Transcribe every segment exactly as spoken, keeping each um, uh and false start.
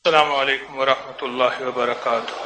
السلام علیکم ورحمۃ اللہ وبرکاتہ۔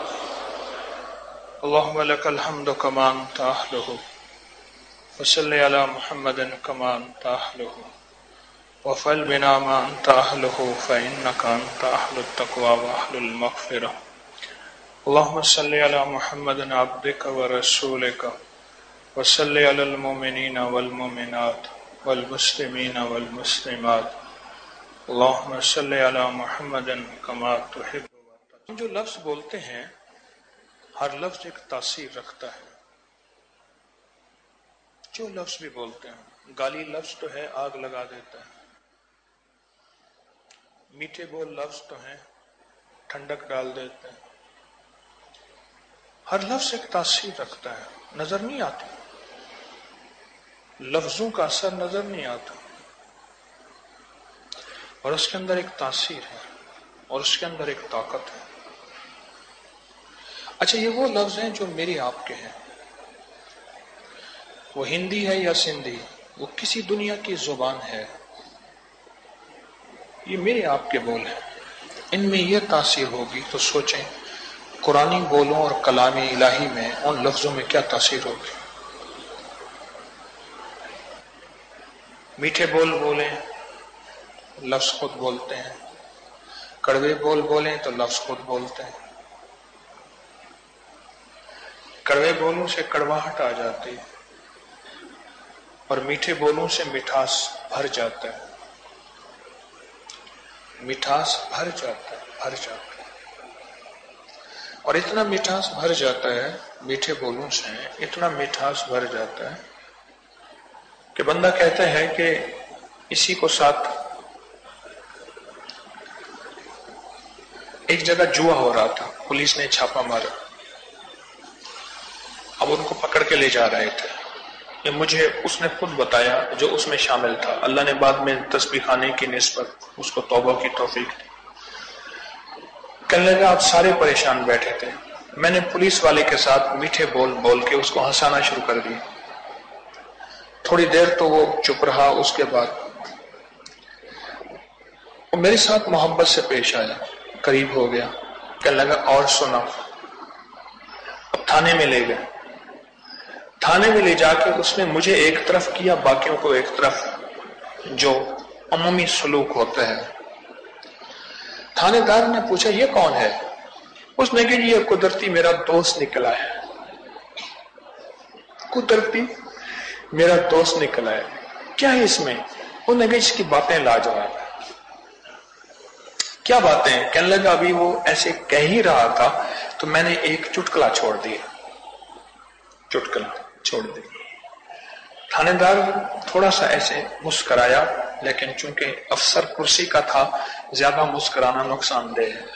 اللہم لک الحمد کما انت اہلہ وصلی علی محمد کما انت اہلہ وفعل بنا ما انت اہلہ فانک انت اہل التقوی واہل المغفرہ۔ اللہم صلی علی محمد عبدک ورسولک وصلی علی المؤمنین والمؤمنات والمسلمین والمسلمات اللہم صلی علی محمد کما تحب وترضى۔ ہم جو لفظ بولتے ہیں ہر لفظ ایک تاثیر رکھتا ہے۔ جو لفظ بھی بولتے ہیں، گالی لفظ تو ہے آگ لگا دیتا ہے، میٹھے بول لفظ تو ہیں ٹھنڈک ڈال دیتے ہیں۔ ہر لفظ ایک تاثیر رکھتا ہے، نظر نہیں آتی، لفظوں کا اثر نظر نہیں آتا، اور اس کے اندر ایک تاثیر ہے اور اس کے اندر ایک طاقت ہے۔ اچھا، یہ وہ لفظ ہیں جو میری آپ کے ہیں، وہ ہندی ہے یا سندھی، وہ کسی دنیا کی زبان ہے، یہ میرے آپ کے بول ہیں، ان میں یہ تاثیر ہوگی تو سوچیں قرآنی بولوں اور کلام الہی میں ان لفظوں میں کیا تاثیر ہوگی۔ میٹھے بول بولیں لفظ خود بولتے ہیں، کڑوے بول بولیں تو لفظ خود بولتے ہیں۔ کڑوے بولوں سے کڑواہٹ آ جاتی ہے اور میٹھے بولوں سے مٹھاس بھر جاتا ہے، مٹھاس بھر جاتا ہے بھر جاتا ہے اور اتنا مٹھاس بھر جاتا ہے میٹھے بولوں سے، اتنا مٹھاس بھر جاتا ہے کہ بندہ کہتا ہے کہ اسی کو ساتھ ایک جگہ جوا ہو رہا تھا، پولیس نے چھاپا مارا، اب ان کو پکڑ کے لے جا رہے تھے، یہ مجھے اس نے خود بتایا جو اس میں شامل تھا، اللہ نے بعد میں تسبیح خانے کی نسبت اس کو توبہ کی توفیق دی۔ کہنے لگا آپ سارے پریشان بیٹھے تھے، میں نے پولیس والے کے ساتھ میٹھے بول بول کے اس کو ہنسانا شروع کر دیا، تھوڑی دیر تو وہ چپ رہا، اس کے بعد وہ میرے ساتھ محبت سے پیش آیا، قریب ہو گیا، کہنے لگا اور سنا، اب تھانے میں لے گئے، تھانے میں لے جا کے اس نے مجھے ایک طرف کیا، باقیوں کو ایک طرف، جو عمومی سلوک ہوتا ہے۔ تھانے دار نے پوچھا یہ کون ہے؟ اس نے کہا یہ قدرتی میرا دوست نکلا ہے، قدرتی میرا دوست نکلا ہے، کیا ہے اس میں؟ انہوں نے کہا اس کی باتیں لاجواب ہیں۔ کیا باتیں؟ کہنے لگا ابھی وہ ایسے کہہ ہی رہا تھا تو میں نے ایک چٹکلا چھوڑ دیا، چٹکلا چھوڑ دیا۔ تھانے دار تھوڑا سا ایسے مسکرایا، لیکن چونکہ افسر کرسی کا تھا زیادہ مسکرانا نقصان دہ ہے۔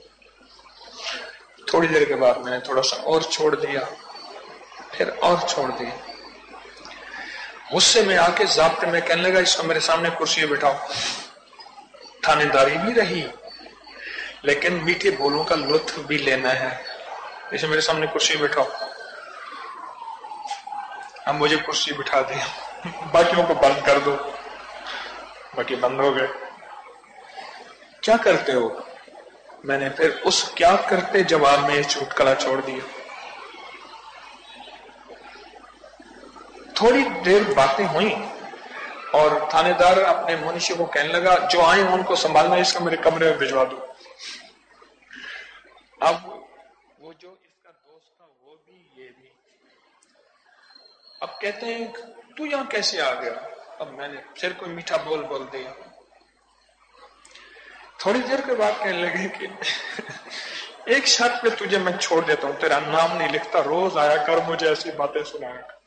تھوڑی دیر کے بعد میں نے تھوڑا سا اور چھوڑ دیا، پھر اور چھوڑ دیا، غصے میں آ کے ضابطے میں کہنے لگا اس کو میرے سامنے کرسی بٹھاؤ۔ تھانے داری بھی رہی لیکن میٹھے بولوں کا لطف بھی لینا ہے، اسے میرے سامنے کرسی بٹھاؤ۔ اب مجھے کرسی بٹھا دیا، باقیوں کو بند کر دو، باقی بند ہو گئے۔ کیا کرتے ہو؟ میں نے پھر اس کیا کرتے جواب میں چٹکلا چھوڑ دیا۔ تھوڑی دیر باتیں ہوئیں اور تھانے دار اپنے منشی کو کہنے لگا جو آئے ان کو سنبھالنا، اس کو میرے کمرے میں بھجوا دو۔ اب وہ جو اس کا دوست تھا وہ بھی یہ بھی، اب کہتے ہیں تو یہاں کیسے آ گیا؟ اب میں نے پھر کوئی میٹھا بول بول دیا۔ تھوڑی دیر کے بعد کہنے لگے کہ ایک شرط پہ تجھے میں چھوڑ دیتا ہوں، تیرا نام نہیں لکھتا، روز آیا کر مجھے ایسی باتیں سنایا کر،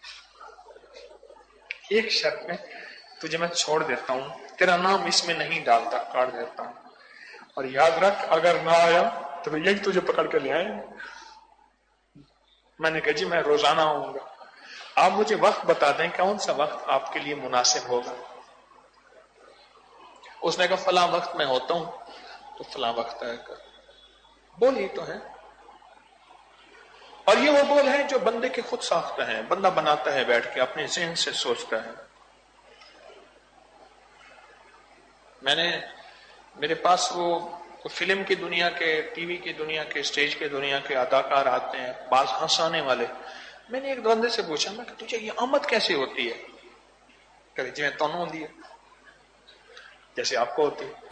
ایک شرط میں تجھے میں چھوڑ دیتا ہوں، تیرا نام اس میں نہیں ڈالتا، کاٹ دیتا ہوں، اور یاد رکھ اگر نہ آیا تو یہی تجھے پکڑ کے لے آئے۔ میں نے کہا جی میں روزانہ آؤں گا، آپ مجھے وقت بتا دیں کون سا وقت آپ کے لیے مناسب ہوگا۔ اس نے کہا فلاں وقت میں ہوتا ہوں، تو فلاں وقت آیا کر۔ بول ہی تو ہے، اور یہ وہ بول ہے جو بندے کے خود ساختہ ہیں، بندہ بناتا ہے بیٹھ کے اپنے ذہن سے سوچتا ہے۔ میں نے میرے پاس وہ کوئی فلم کی دنیا کے، ٹی وی کی دنیا کے، اسٹیج کی دنیا کے اداکار آتے ہیں، بعض ہنسانے والے. میں نے ایک بندے سے پوچھا، میں کہ تجھے یہ آمد کیسے ہوتی ہے؟ کہ جی میں تنوں ہوتی ہے جیسے آپ کو ہوتی ہے.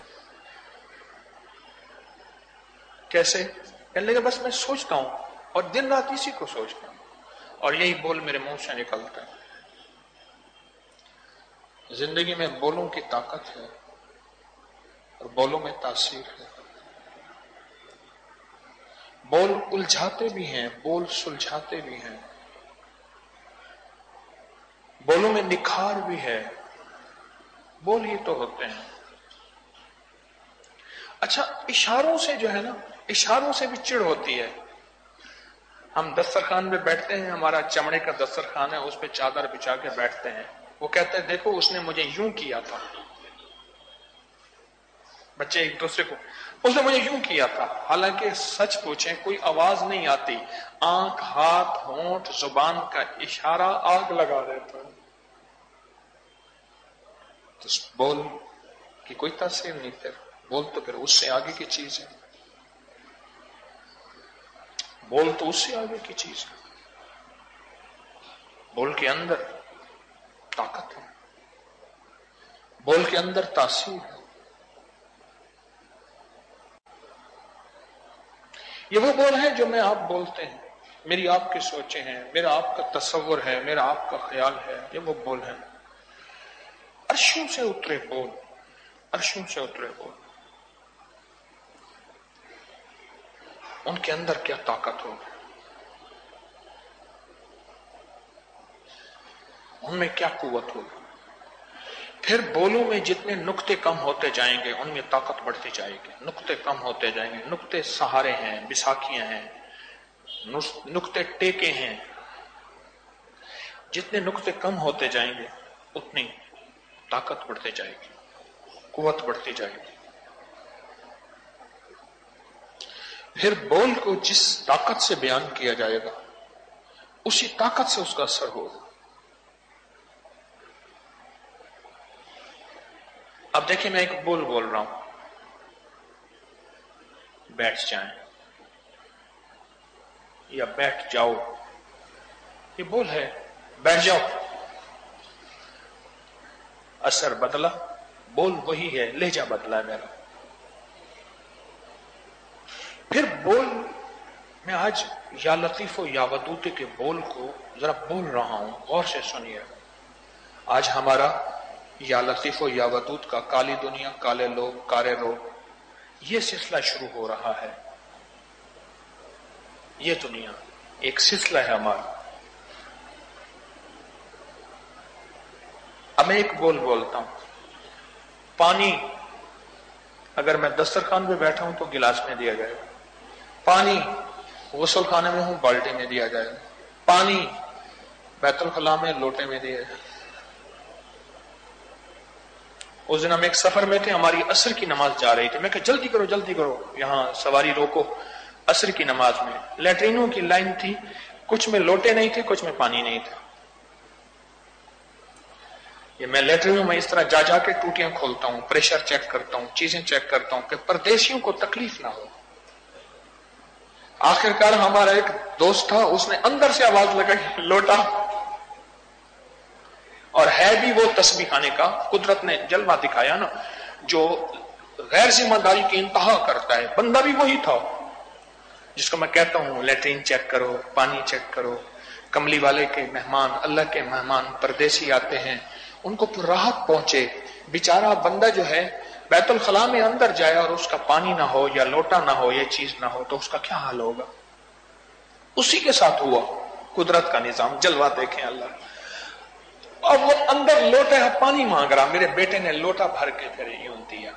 کیسے؟ کہنے لگا بس میں سوچتا ہوں اور دن رات اسی کو سوچتا ہوں اور یہی بول میرے منہ سے نکلتا ہے. زندگی میں بولوں کی طاقت ہے اور بولوں میں تاثیر ہے. بول الجھاتے بھی ہیں، بول سلجھاتے بھی ہیں، بولوں میں نکھار بھی ہے. بول ہی تو ہوتے ہیں. اچھا اشاروں سے جو ہے نا، اشاروں سے بھی چڑ ہوتی ہے. ہم دسترخوان پہ بیٹھتے ہیں، ہمارا چمڑے کا دسترخوان ہے، اس پہ چادر بچھا کے بیٹھتے ہیں. وہ کہتے ہیں دیکھو اس نے مجھے یوں کیا تھا. بچے ایک دوسرے کو، اس نے مجھے یوں کیا تھا. حالانکہ سچ پوچھیں کوئی آواز نہیں آتی، آنکھ، ہاتھ، ہونٹ، زبان کا اشارہ آگ لگا دیتا ہے. تو بول کی کوئی تاثیر نہیں. پھر بول تو پھر اس سے آگے کی چیز ہے. بول تو اس سے آگے کی چیز ہے. بول کے اندر طاقت ہے، بول کے اندر تاثیر ہے. یہ وہ بول ہے جو میں آپ بولتے ہیں، میری آپ کی سوچیں ہیں، میرا آپ کا تصور ہے، میرا آپ کا خیال ہے. یہ وہ بول ہے. عرشوں سے اترے بول، عرشوں سے اترے بول. ان کے اندر کیا طاقت ہو، ان میں کیا قوت ہو. پھر بولوں میں جتنے نقطے کم ہوتے جائیں گے ان میں طاقت بڑھتی جائے گی. نقطے کم ہوتے جائیں گے، نقطے سہارے ہیں، بیساکھیاں ہیں، نقطے ٹیکے ہیں. جتنے نقطے کم ہوتے جائیں گے اتنی طاقت بڑھتے جائے گی، قوت بڑھتی جائے گی. پھر بول کو جس طاقت سے بیان کیا جائے گا اسی طاقت سے اس کا اثر ہوگا. اب دیکھیں میں ایک بول بول رہا ہوں، بیٹھ جائیں یا بیٹھ جاؤ، یہ بول ہے. بیٹھ جاؤ، اثر بدلا، بول وہی ہے، لہجہ بدلا ہے میرا. پھر بول میں آج یا لطیف و یا ودود کے بول کو ذرا بول رہا ہوں، غور سے سنیے. آج ہمارا یا لطیف و یا ودود کا کالی دنیا، کالے لوگ، کارے لوگ، یہ سلسلہ شروع ہو رہا ہے. یہ دنیا ایک سلسلہ ہے ہمارا. اب میں ایک بول بولتا ہوں. پانی اگر میں دسترخوان پہ بیٹھا ہوں تو گلاس میں دیا جائے گا. پانی غسل خانے میں ہوں بالٹی میں دیا جائے گا. پانی بیت الخلا میں لوٹے میں دیا جائے گا. اس دن ہم ایک سفر میں تھے، ہماری عصر کی نماز جا رہی تھی. میں کہ جلدی کرو جلدی کرو، یہاں سواری روکو. عصر کی نماز میں لیٹرینوں کی لائن تھی، کچھ میں لوٹے نہیں تھے، کچھ میں پانی نہیں تھا. یہ میں لیٹرینوں میں اس طرح جا جا کے ٹوٹیاں کھولتا ہوں، پریشر چیک کرتا ہوں، چیزیں چیک کرتا ہوں کہ پردیسیوں کو تکلیف نہ ہو. آخر کار ہمارا ایک دوست تھا، اس نے اندر سے آواز لگائی لوٹا، اور ہے بھی وہ تسبیح خانے کا. قدرت نے جلوہ دکھایا نا، جو غیر ذمہ داری کی انتہا کرتا ہے. بندہ بھی وہی تھا جس کو میں کہتا ہوں لیٹرین چیک کرو، پانی چیک کرو. کملی والے کے مہمان، اللہ کے مہمان پردیسی آتے ہیں، ان کو پر راحت پہنچے. بیچارہ بندہ جو ہے بیت الخلا میں اندر جائے اور اس کا پانی نہ ہو یا لوٹا نہ ہو، یہ چیز نہ ہو، تو اس کا کیا حال ہوگا. اسی کے ساتھ ہوا. قدرت کا نظام، جلوہ دیکھیں اللہ. اور وہ اندر لوٹا ہے، پانی مانگ رہا. میرے بیٹے نے لوٹا بھر کے پھر یوں دیا.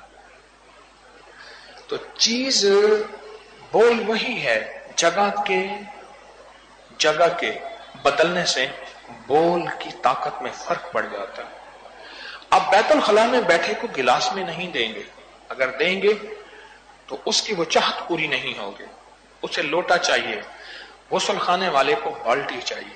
تو چیز بول وہی ہے، جگہ کے جگہ کے بدلنے سے بول کی طاقت میں فرق پڑ جاتا ہے. اب بیت الخلا میں بیٹھے کو گلاس میں نہیں دیں گے، اگر دیں گے تو اس کی وہ چاہت پوری نہیں ہوگی. اسے لوٹا چاہیے. غسل خانے والے کو بالٹی چاہیے،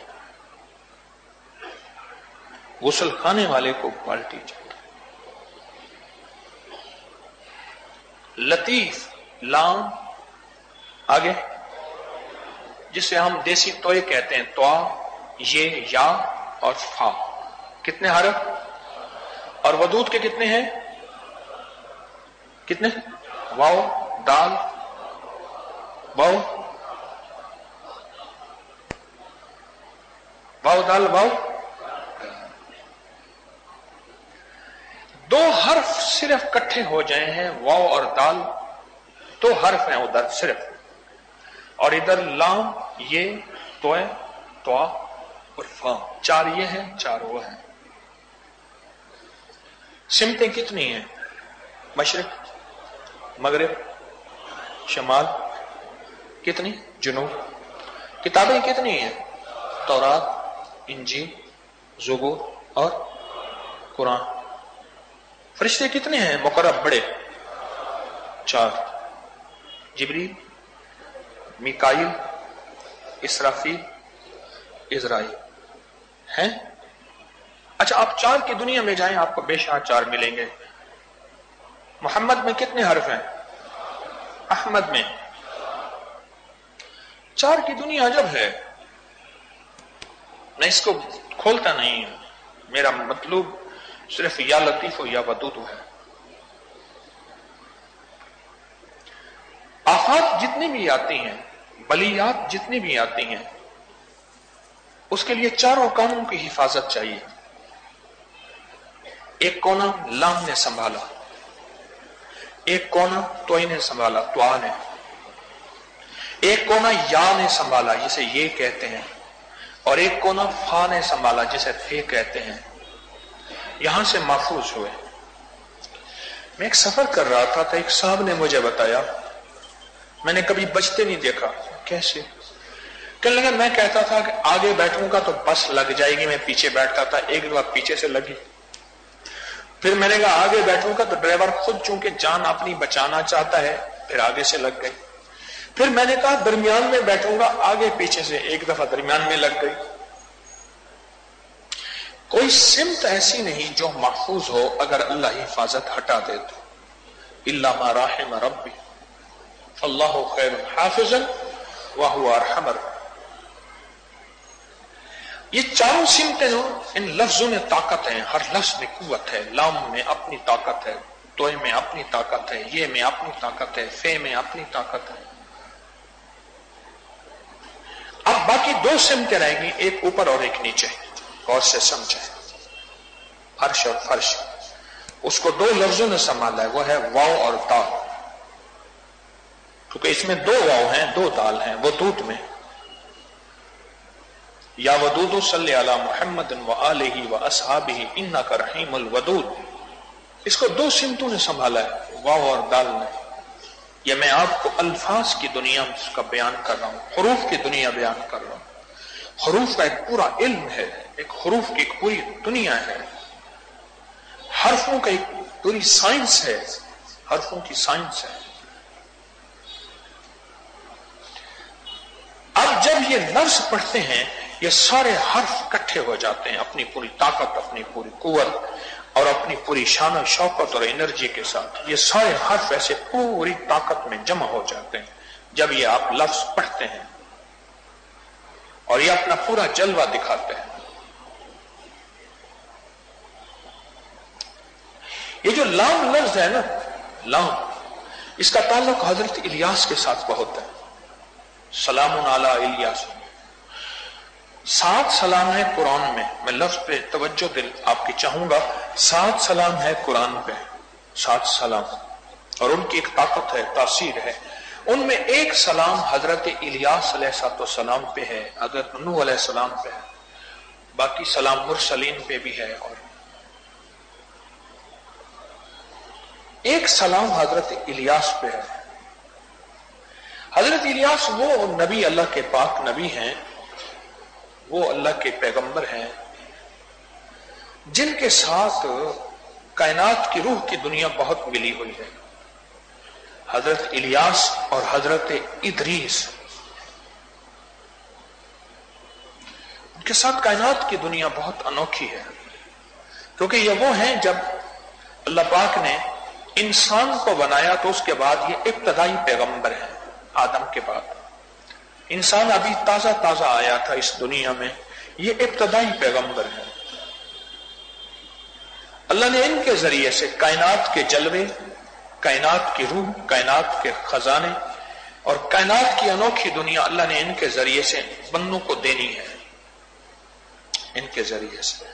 غسل خانے والے کو بالٹی چاہیے. لطیف لام آگے جسے ہم دیسی توئے کہتے ہیں، توا، یہ، یا اور فا، کتنے حرف؟ اور ودود کے کتنے ہیں؟ کتنے؟ واو، دال، واو، واو دال، واو، دو حرف صرف کٹھے ہو جائے ہیں، واو اور دال، دو حرف ہیں ادھر صرف، اور ادھر لام، یہ، توئے، توا اور فا، چار یہ ہیں، چار وہ ہیں۔ سمتیں کتنی ہیں؟ مشرق، مغرب، شمال، کتنی؟ جنوب۔ کتابیں کتنی ہیں؟ تورات، انجیل، زبور اور قرآن۔ فرشتے کتنے ہیں مقرب بڑے؟ چار، جبریل، میکائیل، اسرافیل، عزرائیل ہیں۔ اچھا آپ چار کی دنیا میں جائیں آپ کو بے شمار چار ملیں گے۔ محمد میں کتنے حرف ہیں؟ احمد میں چار کی دنیا جب ہے، میں اس کو کھولتا نہیں ہوں، میرا مطلوب صرف یا لطیف ہو یا ودود ہے۔ آفات جتنی بھی آتی ہیں، بلیات جتنی بھی آتی ہیں، اس کے لیے چاروں کاموں کی حفاظت چاہیے۔ ایک کونا لام نے سنبھالا، ایک کونا توئی نے سنبھالا، توا نے، ایک کونا یا نے سنبھالا جسے یہ کہتے ہیں، اور ایک کونا فا نے سنبھالا جسے فے کہتے ہیں۔ یہاں سے محفوظ ہوئے۔ میں ایک سفر کر رہا تھا تو ایک صاحب نے مجھے بتایا، میں نے کبھی بچتے نہیں دیکھا، کیسے؟ کہنے لگا میں کہتا تھا کہ آگے بیٹھوں گا تو بس لگ جائے گی، میں پیچھے بیٹھتا تھا، ایک دفعہ پیچھے سے لگی، پھر میں نے کہا آگے بیٹھوں گا تو ڈرائیور خود چونکہ جان اپنی بچانا چاہتا ہے، پھر آگے سے لگ گئی، پھر میں نے کہا درمیان میں بیٹھوں گا، آگے پیچھے سے، ایک دفعہ درمیان میں لگ گئی۔ کوئی سمت ایسی نہیں جو محفوظ ہو اگر اللہ حفاظت ہٹا دے تو، الا ما رحم ربی فاللہ خیر حافظا وہو ارحم الراحمین۔ یہ چاروں سمتیں ان لفظوں میں طاقت ہے، ہر لفظ میں قوت ہے۔ لام میں اپنی طاقت ہے، توئے میں اپنی طاقت ہے، یہ میں اپنی طاقت ہے، فے میں اپنی طاقت ہے۔ اب باقی دو سمتیں رہیں گی، ایک اوپر اور ایک نیچے، غور سے سمجھیں۔ عرش اور فرش، اس کو دو لفظوں نے سنبھالا ہے، وہ ہے واو اور تا، کیونکہ اس میں دو واو ہیں، دو دال ہیں۔ ودود میں یا ودود صلی علی محمد وآلہ واصحابہ انک رحیم الودود، اس کو دو سمتوں نے سنبھالا ہے، واو اور دال نے۔ یہ میں آپ کو الفاظ کی دنیا کا بیان کر رہا ہوں، حروف کی دنیا بیان کر رہا ہوں۔ حروف کا ایک پورا علم ہے، ایک حروف کی ایک پوری دنیا ہے، حرفوں کا ایک پوری سائنس ہے، حرفوں کی سائنس ہے۔ اب جب یہ لفظ پڑھتے ہیں، یہ سارے حرف اکٹھے ہو جاتے ہیں اپنی پوری طاقت، اپنی پوری قوت اور اپنی پوری شان و شوکت اور انرجی کے ساتھ، یہ سارے حرف ایسے پوری طاقت میں جمع ہو جاتے ہیں جب یہ آپ لفظ پڑھتے ہیں، اور یہ اپنا پورا جلوہ دکھاتے ہیں۔ یہ جو لام لفظ ہے نا، لام، اس کا تعلق حضرت الیاس کے ساتھ بہت ہے۔ سلام علی الیاس، سات سلام ہے قرآن میں، میں لفظ پہ توجہ دل آپ کی چاہوں گا، سات سلام ہے قرآن پہ، سات سلام، اور ان کی ایک طاقت ہے، تاثیر ہے۔ ان میں ایک سلام حضرت الیاس علیہ السلام پہ ہے، حضرت نوح علیہ السلام پہ ہے، باقی سلام مرسلین پہ بھی ہے، اور ایک سلام حضرت الیاس پہ ہے۔ حضرت الیاس وہ نبی، اللہ کے پاک نبی ہیں، وہ اللہ کے پیغمبر ہیں جن کے ساتھ کائنات کی روح کی دنیا بہت ملی ہوئی ہے۔ حضرت الیاس اور حضرت ادریس، ان کے ساتھ کائنات کی دنیا بہت انوکھی ہے، کیونکہ یہ وہ ہیں جب اللہ پاک نے انسان کو بنایا تو اس کے بعد یہ ابتدائی پیغمبر ہے آدم کے بعد. انسان ابھی تازہ تازہ آیا تھا اس دنیا میں، یہ ابتدائی پیغمبر ہے. اللہ نے ان کے ذریعے سے کائنات کے جلوے، کائنات کی روح، کائنات کے خزانے اور کائنات کی انوکھی دنیا اللہ نے ان کے ذریعے سے بندوں کو دینی ہے. ان کے ذریعے سے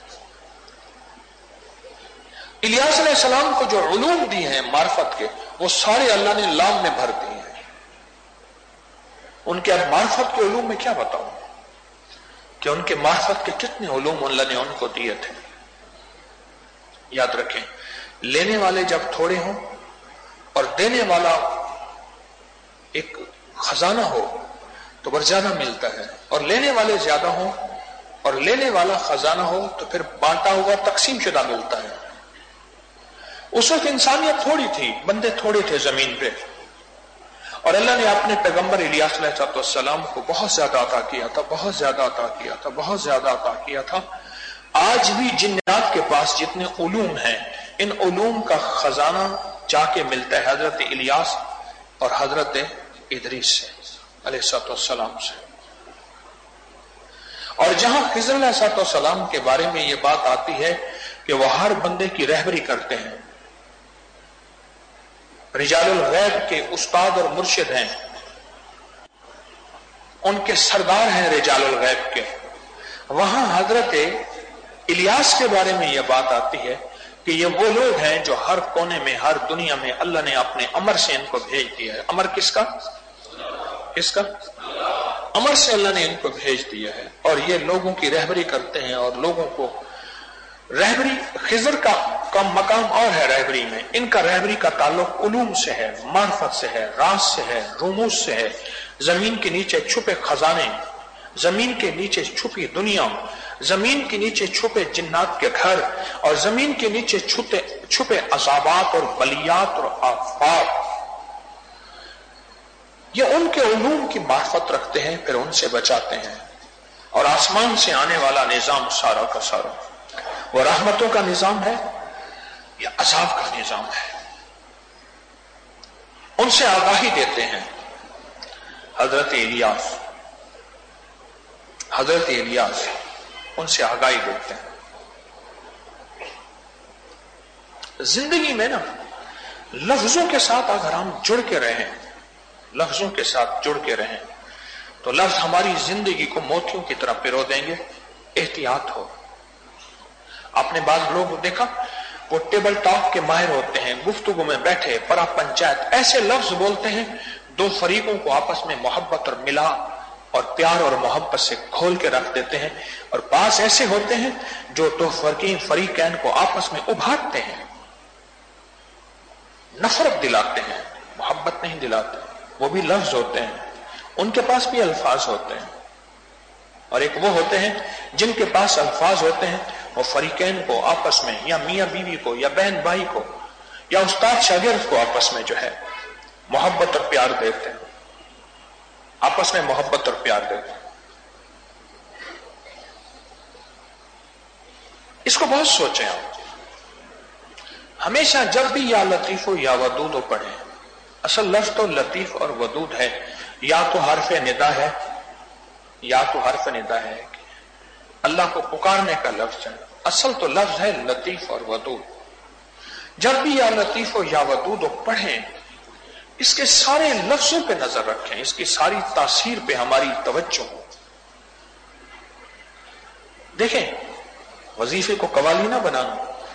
الیاس علیہ السلام کو جو علوم دی ہیں معرفت کے، وہ سارے اللہ نے لام میں بھر دیے ہیں. ان کے اب معرفت کے علوم میں کیا بتاؤں کہ ان کے معرفت کے کتنے علوم اللہ نے ان کو دیے تھے. یاد رکھیں، لینے والے جب تھوڑے ہوں اور دینے والا ایک خزانہ ہو تو بر زیادہ ملتا ہے، اور لینے والے زیادہ ہوں اور لینے والا خزانہ ہو تو پھر بانٹا ہوا تقسیم شدہ ملتا ہے. اس وقت انسانیت تھوڑی تھی، بندے تھوڑے تھے زمین پہ، اور اللہ نے اپنے پیغمبر الیاس علیہ السلام کو بہت زیادہ عطا کیا تھا، بہت زیادہ عطا کیا تھا، بہت زیادہ عطا کیا تھا. آج بھی جنات کے پاس جتنے علوم ہیں، ان علوم کا خزانہ جا کے ملتا ہے حضرت الیاس اور حضرت ادریس سے علیہ السلام سے. اور جہاں خضر علیہ السلام کے بارے میں یہ بات آتی ہے کہ وہ ہر بندے کی رہبری کرتے ہیں، رجال الغیب کے استاد اور مرشد ہیں، ان کے سردار ہیں رجال الغیب کے. وہاں حضرت الیاس کے بارے میں یہ بات آتی ہے کہ یہ وہ لوگ ہیں جو ہر کونے میں، ہر دنیا میں اللہ نے اپنے امر سے ان کو بھیج دیا ہے. امر کس کا؟ کس کا؟ امر سے اللہ نے ان کو بھیج دیا ہے، اور یہ لوگوں کی رہبری کرتے ہیں اور لوگوں کو رہبری. خضر کا کا مقام اور ہے رہبری میں، ان کا رہبری کا تعلق علوم سے ہے، معرفت سے ہے، راز سے ہے، رموز سے ہے. زمین کے نیچے چھپے خزانے، زمین کے نیچے چھپی دنیا، زمین کے نیچے چھپے جنات کے گھر، اور زمین کے نیچے چھپے چھپے عذابات اور بلیات اور آفات، یہ ان کے علوم کی معرفت رکھتے ہیں، پھر ان سے بچاتے ہیں. اور آسمان سے آنے والا نظام سارا کا سارا وہ رحمتوں کا نظام ہے یا عذاب کا نظام ہے، ان سے آگاہی دیتے ہیں. حضرت الیاس حضرت الیاس ان سے آگاہی دیتے ہیں. زندگی میں نا لفظوں کے ساتھ اگر ہم جڑ کے رہیں، لفظوں کے ساتھ جڑ کے رہیں تو لفظ ہماری زندگی کو موتیوں کی طرح پرو دیں گے. احتیاط ہو. آپ نے بعض لوگ دیکھا وہ ٹیبل ٹاک کے ماہر ہوتے ہیں، گفتگو میں بیٹھے پرا پنچایت ایسے لفظ بولتے ہیں دو فریقوں کو آپس میں محبت اور ملا اور پیار اور محبت سے کھول کے رکھ دیتے ہیں. اور بعض ایسے ہوتے ہیں جو دو فرقین فریقین کو آپس میں ابھارتے ہیں، نفرت دلاتے ہیں، محبت نہیں دلاتے. وہ بھی لفظ ہوتے ہیں، ان کے پاس بھی الفاظ ہوتے ہیں. اور ایک وہ ہوتے ہیں جن کے پاس الفاظ ہوتے ہیں، وہ فریقین کو آپس میں، یا میاں بیوی کو، یا بہن بھائی کو، یا استاد شاگرد کو آپس میں جو ہے محبت اور پیار دیتے ہیں، آپس میں محبت اور پیار دیتے ہیں. اس کو بہت سوچیں آپ. ہمیشہ جب بھی یا لطیف ہو یا ودود ہو پڑھیں. اصل لفظ تو لطیف اور ودود ہے، یا تو حرف ندا ہے یا تو حرف ندا ہے، اللہ کو پکارنے کا لفظ ہے. اصل تو لفظ ہے لطیف اور ودود. جب بھی یا لطیف ہو یا ودود ہو پڑھیں، اس کے سارے لفظوں پہ نظر رکھیں، اس کی ساری تاثیر پہ ہماری توجہ ہو. دیکھیں، وظیفے کو قوالی نہ بنانا،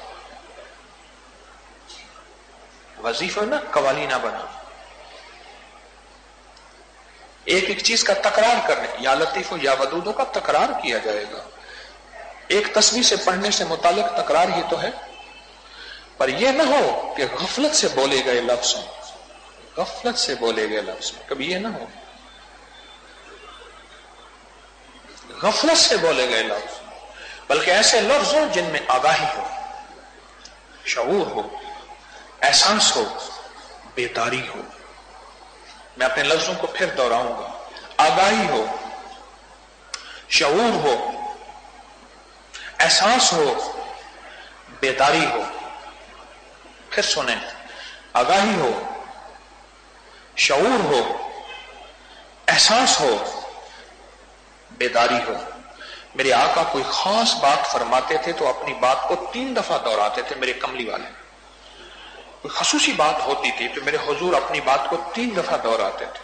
وظیفہ نا قوالی نہ بنانا. ایک ایک چیز کا تکرار کرنے، یا لطیف و یا ودودوں کا تکرار کیا جائے گا. ایک تسبیح سے پڑھنے سے متعلق تکرار ہی تو ہے، پر یہ نہ ہو کہ غفلت سے بولے گئے لفظ ہوں، غفلت سے بولے گئے لفظ ہوں. کبھی یہ نہ ہو غفلت سے بولے گئے لفظ، بلکہ ایسے لفظ ہوں جن میں آگاہی ہو، شعور ہو، احساس ہو، بیداری ہو. میں اپنے لفظوں کو پھر دوہراؤں گا. آگاہی ہو، شعور ہو، احساس ہو، بیداری ہو. پھر سنیں، آگاہی ہو، شعور ہو، احساس ہو، بیداری ہو۔ میرے آقا کوئی خاص بات فرماتے تھے تو اپنی بات کو تین دفعہ دہراتے تھے، میرے کملی والے۔ کوئی خصوصی بات ہوتی تھی تو میرے حضور اپنی بات کو تین دفعہ دہراتے تھے۔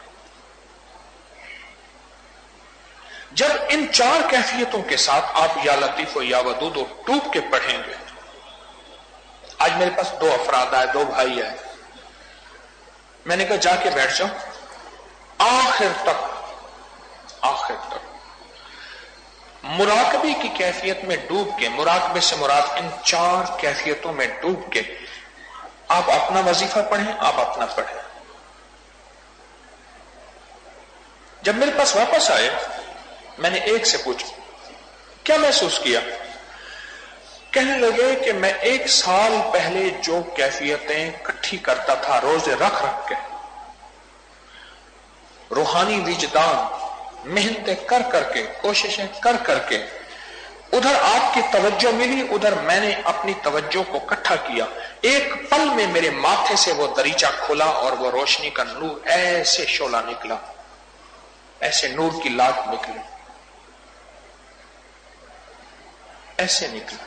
جب ان چار کیفیتوں کے ساتھ آپ یا لطیف و یا ودود و ڈوب کے پڑھیں گے، آج میرے پاس دو افراد آئے، دو بھائی آئے، میں نے کہا جا کے بیٹھ جاؤ، آخر تک آخر تک مراقبے کی کیفیت میں ڈوب کے، مراقبے سے مراد ان چار کیفیتوں میں ڈوب کے آپ اپنا وظیفہ پڑھیں، آپ اپنا پڑھیں۔ جب میرے پاس واپس آئے میں نے ایک سے پوچھا کیا محسوس کیا؟ کہنے لگے کہ میں ایک سال پہلے جو کیفیتیں اکٹھی کرتا تھا روزے رکھ رکھ کے، روحانی وجدان، محنتیں کر کر کے، کوششیں کر کر کے، ادھر آپ کی توجہ ملی، ادھر میں نے اپنی توجہ کو اکٹھا کیا، ایک پل میں میرے ماتھے سے وہ دریچہ کھلا اور وہ روشنی کا نور ایسے شعلہ نکلا، ایسے نور کی لاٹ نکلی، ایسے نکلا۔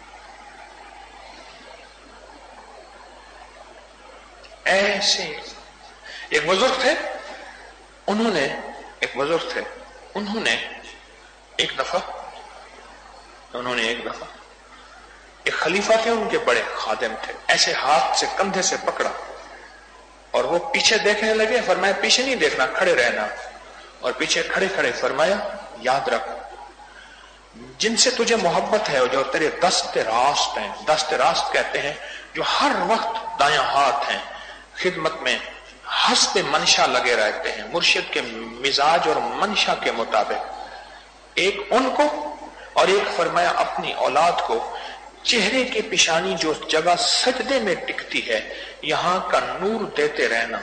ایسے ایک بزرگ تھے، انہوں نے ایک بزرگ تھے انہوں نے ایک دفعہ انہوں نے ایک دفعہ ایک خلیفہ تھے، ان کے بڑے خادم تھے، ایسے ہاتھ سے کندھے سے پکڑا اور وہ پیچھے دیکھنے لگے، فرمایا پیچھے نہیں دیکھنا، کھڑے رہنا، اور پیچھے کھڑے کھڑے فرمایا یاد رکھ جن سے تجھے محبت ہے، جو تیرے دست راست ہیں، دست راست کہتے ہیں جو ہر وقت دایاں ہاتھ ہیں، خدمت میں حسب منشا لگے رہتے ہیں، مرشد کے مزاج اور منشا کے مطابق، ایک ان کو اور ایک فرمایا اپنی اولاد کو، چہرے کے پیشانی جو جگہ سجدے میں ٹکتی ہے یہاں کا نور دیتے رہنا،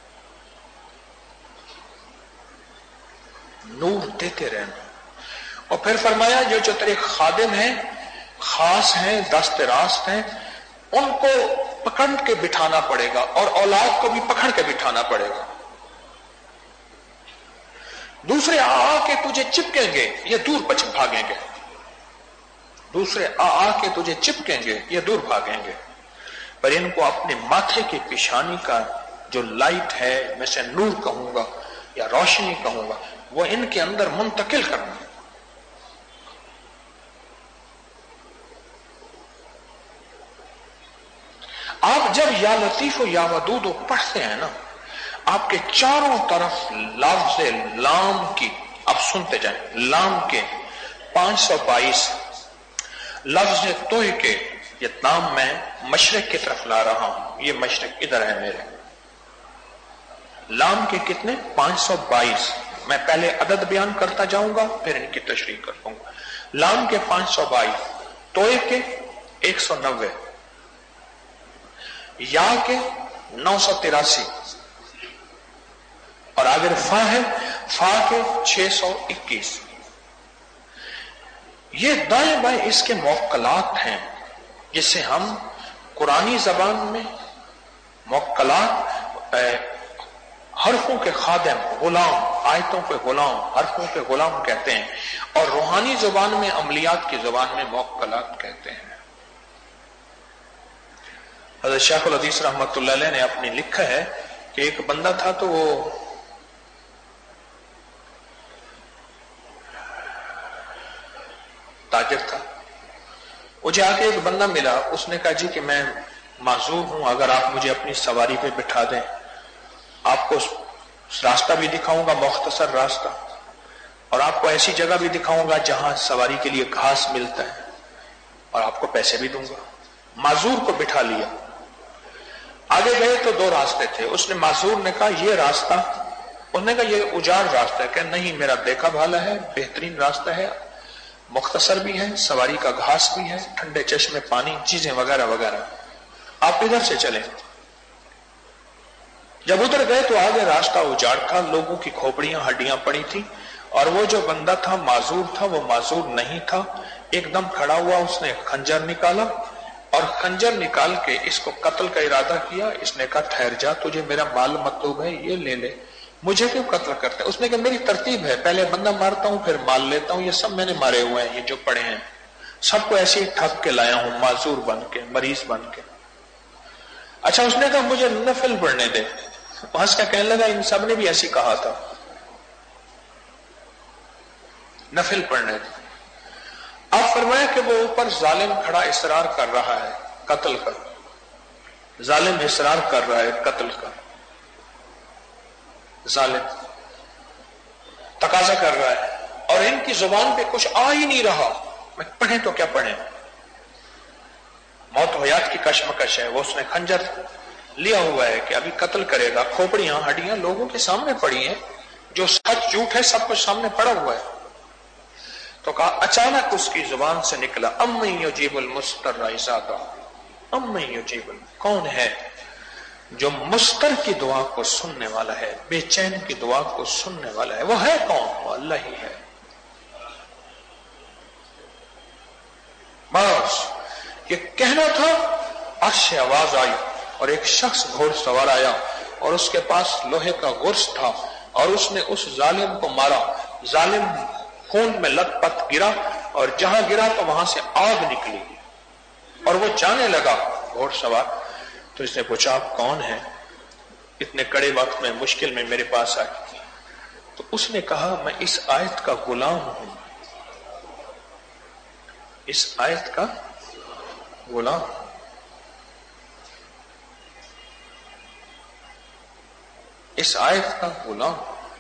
نور دیتے رہنا۔ اور پھر فرمایا جو جو تیرے خادم ہیں، خاص ہیں، دست راست ہیں، ان کو پکڑ کے بٹھانا پڑے گا اور اولاد کو بھی پکڑ کے بٹھانا پڑے گا، دوسرے آ آ کے تجھے چپکیں گے، یہ دور پچ بھاگیں گے، دوسرے آ آ کے تجھے چپکیں گے، یہ دور بھاگیں گے، پر ان کو اپنے ماتھے کی پیشانی کا جو لائٹ ہے، میں سے نور کہوں گا یا روشنی کہوں گا، وہ ان کے اندر منتقل کرنا۔ آپ جب یا لطیف و یا ودود پڑھتے ہیں نا، آپ کے چاروں طرف لفظ لام کی، اب سنتے جائیں، لام کے پانچ سو بائیس لفظ توئے کے، یہ نام میں مشرق کی طرف لا رہا ہوں، یہ مشرق ادھر ہے میرے، لام کے کتنے؟ پانچ سو بائیس، میں پہلے عدد بیان کرتا جاؤں گا پھر ان کی تشریح کروں گا۔ لام کے پانچ سو بائیس، توئے کے ایک سو نوے، یا کے نو سو تراسی، اور اگر فا ہے فا کے چھ سو اکیس۔ یہ دائیں بائیں اس کے موکلات ہیں جسے ہم قرآنی زبان میں موکلات، حرفوں کے خادم، غلام، آیتوں کے غلام، حرفوں کے غلام کہتے ہیں، اور روحانی زبان میں، عملیات کی زبان میں موکلات کہتے ہیں۔ حضرت شیخ الحدیث رحمۃ اللہ علیہ نے اپنی لکھا ہے کہ ایک بندہ تھا تو وہ تاجر تھا، مجھے آ کے ایک بندہ ملا، اس نے کہا جی کہ میں معذور ہوں، اگر آپ مجھے اپنی سواری پہ بٹھا دیں، آپ کو راستہ بھی دکھاؤں گا، مختصر راستہ، اور آپ کو ایسی جگہ بھی دکھاؤں گا جہاں سواری کے لیے گھاس ملتا ہے، اور آپ کو پیسے بھی دوں گا۔ معذور کو بٹھا لیا، آگے گئے تو دو راستے تھے، اس نے معذور نے کہا یہ راستہ، اس نے کہا یہ اجاڑ راستہ ہے، کہ نہیں میرا دیکھا بھالا ہے، بہترین راستہ ہے، مختصر بھی ہے، سواری کا گھاس بھی ہے، ٹھنڈے چشمے پانی، چیزیں وغیرہ وغیرہ، آپ ادھر سے چلیں۔ جب ادھر گئے تو آگے راستہ اجاڑ تھا، لوگوں کی کھوپڑیاں ہڈیاں پڑی تھی، اور وہ جو بندہ تھا معذور تھا، وہ معذور نہیں تھا، ایک دم کھڑا ہوا، اس نے خنجر نکالا، اور خنجر نکال کے اس کو قتل کا ارادہ کیا. اس نے کہا ٹھہر جا, تجھے میرا مال مطلوب ہے, یہ لے لے, مجھے کیوں قتل کرتے؟ اس نے کہا میری ترتیب ہے, پہلے بندہ مارتا ہوں پھر مال لیتا ہوں, یہ سب میں نے مارے ہوئے ہیں, یہ جو پڑے ہیں سب کو ایسے ہی ٹھگ کے لایا ہوں, معذور بن کے, مریض بن کے. اچھا اس نے کہا مجھے نفل پڑھنے دے. وہاں کا کہنے لگا ان سب نے بھی ایسی کہا تھا, نفل پڑھنے دے. اب فرمایا کہ وہ اوپر ظالم کھڑا اصرار کر رہا ہے قتل کا, ظالم اصرار کر رہا ہے قتل کا, ظالم تقاضا کر رہا ہے اور ان کی زبان پہ کچھ آ ہی نہیں رہا. میں پڑھیں تو کیا پڑھیں, موت و حیات کی کشمکش ہے. وہ اس نے خنجر لیا ہوا ہے کہ ابھی قتل کرے گا, کھوپڑیاں ہڈیاں لوگوں کے سامنے پڑی ہیں, جو سچ جھوٹ ہے سب کچھ سامنے پڑا ہوا ہے. تو کہا اچانک اس کی زبان سے نکلا امن یجیب المضطر اذا دعا, امن یجیب, کون ہے جو مضطر کی دعا کو سننے والا ہے, بے چین کی دعا کو سننے والا ہے, وہ ہے کون؟ وہ اللہ ہی ہے. بس یہ کہنا تھا, عرش سے آواز آئی اور ایک شخص گھوڑ سوار آیا اور اس کے پاس لوہے کا غرض تھا اور اس نے اس ظالم کو مارا. ظالم خون میں لت پت گرا اور جہاں گرا تو وہاں سے آگ نکلی اور وہ جانے لگا گھوڑ سوار. تو اس نے پوچھا آپ کون ہیں, اتنے کڑے وقت میں مشکل میں میرے پاس آئے؟ تو اس نے کہا میں اس آیت کا غلام ہوں, اس آیت کا غلام. اس آیت کا غلام.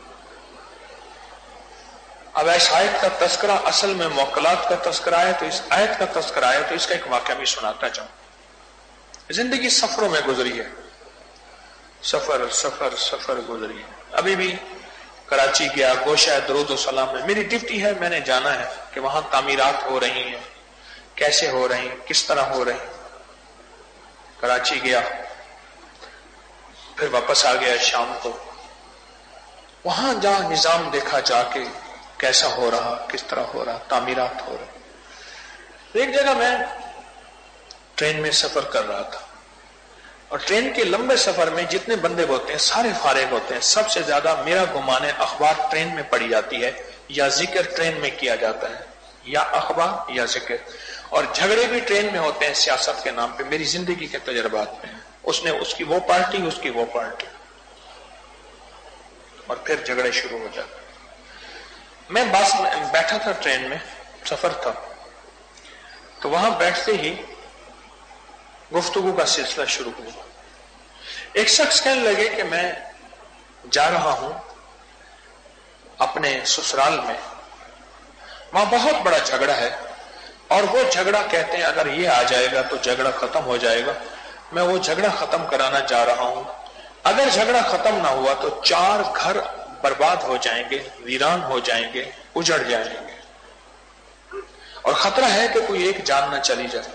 اب اس آیت کا تذکرہ اصل میں موکلات کا تذکرہ ہے, تو اس آیت کا تذکرہ ہے, تو اس کا ایک واقعہ بھی سناتا جاؤں. زندگی سفروں میں گزری ہے, سفر سفر سفر گزری ہے. ابھی بھی کراچی گیا, گوشہ درود و سلام میں میری ڈیوٹی ہے, میں نے جانا ہے کہ وہاں تعمیرات ہو رہی ہیں, کیسے ہو رہی ہیں, کس طرح ہو رہی ہیں. کراچی گیا, پھر واپس آ گیا شام کو. وہاں جہاں نظام دیکھا جا کے کیسا ہو رہا, کس طرح ہو رہا, تعمیرات ہو رہی. ایک جگہ میں ٹرین میں سفر کر رہا تھا اور ٹرین کے لمبے سفر میں جتنے بندے ہوتے ہیں سارے فارغ ہوتے ہیں. سب سے زیادہ میرا گمان ہے اخبار ٹرین میں پڑھی جاتی ہے یا ذکر ٹرین میں کیا جاتا ہے, یا اخبار یا ذکر. اور جھگڑے بھی ٹرین میں ہوتے ہیں سیاست کے نام پہ, میری زندگی کے تجربات میں. اس نے اس کی وہ پارٹی, اس کی وہ پارٹی, اور پھر جھگڑے شروع ہو جاتے. میں بس میں بیٹھا تھا, ٹرین میں سفر تھا, تو وہاں بیٹھتے ہی گفتگو کا سلسلہ شروع ہوا. ایک شخص کہنے لگے کہ میں جا رہا ہوں اپنے سسرال میں, وہاں بہت بڑا جھگڑا ہے اور وہ جھگڑا کہتے ہیں اگر یہ آ جائے گا تو جھگڑا ختم ہو جائے گا. میں وہ جھگڑا ختم کرانا چاہ رہا ہوں. اگر جھگڑا ختم نہ ہوا تو چار گھر برباد ہو جائیں گے, ویران ہو جائیں گے, اجڑ جائیں گے, اور خطرہ ہے کہ کوئی ایک جان نہ چلی جائے.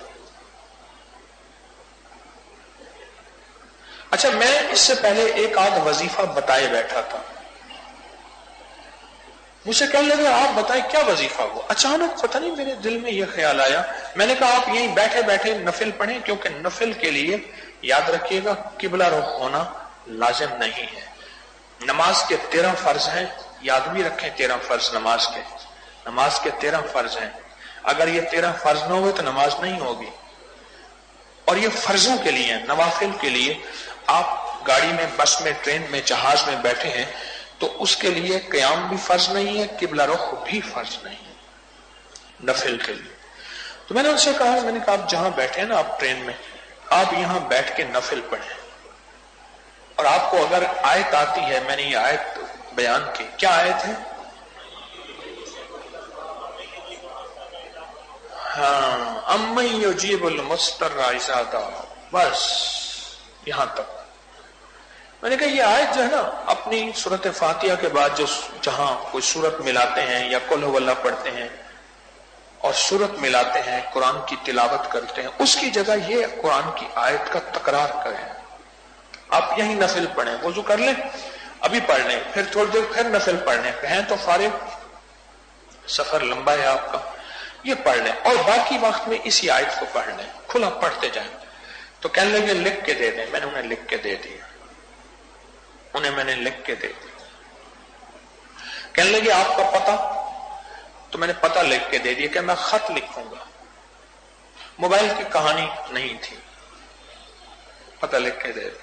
اچھا میں اس سے پہلے ایک آدھ وظیفہ بتائے بیٹھا تھا. مجھے کہنے لگا آپ بتائیں کیا وظیفہ ہوا. اچانک پتہ نہیں میرے دل میں یہ خیال آیا. میں نے کہا آپ یہیں بیٹھے بیٹھے نفل پڑھیں, کیونکہ نفل کے لیے یاد رکھیے گا قبلہ رخ ہونا لازم نہیں ہے. نماز کے تیرہ فرض ہیں, یاد بھی رکھیں تیرہ فرض نماز کے, نماز کے تیرہ فرض ہیں. اگر یہ تیرہ فرض نہ ہوئے تو نماز نہیں ہوگی. اور یہ فرضوں کے لیے, نوافل کے لیے. آپ گاڑی میں, بس میں, ٹرین میں, جہاز میں بیٹھے ہیں تو اس کے لیے قیام بھی فرض نہیں ہے, قبلہ رخ بھی فرض نہیں ہے, نفل کے لیے. تو میں نے ان سے کہا, میں نے کہا آپ جہاں بیٹھے ہیں نا آپ ٹرین میں, آپ یہاں بیٹھ کے نفل پڑھیں. اور آپ کو اگر آیت آتی ہے, میں نے یہ آیت بیان کی. کیا آیت ہے؟ ہاں, امن یجیب المضطر اذا دعا, بس یہاں تک. میں نے کہا یہ آیت جو ہے نا اپنی سورت فاتحہ کے بعد جو جہاں کوئی سورت ملاتے ہیں یا قل هو اللہ پڑھتے ہیں اور سورت ملاتے ہیں, قرآن کی تلاوت کرتے ہیں, اس کی جگہ یہ قرآن کی آیت کا تکرار کریں. آپ یہی نفل پڑھیں, وضو کر لیں, ابھی پڑھ لیں, پھر تھوڑی دیر پھر نفل پڑھ لیں, کہیں تو فارغ, سفر لمبا ہے آپ کا. یہ پڑھ لیں اور باقی وقت میں اسی آیت کو پڑھ لیں، کھلا پڑھتے جائیں۔ تو کہنے لگے لکھ کے دے دیں، میں نے انہیں لکھ کے دے دیا، انہیں میں نے لکھ کے دے دیا۔ کہنے لگے آپ کا پتہ؟ تو میں نے پتہ لکھ کے دے دیا کہ میں خط لکھوں گا، موبائل کی کہانی نہیں تھی، پتہ لکھ کے دے دیا۔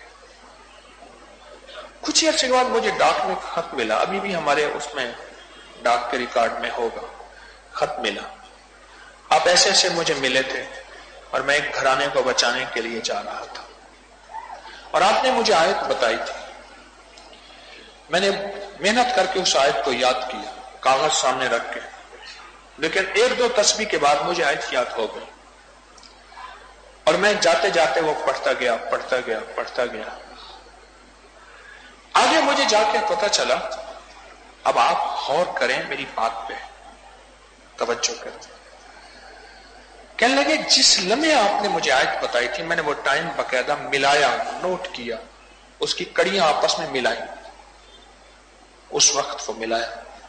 کچھ عرصے کے بعد مجھے ڈاک میں خط ملا، ابھی بھی ہمارے اس میں ڈاک کے ریکارڈ میں ہوگا، خط ملا، آپ ایسے ایسے مجھے ملے تھے اور میں ایک گھرانے کو بچانے کے لیے جا رہا تھا اور آپ نے مجھے آیت بتائی تھی، میں نے محنت کر کے اس آیت کو یاد کیا کاغذ سامنے رکھ کے، لیکن ایک دو تسبیح کے بعد مجھے آیت یاد ہو گئی اور میں جاتے جاتے وہ پڑھتا گیا پڑھتا گیا پڑھتا گیا۔ آگے مجھے جا کے پتہ چلا، اب آپ غور کریں میری بات پہ، توجہ کریں۔ کہنے لگے جس لمحے آپ نے مجھے آیت بتائی تھی میں نے وہ ٹائم باقاعدہ ملایا، نوٹ کیا، اس کی کڑیاں آپس میں ملائی، اس وقت کو ملایا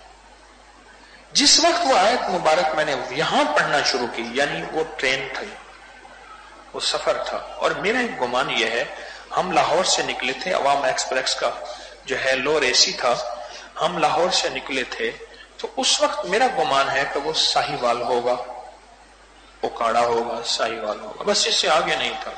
جس وقت وہ آیت مبارک میں نے یہاں پڑھنا شروع کی، یعنی وہ ٹرین تھی، وہ سفر تھا، اور میرا ایک گمان یہ ہے، ہم لاہور سے نکلے تھے، عوام ایکسپریس کا جو ہے لوور اے سی تھا، ہم لاہور سے نکلے تھے، تو اس وقت میرا گمان ہے کہ وہ ساہیوال ہوگا، اوکاڑا ہوگا، ساہیوال ہوگا، بس اس سے آگے نہیں تھا۔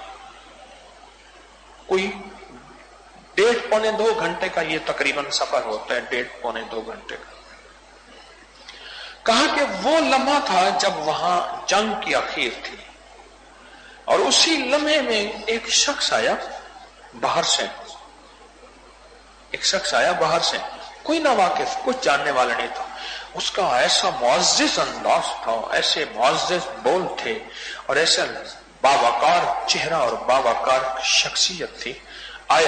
کوئی ڈیڑھ پونے دو گھنٹے کا یہ تقریباً سفر ہوتا ہے، ڈیڑھ پونے دو گھنٹے کا۔ کہا کہ وہ لمحہ تھا جب وہاں جنگ کی اخیر تھی اور اسی لمحے میں ایک شخص آیا باہر سے، ایک شخص آیا باہر سے، کوئی نہ واقف، کچھ جاننے والا نہیں تھا، اس کا ایسا معزز انداز تھا، ایسے معزز بول تھے اور ایسا باوقار چہرہ اور باوقار شخصیت تھی۔ آیا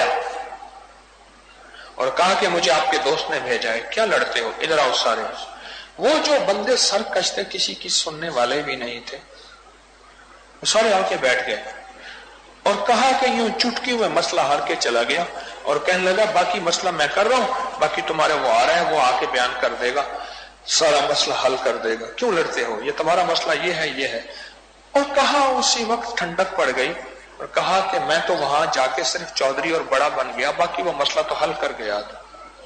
اور کہا کہ مجھے آپ کے دوست نے بھیجا ہے، کیا لڑتے ہو، ادھر آؤ سارے۔ وہ جو بندے سر کشتے کسی کی سننے والے بھی نہیں تھے، وہ سارے آ کے بیٹھ گئے اور کہا کہ یوں چٹکی میں مسئلہ ہار کے چلا گیا اور کہنے لگا باقی مسئلہ میں کر رہا ہوں، باقی تمہارے وہ آ رہا ہے، وہ آ کے بیان کر دے گا، سارا مسئلہ حل کر دے گا، کیوں لڑتے ہو، یہ تمہارا مسئلہ یہ ہے یہ ہے۔ اور کہا اسی وقت ٹھنڈک پڑ گئی اور کہا کہ میں تو وہاں جا کے صرف چودھری اور بڑا بن گیا، باقی وہ مسئلہ تو حل کر گیا تھا۔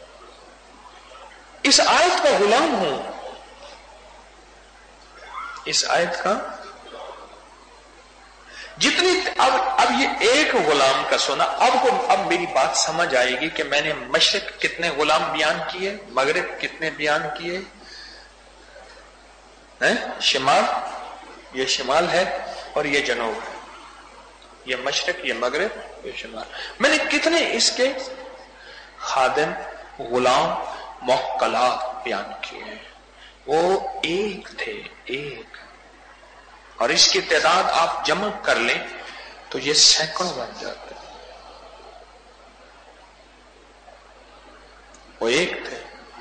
اس آیت کا غلام ہوں، اس آیت کا جتنی اب اب یہ ایک غلام کا سنا، اب کو اب میری بات سمجھ آئے گی کہ میں نے مشرق کتنے غلام بیان کیے، مغرب کتنے بیان کیے، شمال، یہ شمال ہے اور یہ جنوب ہے، یہ مشرق، یہ مغرب، یہ شمال، میں نے کتنے اس کے خادم، غلام، موکلات بیان کیے ہیں، وہ ایک تھے، ایک، اور اس کی تعداد آپ جمع کر لیں تو یہ سینکڑوں بن جاتے ہیں، وہ ایک تھے۔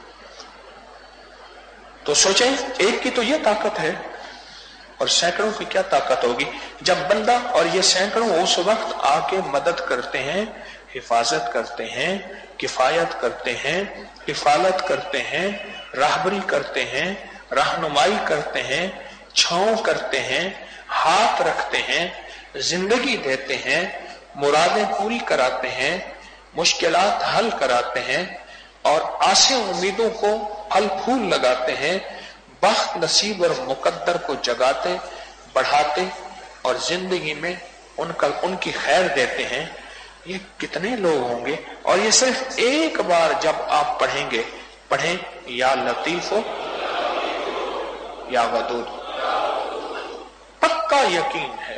تو سوچیں ایک کی تو یہ طاقت ہے اور سینکڑوں کی کیا طاقت ہوگی، جب بندہ اور یہ سینکڑوں اس وقت آ کے مدد کرتے ہیں، حفاظت کرتے ہیں، کفایت کرتے ہیں، کفالت کرتے ہیں، راہبری کرتے ہیں، رہنمائی کرتے ہیں، چھاؤں کرتے ہیں، ہاتھ رکھتے ہیں، زندگی دیتے ہیں، مرادیں پوری کراتے ہیں، مشکلات حل کراتے ہیں اور آسے امیدوں کو پھل پھول لگاتے ہیں، بخت نصیب اور مقدر کو جگاتے، بڑھاتے اور زندگی میں ان کا ان کی خیر دیتے ہیں، یہ کتنے لوگ ہوں گے۔ اور یہ صرف ایک بار جب آپ پڑھیں گے، پڑھیں یا لطیف ہو یا ودود، پکا یقین ہے،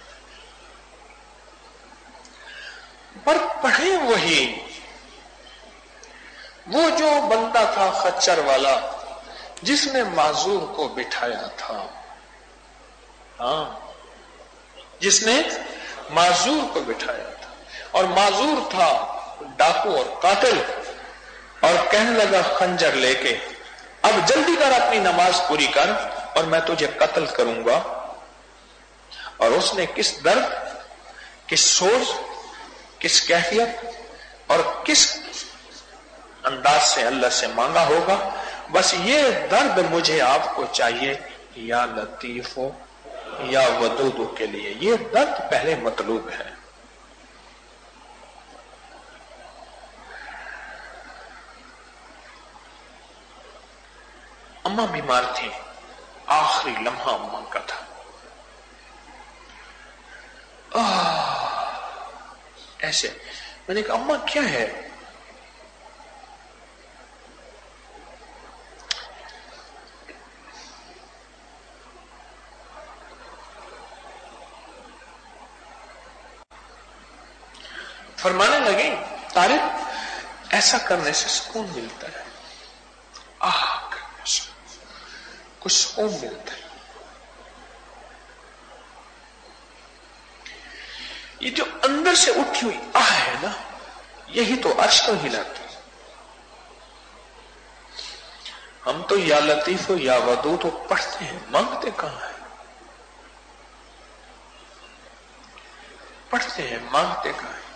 پر پڑھیں وہی، وہ جو بندہ تھا خچر والا جس نے معذور کو بٹھایا تھا، ہاں جس نے معذور کو بٹھایا تھا، اور معذور تھا ڈاکو اور قاتل، اور کہنے لگا خنجر لے کے اب جلدی کر اپنی نماز پوری کر اور میں تجھے قتل کروں گا۔ اور اس نے کس درد، کس سوز، کس کیفیت اور کس انداز سے اللہ سے مانگا ہوگا، بس یہ درد مجھے آپ کو چاہیے یا لطیف یا ودود کے لیے یہ درد پہلے مطلوب ہے. اماں بیمار تھی، آخری لمحہ اماں کا تھا. ایسے میں نے کہا اماں کیا ہے؟ فرمانے لگے طارق ایسا کرنے سے سکون ملتا ہے، آہ کرنے سے کچھ سکون ملتا ہے. یہ جو اندر سے اٹھی ہوئی آہ ہے نا، یہی تو عرش کو ہلاتی. ہم تو یا لطیف یا ودود تو پڑھتے ہیں، مانگتے کہاں ہیں؟ پڑھتے ہیں، مانگتے کہاں ہیں؟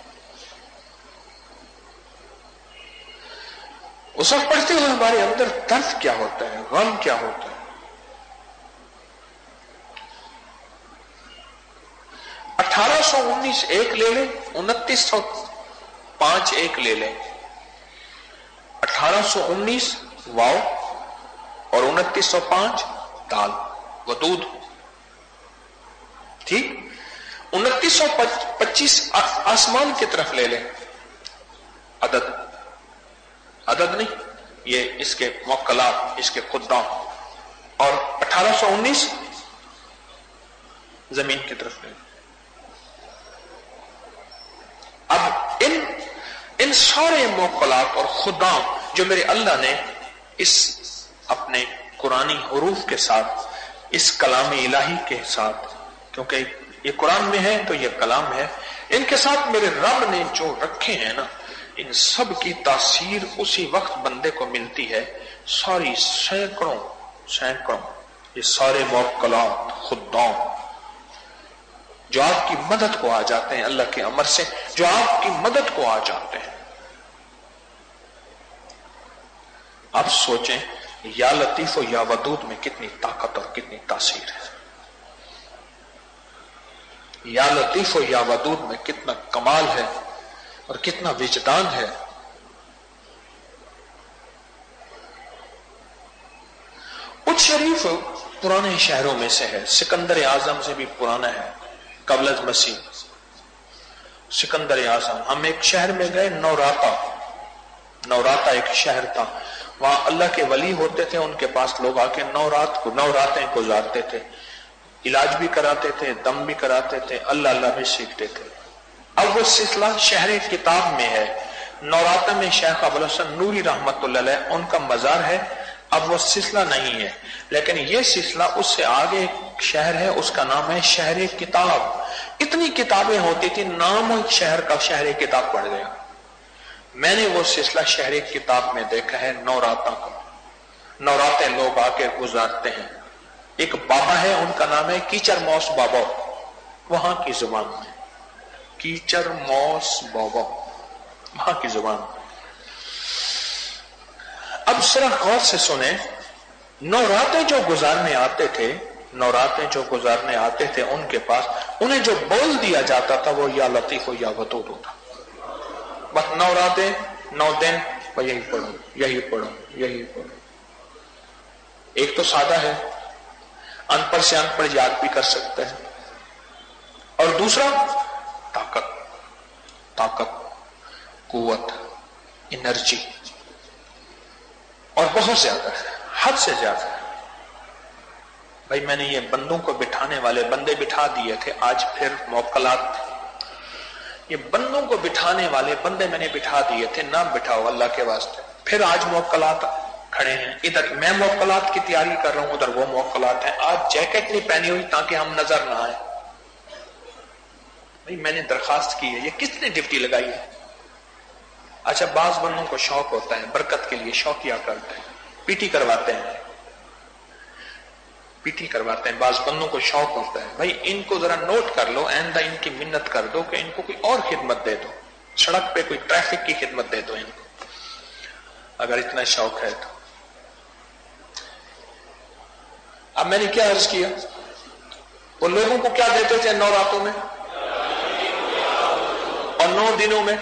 اس وقت پڑھتے ہوئے ہمارے اندر درد کیا ہوتا ہے، غم کیا ہوتا ہے. اٹھارہ سو انیس ایک لے لیں، انتیس سو پانچ ایک لے لیں. اٹھارہ سو انیس واو اور انتیس سو پانچ دال، ودود. ٹھیک. انتیس سو پچیس آسمان کی طرف لے لیں، عدد عدد نہیں، یہ اس کے موکلات، اس کے خدام. اور اٹھارہ سو انیس زمین کی طرف لے لیں. اب ان ان سارے موکلات اور خدام جو میرے اللہ نے اس اپنے قرآنی حروف کے ساتھ، اس کلام الہی کے ساتھ، کیونکہ یہ قرآن میں ہے تو یہ کلام ہے، ان کے ساتھ میرے رب نے جو رکھے ہیں نا، ان سب کی تاثیر اسی وقت بندے کو ملتی ہے. ساری سینکڑوں سینکڑوں یہ سارے موکلات، خدام جو آپ کی مدد کو آ جاتے ہیں اللہ کے امر سے، جو آپ کی مدد کو آ جاتے ہیں. اب سوچیں یا لطیف و یا ودود میں کتنی طاقت اور کتنی تاثیر ہے. یا لطیف و یا ودود میں کتنا کمال ہے اور کتنا وجدان ہے. اچ شریف پرانے شہروں میں سے ہے، سکندر اعظم سے بھی پرانا ہے قبل از مسیح. سکندر اعظم، ہم ایک شہر میں گئے، نوراتا. نوراتا ایک شہر تھا، وہاں اللہ کے ولی ہوتے تھے، ان کے پاس لوگ آ کے نو رات کو نو راتیں گزارتے تھے، علاج بھی کراتے تھے، دم بھی کراتے تھے، اللہ اللہ بھی سیکھتے تھے. اب وہ سلسلہ شہر کتاب میں ہے. نوراتا میں شیخ ابوالحسن نوری رحمت اللہ علیہ ان کا مزار ہے. اب وہ سلسلہ نہیں ہے، لیکن یہ سلسلہ اس سے آگے ایک شہر ہے، اس کا نام ہے شہر کتاب. اتنی کتابیں ہوتی تھی، نام شہر کا شہر کتاب پڑ گیا. میں نے وہ سلسلہ شہر کتاب میں دیکھا ہے. نوراتا کا نوراتے لوگ آ کے گزارتے ہیں. ایک بابا ہے، ان کا نام ہے کیچر موس بابا، وہاں کی زبان میں کیچر موس بابا، وہاں کی زبان میں. اب ذرا غور سے سنیں، نوراتیں جو گزارنے آتے تھے نوراتیں جو گزارنے آتے تھے ان کے پاس انہیں جو بول دیا جاتا تھا وہ یا لطیف و یا ودود ہوتا. بس نوراتیں نو دن یہی پڑھو یہی پڑھو یہی پڑھو. ایک تو سادہ ہے، ان پڑھ سے ان پڑھ یاد بھی کر سکتے ہیں، اور دوسرا طاقت طاقت قوت، انرجی، اور بہت زیادہ ہے، حد سے زیادہ ہے. بھائی میں نے یہ بندوں کو بٹھانے والے بندے بٹھا دیے تھے، آج پھر موکلات، یہ بندوں کو بٹھانے والے بندے میں نے بٹھا دیے تھے، نہ بٹھاؤ اللہ کے واسطے. پھر آج موکلات کھڑے ہیں، ادھر میں موکلات کی تیاری کر رہا ہوں، ادھر وہ موکلات ہیں. آج جیکٹ نہیں پہنی ہوئی تاکہ ہم نظر نہ آئے. بھائی میں نے درخواست کی ہے، یہ کس نے ڈپٹی لگائی ہے؟ اچھا بعض بندوں کو شوق ہوتا ہے، برکت کے لیے شوقیہ کرتے ہیں، پی ٹی کرواتے ہیں پی ٹی کرواتے ہیں بعض بندوں کو شوق ہوتا ہے. بھائی ان کو ذرا نوٹ کر لو، آئندہ ان کی منت کر دو کہ ان کو کوئی اور خدمت دے دو، سڑک پہ کوئی ٹریفک کی خدمت دے دو ان کو، اگر اتنا شوق ہے تو. اب میں نے کیا عرض کیا، وہ لوگوں کو کیا دیتے تھے نو راتوں میں اور نو دنوں میں؟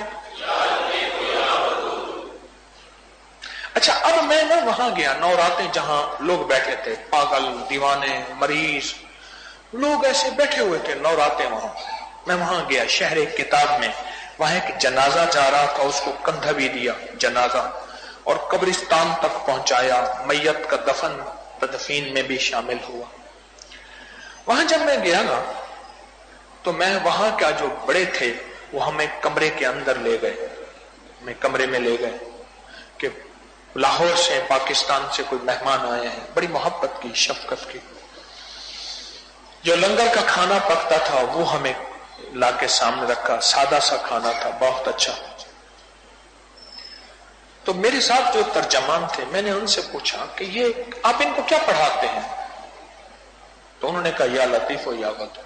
اچھا اب میں نا وہاں گیا، نو راتیں جہاں لوگ بیٹھے تھے، پاگل، دیوانے، مریض، لوگ ایسے بیٹھے ہوئے تھے نو راتیں وہاں. میں وہاں گیا شہر کتاب میں، وہاں ایک جنازہ جا رہا تھا، اس کو کندھا بھی دیا جنازہ، اور قبرستان تک پہنچایا، میت کا دفن تدفین میں بھی شامل ہوا. وہاں جب میں گیا نا تو میں وہاں کا جو بڑے تھے وہ ہمیں کمرے کے اندر لے گئے، ہمیں کمرے میں لے گئے کہ لاہور سے، پاکستان سے کوئی مہمان آئے ہیں، بڑی محبت کی، شفقت کی. جو لنگر کا کھانا پکتا تھا وہ ہمیں لا کے سامنے رکھا، سادہ سا کھانا تھا، بہت اچھا. تو میرے ساتھ جو ترجمان تھے، میں نے ان سے پوچھا کہ یہ آپ ان کو کیا پڑھاتے ہیں؟ تو انہوں نے کہا یا لطیف و یا ودود.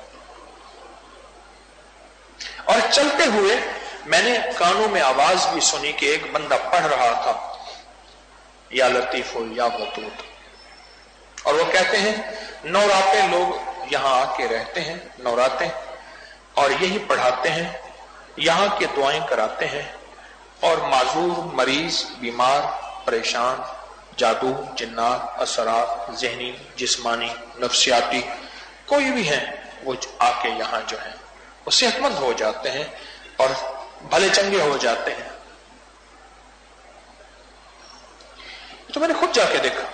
اور چلتے ہوئے میں نے کانوں میں آواز بھی سنی کہ ایک بندہ پڑھ رہا تھا یا لطیف و یا ودود. اور وہ کہتے ہیں نو راتیں لوگ یہاں آ کے رہتے ہیں، نو راتیں، اور یہی پڑھاتے ہیں، یہاں کی دعائیں کراتے ہیں، اور معذور، مریض، بیمار، پریشان، جادو، جنات، اثرات، ذہنی، جسمانی، نفسیاتی، کوئی بھی ہیں، وہ آ کے یہاں جو ہیں وہ صحت مند ہو جاتے ہیں اور بھلے چنگے ہو جاتے ہیں. تو میں نے خود جا کے دیکھا،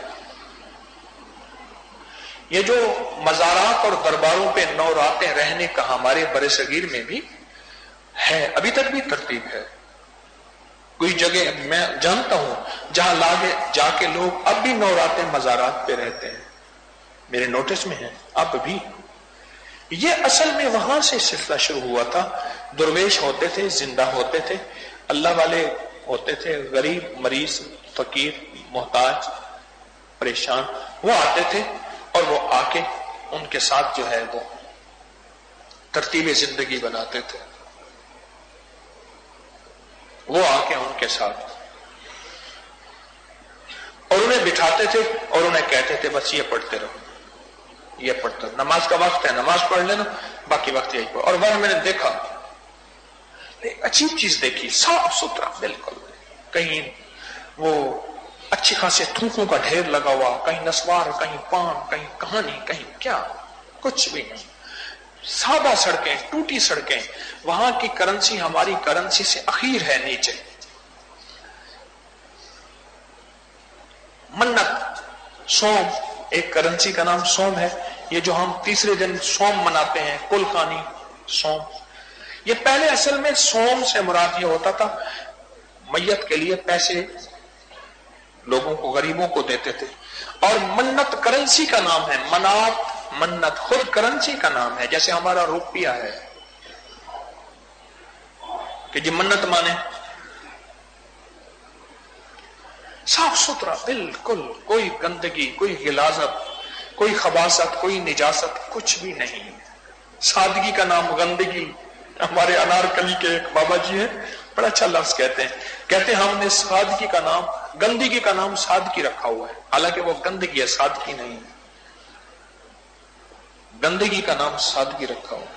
یہ جو مزارات اور درباروں پہ نو راتیں رہنے کا ہمارے بر صغیر میں بھی ہے، ابھی تک بھی ترتیب ہے. کوئی جگہ میں جانتا ہوں جہاں لاگے جا کے لوگ اب بھی نو راتیں مزارات پہ رہتے ہیں، میرے نوٹس میں ہے اب بھی. یہ اصل میں وہاں سے سلسلہ شروع ہوا تھا. درویش ہوتے تھے، زندہ ہوتے تھے، اللہ والے ہوتے تھے، غریب، مریض، فقیر، محتاج، پریشان، وہ آتے تھے اور وہ آ کے ان کے ساتھ جو ہے وہ ترتیب زندگی بناتے تھے. وہ آ کے ان کے ساتھ اور انہیں بٹھاتے تھے اور انہیں کہتے تھے بس یہ پڑھتے رہو، یہ پڑھتے رہو، نماز کا وقت ہے نماز پڑھ لینا، باقی وقت یہی پڑھو. اور وہ میں نے دیکھا ایک عجیب چیز دیکھی، صاف ستھرا بالکل، کہیں وہ اچھی خاصے تھوکوں کا ڈھیر لگا ہوا، کہیں نسوار، کہیں پان، کہیں کہانی، کہیں کیا، کچھ بھی نہیں. سادہ سڑکیں، ٹوٹی سڑکیں. وہاں کی کرنسی ہماری کرنسی سے اخیر ہے نیچے. منت، سوم، ایک کرنسی کا نام سوم ہے. یہ جو ہم تیسرے دن سوم مناتے ہیں، کل خانی سوم، یہ پہلے اصل میں سوم سے مراد یہ ہوتا تھا میت کے لیے پیسے لوگوں کو، غریبوں کو دیتے تھے. اور منت کرنسی کا نام ہے، منات، منت خود کرنسی کا نام ہے، جیسے ہمارا روپیہ ہے کہ جی منت مانے. صاف ستھرا بالکل، کوئی گندگی، کوئی غلاظت، کوئی خباثت، کوئی نجاست، کچھ بھی نہیں. سادگی کا نام گندگی. ہمارے انارکلی کے ایک بابا جی ہیں، بڑا اچھا لفظ کہتے ہیں، کہتے ہیں ہم نے سادگی کا نام، گندگی کا نام سادگی رکھا ہوا ہے، حالانکہ وہ گندگی ہے، سادگی نہیں. گندگی کا نام سادگی رکھا ہوا،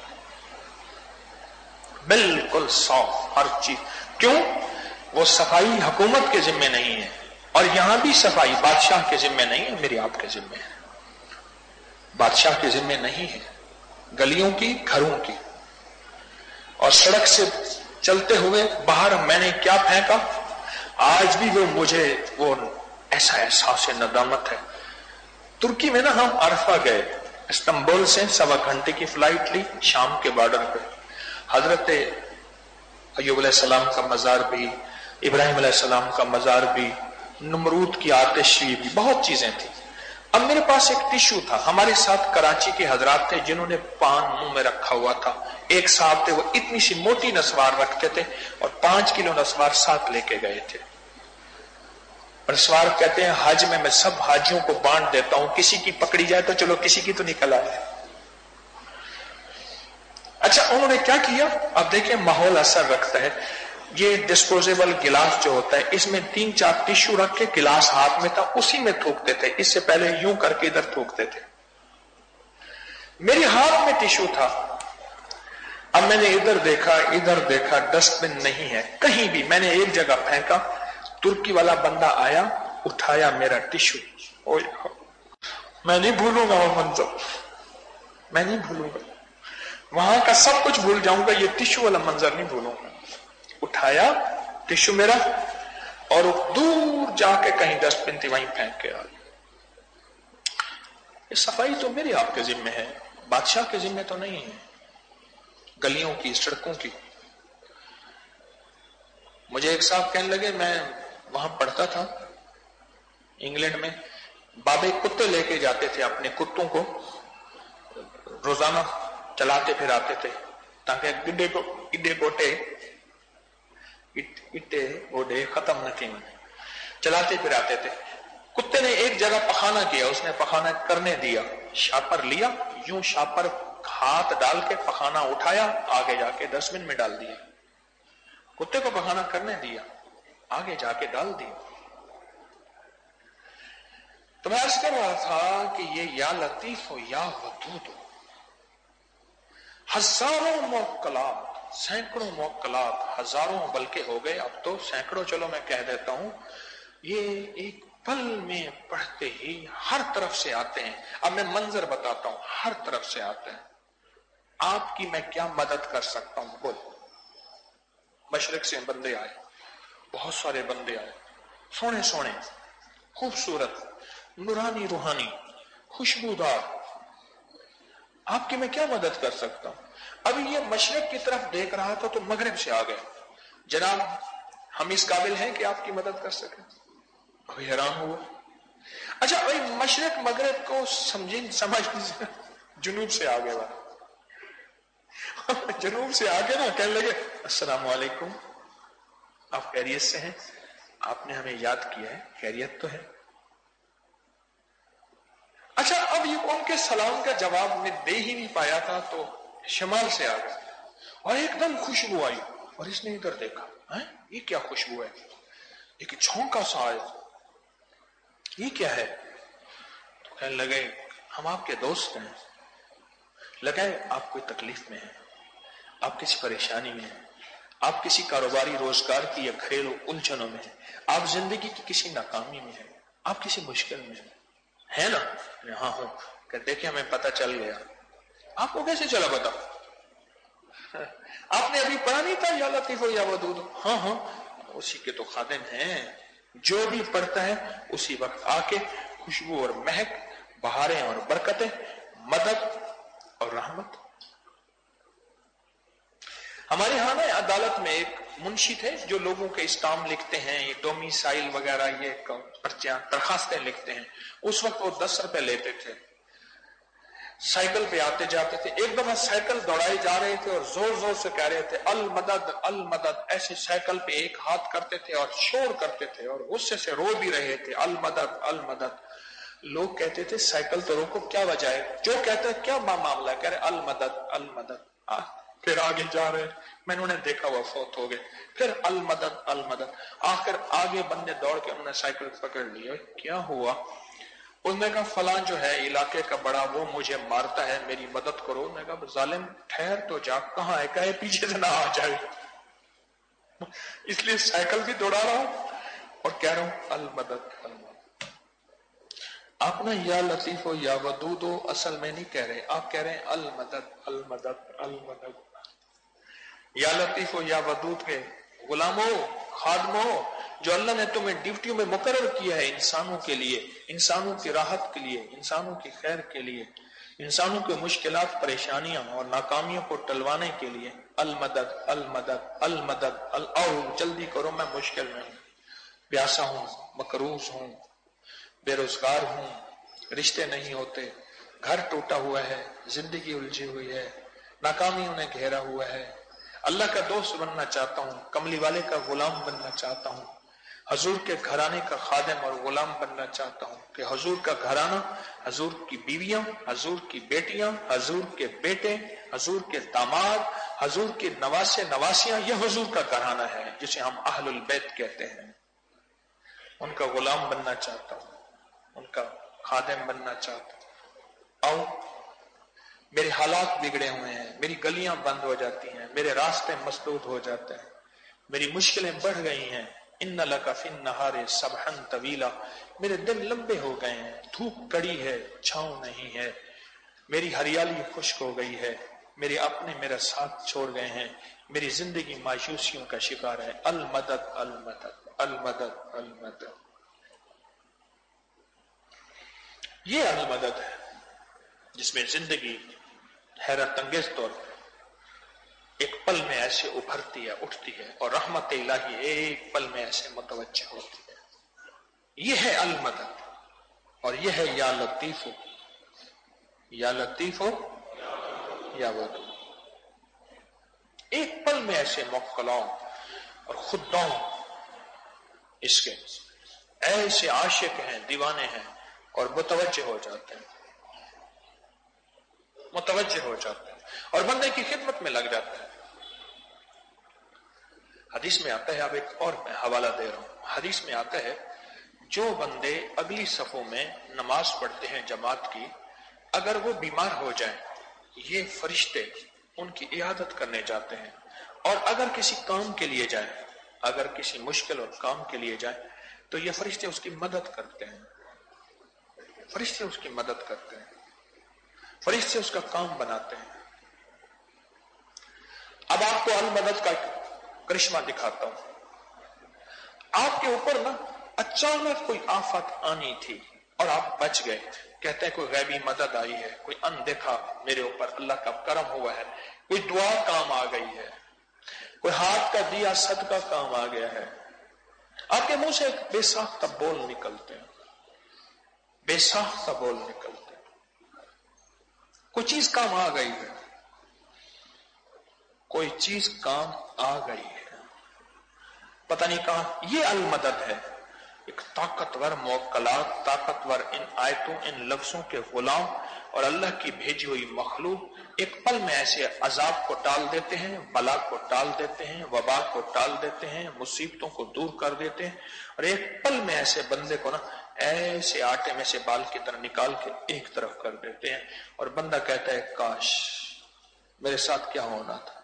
بالکل صاف ہر چیز. کیوں؟ وہ صفائی حکومت کے ذمے نہیں ہے، اور یہاں بھی صفائی بادشاہ کے ذمے نہیں ہے، میری آپ کے ذمے ہے. بادشاہ کے ذمے نہیں ہے، گلیوں کی، گھروں کی. اور سڑک سے چلتے ہوئے باہر میں نے کیا پھینکا، آج بھی وہ مجھے وہ ایسا احساس ندامت ہے. ترکی میں نا ہم عرفہ گئے، استنبول سے سوا گھنٹے کی فلائٹ لی، شام کے بارڈر پہ حضرت ایوب علیہ السلام کا مزار بھی، ابراہیم علیہ السلام کا مزار بھی، نمرود کی آتشی بھی، بہت چیزیں تھیں. اب میرے پاس ایک ٹیشو تھا، ہمارے ساتھ کراچی کے حضرات تھے جنہوں نے پان منہ میں رکھا ہوا تھا. ایک صاحب تھے وہ اتنی سی موٹی نسوار رکھتے تھے اور پانچ کلو نسوار ساتھ لے کے گئے تھے. نسوار کہتے ہیں حج میں میں سب حاجیوں کو بانٹ دیتا ہوں، کسی کی پکڑی جائے تو چلو کسی کی تو نکل آئے. اچھا انہوں نے کیا کیا، اب دیکھیں ماحول اثر رکھتا ہے. یہ ڈسپوزیبل گلاس جو ہوتا ہے اس میں تین چار ٹیشو رکھ کے، گلاس ہاتھ میں تھا اسی میں تھوکتے تھے، اس سے پہلے یوں کر کے ادھر تھوکتے تھے. میرے ہاتھ میں ٹیشو تھا، اب میں نے ادھر دیکھا ادھر دیکھا، ڈسٹ بن نہیں ہے کہیں بھی، میں نے ایک جگہ پھینکا، ترکی والا بندہ آیا اٹھایا میرا ٹیشو، میں نہیں بھولوں گا وہ منظر، میں نہیں بھولوں گا، وہاں کا سب کچھ بھول جاؤں گا، یہ ٹیشو والا منظر نہیں بھولوں گا، اٹھایا ٹیشو میرا اور دور جا کے کہیں ڈسٹ بن تھی وہیں پھینک کے آ گیا۔ یہ صفائی تو میرے آپ کے ذمہ ہے، بادشاہ کے ذمہ تو نہیں ہے، گلیوں کی سڑکوں کی۔ مجھے ایک صاحب کہنے لگے، میں وہاں پڑھتا تھا انگلینڈ میں، بابے کتے لے کے جاتے تھے اپنے کتوں کو، روزانہ چلاتے پھر آتے تھے تاکہ گڈے کو گڈے گوٹے اٹے گوڈے ختم نہ تھی، چلاتے پھر آتے تھے۔ کتے نے ایک جگہ پخانا کیا، اس نے پخانا کرنے دیا، شاپر لیا، یوں شاپر ہاتھ ڈال کے پخانا اٹھایا، آگے جا کے ڈسٹ بن میں ڈال دیا، کتے کو پخانا کرنے دیا، آگے جا کے ڈال دیا۔ تو میں عرض کر رہا تھا کہ یہ یا لطیف ہو یا ودود ہو، ہزاروں موکلات، سینکڑوں موکلات، ہزاروں بلکہ ہو گئے اب تو سینکڑوں، چلو میں کہہ دیتا ہوں، یہ ایک پل میں پڑھتے ہی ہر طرف سے آتے ہیں۔ اب میں منظر بتاتا ہوں، ہر طرف سے آتے ہیں، آپ کی میں کیا مدد کر سکتا ہوں؟ بول۔ مشرق سے بندے آئے، بہت سارے بندے آئے، سونے سونے، خوبصورت، نورانی روحانی، خوشبودار، آپ کی میں کیا مدد کر سکتا ہوں؟ ابھی یہ مشرق کی طرف دیکھ رہا تھا تو مغرب سے آ گئے، جناب ہم اس قابل ہیں کہ آپ کی مدد کر سکیں؟ ابھی حیران ہوا۔ اچھا بھائی مشرق مغرب کو سمجھیں سمجھ جنوب سے آ گئے، جنوب سے آگے نا کہنے لگے السلام علیکم، آپ خیریت سے ہیں؟ آپ نے ہمیں یاد کیا ہے، خیریت تو ہے؟ اچھا اب یہ ان کے سلام کا جواب میں دے ہی نہیں پایا تھا تو شمال سے آ گیا اور ایک دم خوشبو آئی، اور اس نے ادھر دیکھا، یہ کیا خوشبو ہے؟ ایک جھونکا سا آیا، یہ کیا ہے؟ تو کہنے لگے ہم آپ کے دوست ہیں، لگے آپ کوئی تکلیف میں ہیں، آپ کسی پریشانی میں ہیں، آپ کسی کاروباری روزگار کی یا گھریلو الجھنوں میں ہیں، آپ زندگی کی کسی ناکامی میں ہیں، آپ کسی مشکل میں ہیں، ہے نا؟ ہاں ہوں۔ کہ دیکھیں ہمیں پتہ چل گیا۔ آپ کو کیسے چلا پتا؟ آپ نے ابھی پڑھا نہیں تھا یا لطیف ہو یا ودود؟ ہاں ہاں، اسی کے تو خادم ہیں، جو بھی پڑھتا ہے اسی وقت آ کے خوشبو اور مہک، بہاریں اور برکتیں، مدد اور رحمت۔ ہمارے ہاں نا عدالت میں ایک منشی تھے جو لوگوں کے اسٹام لکھتے ہیں، یہ ڈومیسائل وغیرہ، یہ پرچیاں درخواستیں لکھتے ہیں، اس وقت وہ دس روپے لیتے تھے، سائیکل پہ آتے جاتے تھے۔ ایک دفعہ سائیکل دوڑائے جا رہے تھے اور زور زور سے کہہ رہے تھے المدد المدد، ایسے سائیکل پہ ایک ہاتھ کرتے تھے اور شور کرتے تھے اور غصے سے رو بھی رہے تھے المدد المدد۔ لوگ کہتے تھے سائیکل تو روکو، کیا وجہ ہے؟ جو کہتا ہے کیا معاملہ ہے؟ کہہ رہے المدد المدد۔ پھر آگے جا رہے، میں نے دیکھا وہ فوت ہو گئے، پھر المدد المدد، آخر آگے بندے دوڑ کے انہوں نے سائیکل پکڑ لیا۔ کیا ہوا؟ اس نے کہا فلاں جو ہے علاقے کا بڑا، وہ مجھے مارتا ہے، میری مدد کرو۔ نے کہا ظالم ٹھہر تو جا، کہاں ہے؟ کہے پیچھے سے نہ آ جائے، اس لیے سائیکل بھی دوڑا رہا ہوں اور کہہ رہا ہوں المدد المدد۔ آپ نا یا لطیف ہو یا ودود ہو اصل میں نہیں کہہ رہے، آپ کہہ رہے ہیں المدد المدد المدد۔ یا لطیف ہو یا ودود کے غلاموں، خادموں، جو اللہ نے تمہیں ڈیوٹیوں میں مقرر کیا ہے انسانوں کے لیے، انسانوں کی راحت کے لیے، انسانوں کی خیر کے لیے، انسانوں کے مشکلات، پریشانیاں اور ناکامیوں کو ٹلوانے کے لیے، المدد المدد المدد، آؤ جلدی کرو، میں مشکل میں ہوں، پیاسا ہوں، مقروض ہوں، بے روزگار ہوں، رشتے نہیں ہوتے، گھر ٹوٹا ہوا ہے، زندگی الجھی ہوئی ہے، ناکامیوں نے گھیرا ہوا ہے، اللہ کا دوست بننا چاہتا ہوں، کملی والے کا غلام بننا چاہتا ہوں، حضور کے گھرانے کا خادم اور غلام بننا چاہتا ہوں، کہ حضور کا گھرانہ، حضور کی بیویاں، حضور کی بیٹیاں، حضور کے بیٹے، حضور کے داماد، حضور کے نواسے نواسیاں، یہ حضور کا گھرانہ ہے جسے ہم اہل البیت کہتے ہیں۔ ان کا غلام بننا چاہتا ہوں، ان کا خادم بننا چاہتا ہوں۔ آؤ میرے حالات بگڑے ہوئے ہیں، میری گلیاں بند ہو جاتی ہیں، میرے راستے مسدود ہو جاتے ہیں، میری مشکلیں بڑھ گئی ہیں۔ ان لک فی النہار سبحا طویلا، میرے دن لمبے ہو گئے ہیں، دھوپ کڑی ہے، چھاؤں نہیں ہے، میری ہریالی خشک ہو گئی ہے، میرے اپنے میرا ساتھ چھوڑ گئے ہیں، میری زندگی مایوسیوں کا شکار ہے۔ المدد المدد المدد المدد، یہ المدد ہے جس میں زندگی حیرت انگیز طور پر ایک پل میں ایسے ابھرتی ہے، اٹھتی ہے، اور رحمت الہی ایک پل میں ایسے متوجہ ہوتی ہے۔ یہ ہے المدد، اور یہ ہے یا لطیف ہو یا لطیف ہو یا ودود، ایک پل میں ایسے موکلاؤں اور خداؤں اس کے ایسے عاشق ہیں، دیوانے ہیں، اور متوجہ ہو جاتے ہیں، متوجہ ہو جاتے ہیں اور بندے کی خدمت میں لگ جاتے ہیں۔ حدیث میں آتا ہے، اب ایک اور میں حوالہ دے رہا ہوں، حدیث میں آتا ہے جو بندے اگلی صفوں میں نماز پڑھتے ہیں جماعت کی، اگر وہ بیمار ہو جائیں یہ فرشتے ان کی عیادت کرنے جاتے ہیں، اور اگر کسی کام کے لیے جائیں، اگر کسی مشکل اور کام کے لیے جائیں تو یہ فرشتے اس کی مدد کرتے ہیں، فرشتے اس کی مدد کرتے ہیں، فرشتے اس کا کام بناتے ہیں۔ اب آپ کو المدد کا کرشمہ دکھاتا ہوں۔ آپ کے اوپر نا اچانک کوئی آفت آنی تھی اور آپ بچ گئے، کہتے ہیں کوئی غیبی مدد آئی ہے، کوئی اندیکھا میرے اوپر اللہ کا کرم ہوا ہے، کوئی دعا کام آ گئی ہے، کوئی ہاتھ کا دیا صدقہ کام آ گیا ہے۔ آپ کے منہ سے ایک بے ساختہ بول نکلتے ہیں، بے ساختہ بول نکلتے ہیں، کوئی چیز کام آ گئی ہے، کوئی چیز کام آ گئی ہے، پتہ نہیں کہاں۔ یہ المدد ہے، ایک طاقتور موکلات، طاقتور ان آیتوں، ان لفظوں کے غلام اور اللہ کی بھیجی ہوئی مخلوق ایک پل میں ایسے عذاب کو ٹال دیتے ہیں، بلا کو ٹال دیتے ہیں، وبا کو ٹال دیتے ہیں، مصیبتوں کو دور کر دیتے ہیں، اور ایک پل میں ایسے بندے کو نا ایسے آٹے میں سے بال کی طرح نکال کے ایک طرف کر دیتے ہیں، اور بندہ کہتا ہے کاش میرے ساتھ کیا ہونا تھا۔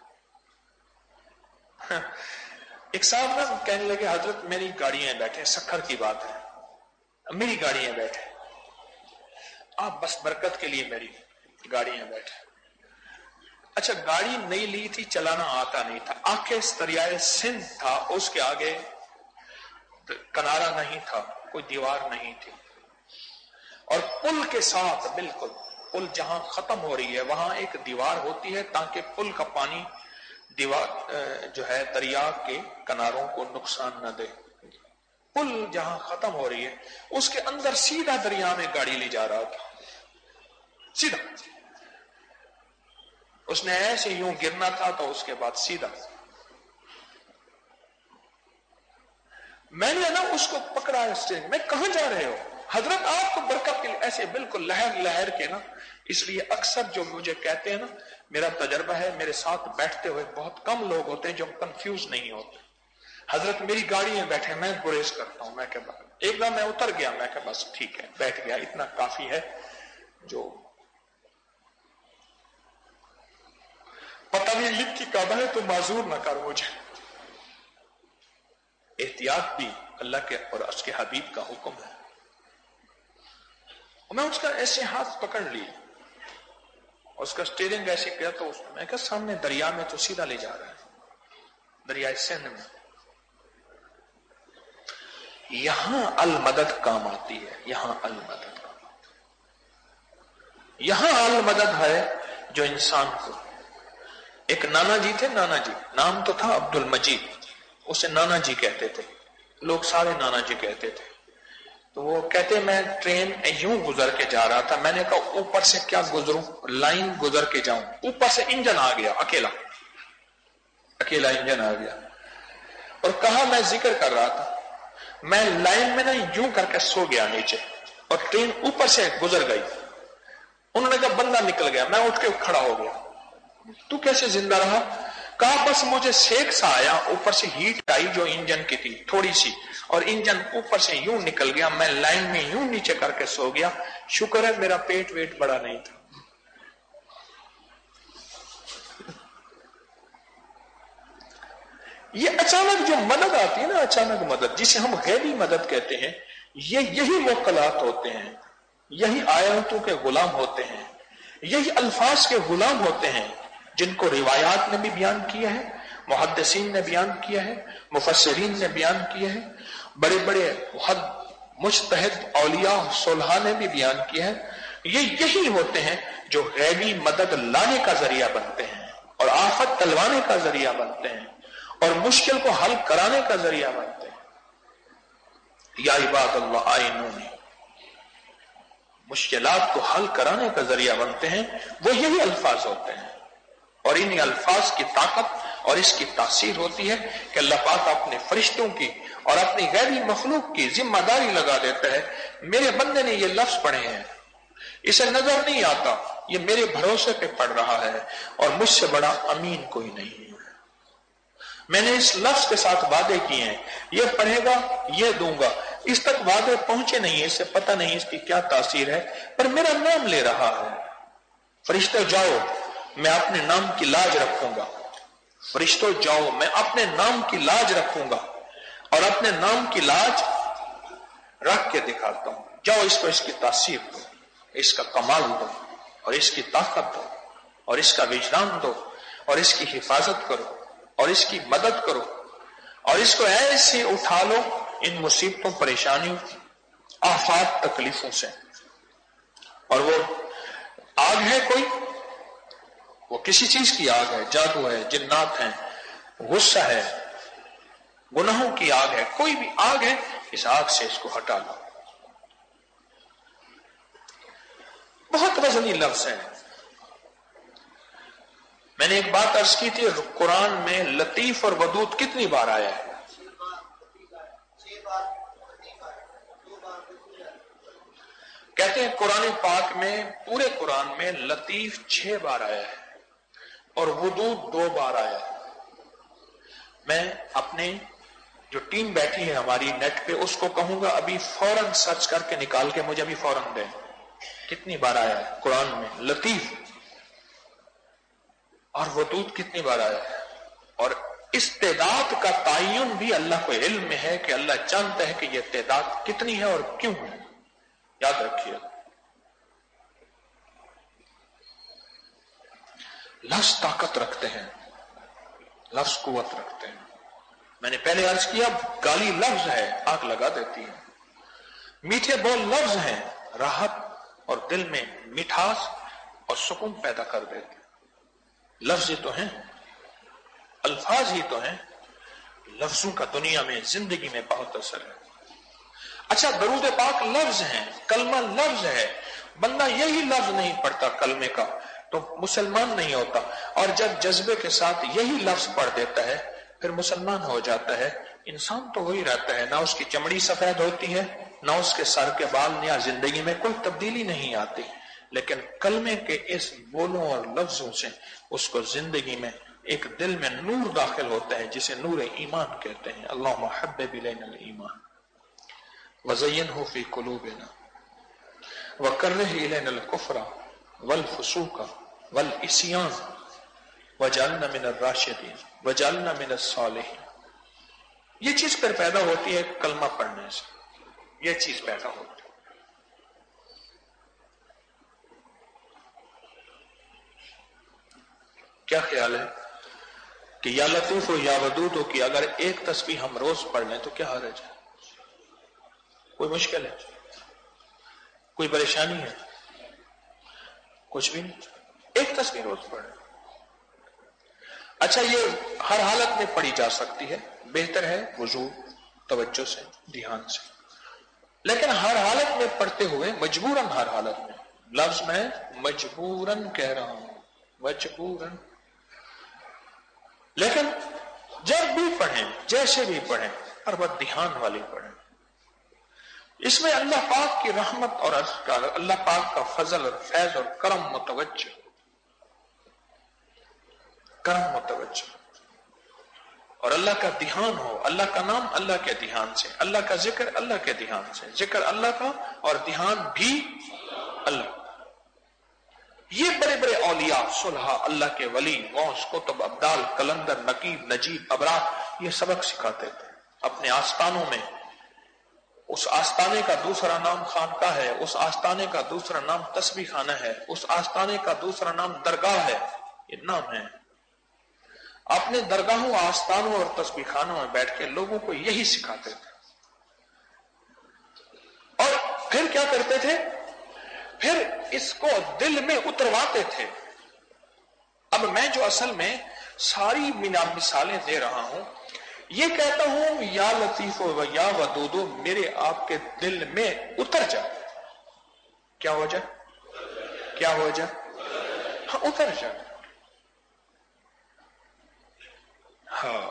ایک صاحب نا کہنے لگے حضرت میری گاڑیاں بیٹھے، سکھر کی بات ہے، میری گاڑیاں بیٹھے، آپ بس برکت کے لیے میری گاڑیاں بیٹھے۔ اچھا گاڑی نہیں لی تھی، چلانا آتا نہیں تھا، آنکھیں اس دریائے سندھ تھا، اس کے آگے کنارہ نہیں تھا، کوئی دیوار نہیں تھی، اور پل کے ساتھ بالکل پل جہاں ختم ہو رہی ہے وہاں ایک دیوار ہوتی ہے تاکہ پل کا پانی دیوار جو ہے دریا کے کناروں کو نقصان نہ دے۔ پل جہاں ختم ہو رہی ہے اس کے اندر سیدھا دریا میں گاڑی لے جا رہا تھا، سیدھا، اس نے ایسے یوں گرنا تھا تو اس کے بعد سیدھا۔ میں نے نا اس کو پکڑا اسٹیج میں، کہاں جا رہے ہو حضرت؟ آپ کو برکت کے لیے، ایسے بالکل لہر لہر کے نا۔ اس لیے اکثر جو مجھے کہتے ہیں نا، میرا تجربہ ہے میرے ساتھ بیٹھتے ہوئے بہت کم لوگ ہوتے ہیں جو کنفیوز نہیں ہوتے۔ حضرت میری گاڑی میں بیٹھے، میں گریز کرتا ہوں، میں کہ ایک بار میں اتر گیا، میں کہ بس ٹھیک ہے بیٹھ گیا، اتنا کافی ہے۔ جو پتہ نہیں لکھ کی کعبہ ہے تو معذور نہ کر مجھے۔ احتیاط بھی اللہ کے اور اس کے حبیب کا حکم ہے۔ میں اس کا ایسے ہاتھ پکڑ لی، اس کا سٹیئرنگ ایسے کیا تو اس میں کہا سامنے دریا میں تو سیدھا لے جا رہا ہے، دریائے سندھ میں۔ یہاں المدد کام آتی ہے، یہاں المدد کام آتی ہے، یہاں المدد ہے جو انسان کو۔ ایک نانا جی تھے، نانا جی نام تو تھا عبد المجید، اسے نانا جی کہتے تھے، لوگ سارے نانا جی کہتے تھے۔ تو وہ کہتے میں ٹرین یوں گزر کے جا رہا تھا، میں نے کہا اوپر سے کیا گزروں، لائن گزر کے جاؤں، اوپر سے انجن آ گیا، اکیلا اکیلا انجن آ گیا، اور کہا میں ذکر کر رہا تھا، میں لائن میں نہ یوں کر کے سو گیا نیچے، اور ٹرین اوپر سے گزر گئی۔ انہوں نے کہا بندہ نکل گیا، میں اٹھ کے کھڑا ہو گیا، تو کیسے زندہ رہا؟ کہا بس مجھے سیک سا آیا، اوپر سے ہیٹ آئی جو انجن کی تھی تھوڑی سی، اور انجن اوپر سے یوں نکل گیا، میں لائن میں یوں نیچے کر کے سو گیا، شکر ہے میرا پیٹ ویٹ بڑا نہیں تھا۔ یہ اچانک جو مدد آتی ہے نا، اچانک مدد جسے ہم غیبی مدد کہتے ہیں، یہ یہی موکلات ہوتے ہیں، یہی آیاتوں کے غلام ہوتے ہیں، یہی الفاظ کے غلام ہوتے ہیں جن کو روایات نے بھی بیان کیا ہے، محدثین نے بیان کیا ہے، مفسرین نے بیان کیا ہے، بڑے بڑے مجتہد اولیاء صلحاء نے بھی بیان کیا ہے۔ یہ یہی ہوتے ہیں جو غیبی مدد لانے کا ذریعہ بنتے ہیں اور آفت ٹلوانے کا ذریعہ بنتے ہیں اور مشکل کو حل کرانے کا ذریعہ بنتے ہیں۔ یا عباد اللہ آئینونی، مشکلات کو حل کرانے کا ذریعہ بنتے ہیں، وہ یہی الفاظ ہوتے ہیں۔ اور انہی الفاظ کی طاقت اور اس کی تاثیر ہوتی ہے کہ اللہ پاک اپنے فرشتوں کی اور اپنی غیبی مخلوق کی ذمہ داری لگا دیتا ہے، میرے بندے نے یہ لفظ پڑھے ہیں، اسے نظر نہیں آتا، یہ میرے بھروسے پہ پڑھ رہا ہے اور مجھ سے بڑا امین کوئی نہیں ہے، میں نے اس لفظ کے ساتھ وعدے کیے ہیں، یہ پڑھے گا یہ دوں گا، اس تک وعدے پہنچے نہیں، اس سے پتہ نہیں اس کی کیا تاثیر ہے، پر میرا نام لے رہا ہے۔ فرشتوں جاؤ، میں اپنے نام کی لاج رکھوں گا، فرشتوں جاؤ، میں اپنے نام کی لاج رکھوں گا اور اپنے نام کی لاج رکھ کے دکھاتا ہوں، جاؤ اس کو اس کی تاثیر دو، اس کا کمال دو اور اس کی طاقت دو اور اس کا وجدان دو اور اس کی حفاظت کرو اور اس کی مدد کرو اور اس کو ایسے اٹھا لو ان مصیبتوں، پریشانیوں، آفات، تکلیفوں سے۔ اور وہ آگ ہے کوئی، وہ کسی چیز کی آگ ہے، جادو ہے، جنات ہیں، غصہ ہے، گناہوں کی آگ ہے، کوئی بھی آگ ہے، اس آگ سے اس کو ہٹا لو۔ بہت وزنی لفظ ہے۔ میں نے ایک بات عرض کی تھی، قرآن میں لطیف اور ودود کتنی بار آیا ہے؟ کہتے ہیں قرآن پاک میں، پورے قرآن میں لطیف چھ بار آیا ہے اور ودود دو بار آیا ہے۔ میں اپنے جو ٹیم بیٹھی ہے ہماری نیٹ پہ، اس کو کہوں گا ابھی فوراً سرچ کر کے نکال کے مجھے ابھی فوراً دیں، کتنی بار آیا ہے قرآن میں لطیف اور ودود کتنی بار آیا ہے۔ اور اس تعداد کا تعین بھی اللہ کو علم میں ہے کہ اللہ جانتا ہے کہ یہ تعداد کتنی ہے اور کیوں ہے، یاد رکھیے۔ لفظ طاقت رکھتے ہیں، لفظ قوت رکھتے ہیں۔ میں نے پہلے عرض کیا، گالی لفظ ہے، آگ لگا دیتی ہے، میٹھے بول لفظ ہیں، راحت اور دل میں مٹھاس اور سکون پیدا کر دیتے ہیں۔ لفظ ہی تو ہیں، الفاظ ہی تو ہیں، لفظوں کا دنیا میں، زندگی میں بہت اثر ہے۔ اچھا، درود پاک لفظ ہیں، کلمہ لفظ ہے، بندہ یہی لفظ نہیں پڑھتا کلمے کا تو مسلمان نہیں ہوتا، اور جب جذبے کے ساتھ یہی لفظ پڑھ دیتا ہے پھر مسلمان ہو جاتا ہے۔ انسان تو وہی رہتا ہے، نہ اس کی چمڑی سفید ہوتی ہے، نہ اس کے سر کے بال، یا زندگی میں کوئی تبدیلی نہیں آتی، لیکن کلمے کے اس بولوں اور لفظوں سے اس کو زندگی میں ایک دل میں نور داخل ہوتا ہے جسے نور ایمان کہتے ہیں۔ اللہم حبب الینا الایمان وزینہ فی قلوبنا وکرہ الینا الکفر والفسوق والعصیان وجعلنا من الراشدین وجعلنا من الصالحین۔ یہ چیز پھر پیدا ہوتی ہے کلمہ پڑھنے سے، یہ چیز پیدا ہوتی ہے۔ کیا خیال ہے کہ یا لطیف ہو یا ودود ہو کہ اگر ایک تسبیح ہم روز پڑھ لیں تو کیا حرج ہے؟ کوئی مشکل ہے؟ کوئی پریشانی ہے؟ کچھ بھی نہیں، ایک تسبیح روز پڑھ لیں۔ اچھا، یہ ہر حالت میں پڑھی جا سکتی ہے، بہتر ہے وضو، توجہ سے، دھیان سے، لیکن ہر حالت میں پڑھتے ہوئے مجبوراً، ہر حالت میں، لفظ میں مجبوراً کہہ رہا ہوں، مجبوراً، لیکن جب بھی پڑھیں، جیسے بھی پڑھیں، ہر وقت دھیان والی پڑھیں۔ اس میں اللہ پاک کی رحمت اور اللہ پاک کا فضل اور فیض اور کرم متوجہ، کرم متوجہ، اور اللہ کا دھیان ہو، اللہ کا نام اللہ کے دھیان سے، اللہ کا ذکر اللہ کے دھیان سے، ذکر اللہ کا اور دھیان بھی اللہ۔ یہ بڑے بڑے اولیاء، صلحاء، اللہ کے ولی، غوث، قطب، ابدال، کلندر، نقیب، نجیب، ابرار، یہ سبق سکھاتے تھے اپنے آستانوں میں. اس آستانے کا دوسرا نام خانقاہ ہے، اس آستانے کا دوسرا نام تسبیح خانہ ہے، اس آستانے کا دوسرا نام درگاہ ہے. یہ نام ہے. اپنے درگاہوں، آستانوں اور تسبیح خانوں میں بیٹھ کے لوگوں کو یہی سکھاتے تھے. اور پھر کیا کرتے تھے؟ پھر اس کو دل میں اترواتے تھے. اب میں جو اصل میں ساری مثالیں دے رہا ہوں، یہ کہتا ہوں یا لطیف و یا ودود میرے آپ کے دل میں اتر جائے. کیا ہو جائے؟ کیا ہو جائے؟ ہاں اتر جائے. ہاں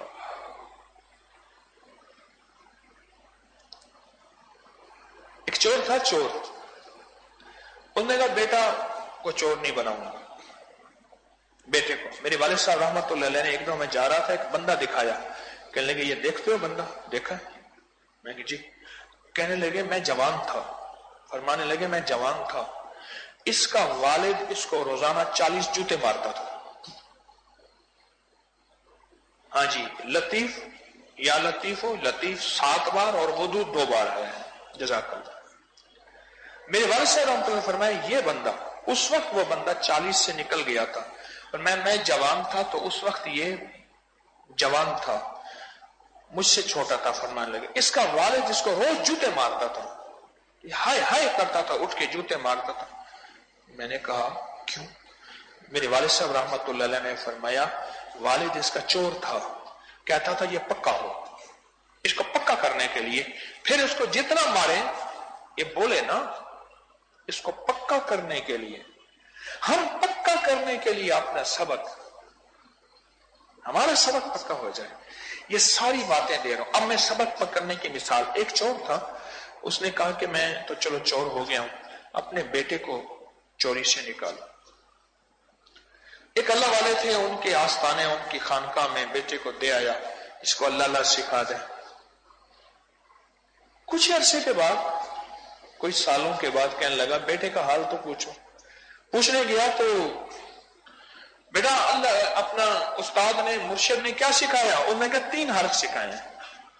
ایک چور تھا، چور. انہوں نے کہا بیٹا کو چور نہیں بناؤں گا. بیٹے کو. میرے والد صاحب رحمت اللہ علیہ نے ایک دم میں جا رہا تھا، ایک بندہ دکھایا. کہنے لگے یہ دیکھتے ہو بندہ؟ دیکھا. میں کہ جی. کہنے لگے میں جوان تھا. فرمانے لگے میں جوان تھا، اس کا والد اس کو روزانہ چالیس جوتے مارتا تھا. ہاں جی. لطیف یا لطیف ہو، لطیف سات بار اور ودود دو بار ہے. جزاک اللہ. میرے والد صاحب رحمۃ اللہ فرمایا یہ بندہ، اس وقت وہ بندہ چالیس سے نکل گیا تھا اور میں میں جوان تھا تو اس وقت یہ جوان تھا، مجھ سے چھوٹا تھا. فرمانے لگے اس کا والد اس کو روز جوتے مارتا تھا، ہائے ہائے کرتا تھا، اٹھ کے جوتے مارتا تھا. میں نے کہا کیوں؟ میرے والد صاحب رحمت اللہ علیہ نے فرمایا والد اس کا چور تھا، کہتا تھا یہ پکا ہو. اس کو پکا کرنے کے لیے پھر اس کو جتنا مارے، یہ بولے نا، اس کو پکا کرنے کے لیے، ہم پکا کرنے کے لیے اپنا سبق، ہمارا سبق پکا ہو جائے. یہ ساری باتیں دے رہا ہوں. اب میں سبق پکڑنے کی مثال. ایک چور تھا، اس نے کہا کہ میں تو چلو چور ہو گیا ہوں، اپنے بیٹے کو چوری سے نکالا. ایک اللہ والے تھے، ان کے آستانے، ان کی خانقاہ میں بیٹے کو دے آیا، اس کو اللہ اللہ سکھا دے. کچھ عرصے کے بعد، کوئی سالوں کے بعد کہنے لگا بیٹے کا حال تو پوچھو. پوچھنے گیا تو بیٹا اللہ اپنا استاد نے، مرشد نے کیا سکھایا؟ انہوں نے کہا تین حرف سکھائے ہیں،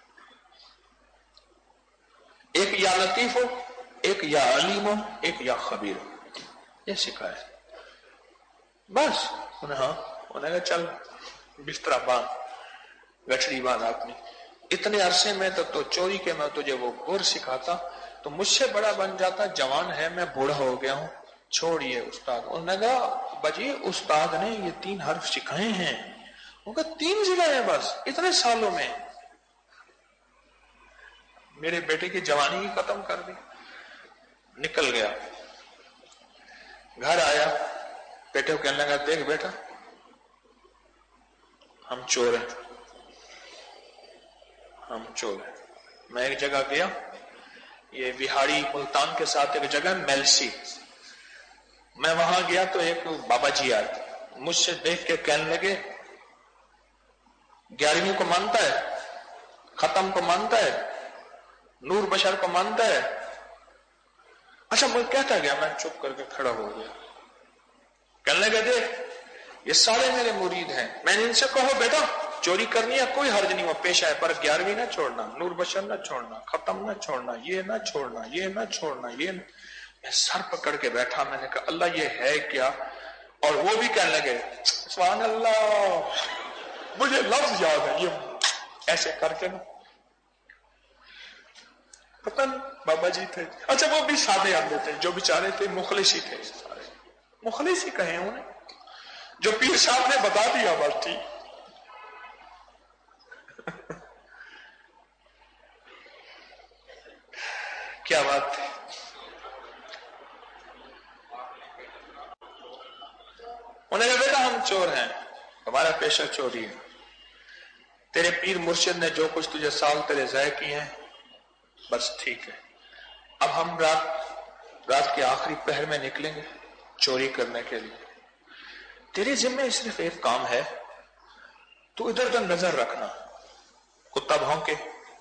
ایک یا لطیف ہو، ایک یا علیم ہو، ایک یا خبیر ہو. یہ سکھایا بس. انہیں ہاں انہوں نے کہا چل بستر باندھ، گٹھڑی باندھ اپنی. اتنے عرصے میں تو, تو چوری کے میں تجھے وہ گور سکھاتا تو مجھ سے بڑا بن جاتا. جوان ہے میں، بوڑھا ہو گیا ہوں، چھوڑیے استاد. انہوں نے کہا بجی استاد نے یہ تین حرف سکھائے ہیں. وہ کہا تین جگہ ہے بس اتنے سالوں میں؟ میرے بیٹے کی جوانی ہی ختم کر دی. نکل گیا، گھر آیا، بیٹے کو کہنے لگا دیکھ بیٹا ہم چور ہیں، ہم چور ہیں. میں ایک جگہ گیا، یہ بہاڑی ملتان کے ساتھ ایک جگہ میلسی، میں وہاں گیا تو ایک بابا جی آئے، مجھ سے دیکھ کے کہنے لگے گیارہویں کو مانتا ہے، ختم کو مانتا ہے، نور بشر کو مانتا ہے؟ اچھا میں کہتا گیا، میں چپ کر کے کھڑا ہو گیا. کہنے لگے دیکھ یہ سارے میرے مرید ہیں. میں نے ان سے کہو بیٹا چوری کرنی ہے کوئی حرج نہیں، وہ پیشہ ہے، پر گیارہویں نہ چھوڑنا، نور بشر نہ چھوڑنا، ختم نہ چھوڑنا، یہ نہ چھوڑنا، یہ نہ چھوڑنا، یہ نہ. میں سر پکڑ کے بیٹھا، میں نے کہا اللہ یہ ہے کیا؟ اور وہ بھی کہنے لگے سبحان اللہ. مجھے لفظ یاد ہے، یہ ایسے کر کے نا پتہ بابا جی تھے. اچھا وہ بھی سادے آدمی تھے، جو بیچارے تھے مخلص ہی تھے، سارے مخلص ہی کہیں انہیں، جو پیر صاحب نے بتا دیا بات تھی. کیا بات تھی. انہیں کہا بیٹا ہم چور ہیں، ہمارا پیشہ چوری ہے، تیرے پیر مرشد نے جو کچھ تجھے سال تیرے ضائع کیے ہیں بس ٹھیک ہے، اب ہم رات رات کے آخری پہر میں نکلیں گے چوری کرنے کے لیے. تیرے ذمہ صرف ایک کام ہے، تو ادھر ادھر نظر رکھنا، کتا بھونکے،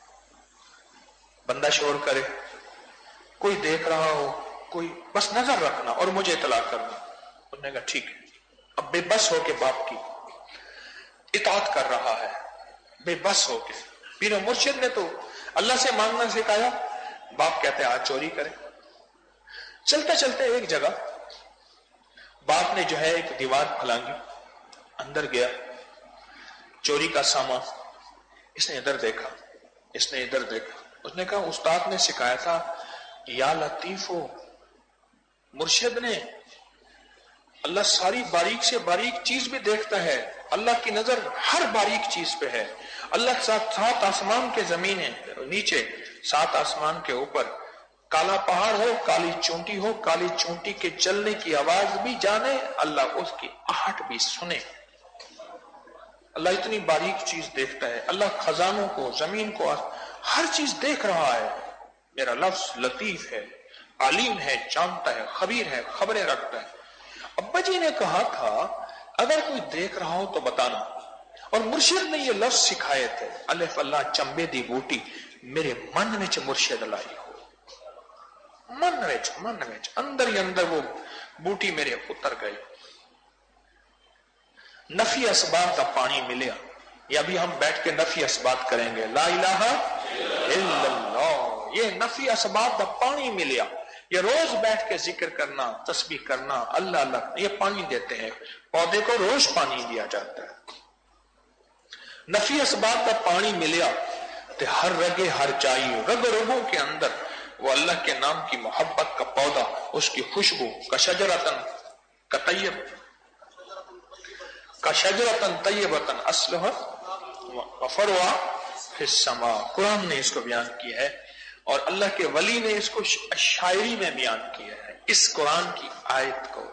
بندہ شور کرے، کوئی دیکھ رہا ہو، کوئی بس نظر رکھنا اور مجھے اطلاع کرنا. انہوں نے کہا ٹھیک ہے. اب بے بس ہو کے باپ کی اطاعت کر رہا ہے. بے بس ہو کے. پیر و مرشد نے تو اللہ سے مانگنا سکھایا، باپ کہتے ہیں آج چوری کریں. چلتے چلتے ایک جگہ باپ نے جو ہے ایک دیوار پھلانگی، اندر گیا، چوری کا سامان. اس نے ادھر دیکھا، اس نے ادھر دیکھا. اس نے کہا استاد نے سکھایا تھا یا لطیف ہو، مرشد نے، اللہ ساری باریک سے باریک چیز بھی دیکھتا ہے، اللہ کی نظر ہر باریک چیز پہ ہے. اللہ سات سات آسمان کے زمین ہے نیچے، سات آسمان کے اوپر، کالا پہاڑ ہو، کالی چونٹی ہو، کالی چونٹی کے چلنے کی آواز بھی جانے، اللہ اس کی آہٹ بھی سنے. اللہ اتنی باریک چیز دیکھتا ہے، اللہ خزانوں کو، زمین کو، ہر چیز دیکھ رہا ہے. میرا لفظ لطیف ہے، علیم ہے، جانتا ہے، خبیر ہے، خبریں رکھتا ہے. ابا جی نے کہا تھا اگر کوئی دیکھ رہا ہو تو بتانا، اور مرشد نے یہ لفظ سکھائے تھے، الف اللہ چمبے دی بوٹی میرے من وچ مرشد لائی ہو، من وچ من وچ اندر ہی اندر وہ بوٹی میرے اتر گئی. نفی اسباب کا پانی ملیا، یا بھی ہم بیٹھ کے نفی اسباب کریں گے، لا الہ الا اللہ. یہ نفی اسباب کا پانی ملیا، یہ روز بیٹھ کے ذکر کرنا، تسبیح کرنا، اللہ اللہ، یہ پانی دیتے ہیں. پودے کو روز پانی دیا جاتا ہے. نفی اسباب کا پانی ملیا تو ہر رگے ہر چاہیے، رگ رگوں کے اندر وہ اللہ کے نام کی محبت کا پودا، اس کی خوشبو کا شجرتن کا طیب کا شجرتن طیبتن اصلها وفرعها فی السماء. قرآن نے اس کو بیان کیا ہے اور اللہ کے ولی نے اس کو شاعری میں بیان کیا ہے، اس قرآن کی آیت کو.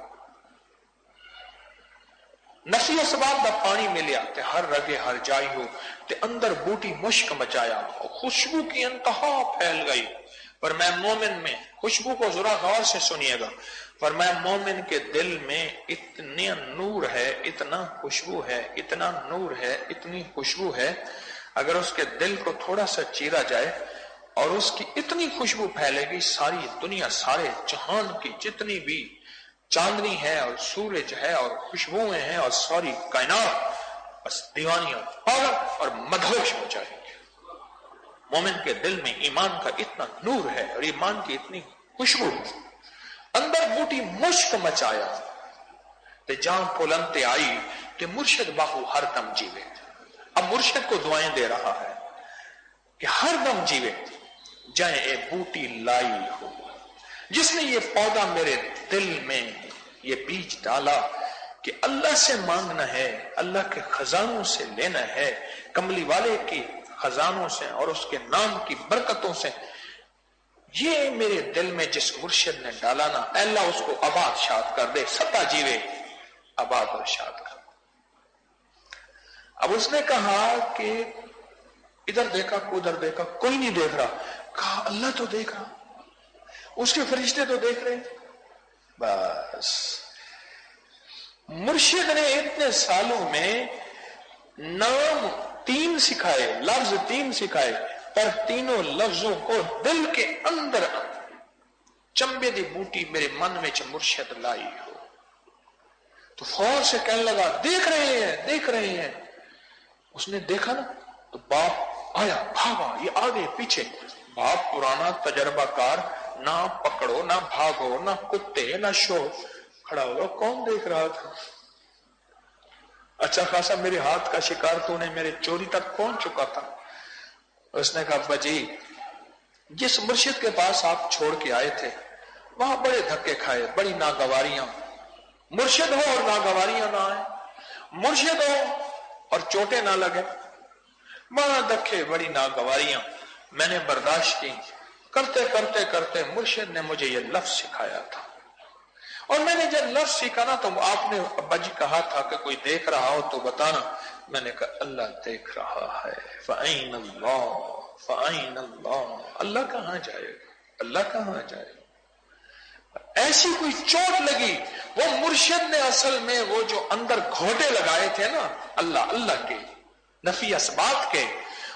نفی اسباب دا پانی ملیا تے ہر رگے ہر جائی ہو تے اندر بوٹی مشک مچایا اور خوشبو کی انتہا پھیل گئی. پر میں مومن میں، خوشبو کو ذرا غور سے سنیے گا، پر میں مومن کے دل میں اتنا نور ہے، اتنا خوشبو ہے، اتنا نور ہے، اتنی خوشبو ہے، اگر اس کے دل کو تھوڑا سا چیرا جائے اور اس کی اتنی خوشبو پھیلے گی، ساری دنیا، سارے جہان کی جتنی بھی چاندنی ہے اور سورج ہے اور خوشبوئیں ہیں اور ساری کائنات بس دیوانی اور پاگل اور مدہوش ہو جائے گی. مومن کے دل میں ایمان کا اتنا نور ہے اور ایمان کی اتنی خوشبو ہے. اندر بوٹی مشک مچایا تے جان پولنتے آئی کہ مرشد باہو ہر دم جیوے. اب مرشد کو دعائیں دے رہا ہے کہ ہر دم جیوے، جائے اے بوٹی لائی ہو. جس نے یہ پودا میرے دل میں یہ بیج ڈالا کہ اللہ سے مانگنا ہے، اللہ کے خزانوں سے لینا ہے، کملی والے کی خزانوں سے اور اس کے نام کی برکتوں سے، یہ میرے دل میں جس مرشد نے ڈالا نا، اللہ اس کو آباد شاد کر دے، ستا جیوے آباد اور شاد کر. اب اس نے کہا کہ ادھر دیکھا ادھر دیکھا، کوئی نہیں دیکھ رہا. کہا اللہ تو دیکھ رہا، اس کے فرشتے تو دیکھ رہے. بس مرشد نے اتنے سالوں میں نام تین سکھائے، لفظ تین سکھائے، پر تینوں لفظوں کو دل کے اندر چمبے دی بوٹی میرے من میں مرشد لائی ہو. تو فور سے کہنے لگا دیکھ رہے ہیں دیکھ رہے ہیں. اس نے دیکھا نا تو باپ آیا، بھاگا، یہ آگے پیچھے. باپ پرانا تجربہ کار، نہ پکڑو نہ بھاگو نہ کتے نہ شور، کھڑا ہوگا. کون دیکھ رہا تھا؟ اچھا خاصا میرے ہاتھ کا شکار تو نے میرے چوری تک پہنچ چکا تھا. اس نے کہا ابا جی جس مرشد کے پاس آپ چھوڑ کے آئے تھے وہاں بڑے دھکے کھائے، بڑی ناگواریاں. مرشد ہو اور ناگواریاں نہ آئے، مرشد ہو اور چوٹیں نہ لگے، بڑا دھکے، بڑی ناگواریاں میں نے برداشت کی. کرتے کرتے کرتے مرشد نے مجھے یہ لفظ سکھایا تھا، اور میں نے جب لفظ سیکھا نا تو آپ نے ابا جی کہا تھا کہ کوئی دیکھ رہا ہو تو بتانا. میں نے کہا اللہ دیکھ رہا ہے. فَأَيْنَ اللَّهُ فَأَيْنَ اللَّهُ، اللہ کہاں جائے گا، اللہ کہاں جائے گا. ایسی کوئی چوٹ لگی، وہ مرشد نے اصل میں وہ جو اندر گھوٹے لگائے تھے نا اللہ اللہ کے، نفی اسباب کے،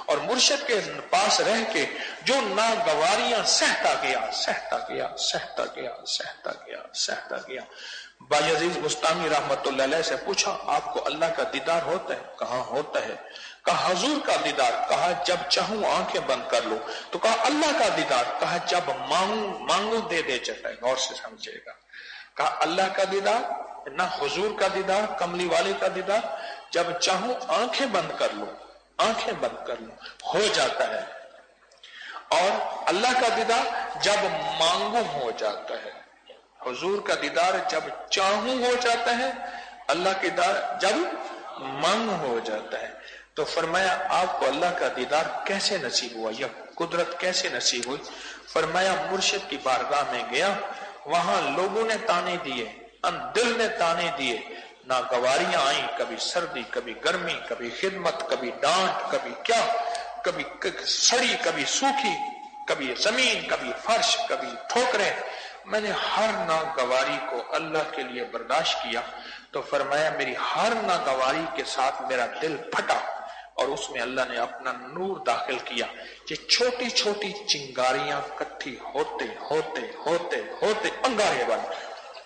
اور مرشد کے پاس رہ کے جو ناگواریاں سہتا گیا سہتا گیا سہتا گیا سہتا گیا سہتا گیا بایزید بستامی رحمت اللہ علیہ سے پوچھا آپ کو اللہ کا دیدار ہوتا ہے؟ کہاں ہوتا ہے؟ کہا حضور کا دیدار؟ کہا جب چاہوں آنکھیں بند کر لو۔ تو کہا اللہ کا دیدار؟ کہا جب مانگوں مانگو دے دے چٹائے۔ غور سے سمجھے گا۔ کہا اللہ کا دیدار نہ حضور کا دیدار کملی والے کا دیدار، جب چاہوں آنکھیں بند کر لو آنکھیں بند کر لو ہو جاتا ہے، اور اللہ کا دیدار جب مانگو ہو جاتا ہے، حضور کا دیدار جب چاہوں ہو جاتا ہے، اللہ کے دیدار جب مانگو ہو جاتا ہے۔ تو فرمایا آپ کو اللہ کا دیدار کیسے نصیب ہوا، یہ قدرت کیسے نصیب ہوئی؟ فرمایا مرشد کی بارگاہ میں گیا، وہاں لوگوں نے تانے دیے، دل نے تانے دیے، ناگواریاں آئیں، کبھی سردی کبھی گرمی، کبھی خدمت کبھی ڈانٹ کبھی کیا، کبھی سڑی کبھی سوکھی، کبھی زمین کبھی فرش کبھی ٹھوکریں۔ میں نے ہر ناگواری کو اللہ کے لیے برداشت کیا۔ تو فرمایا میری ہر ناگواری کے ساتھ میرا دل پھٹا اور اس میں اللہ نے اپنا نور داخل کیا۔ یہ چھوٹی چھوٹی چنگاریاں کٹھی ہوتے ہوتے ہوتے ہوتے انگارے بن گئے۔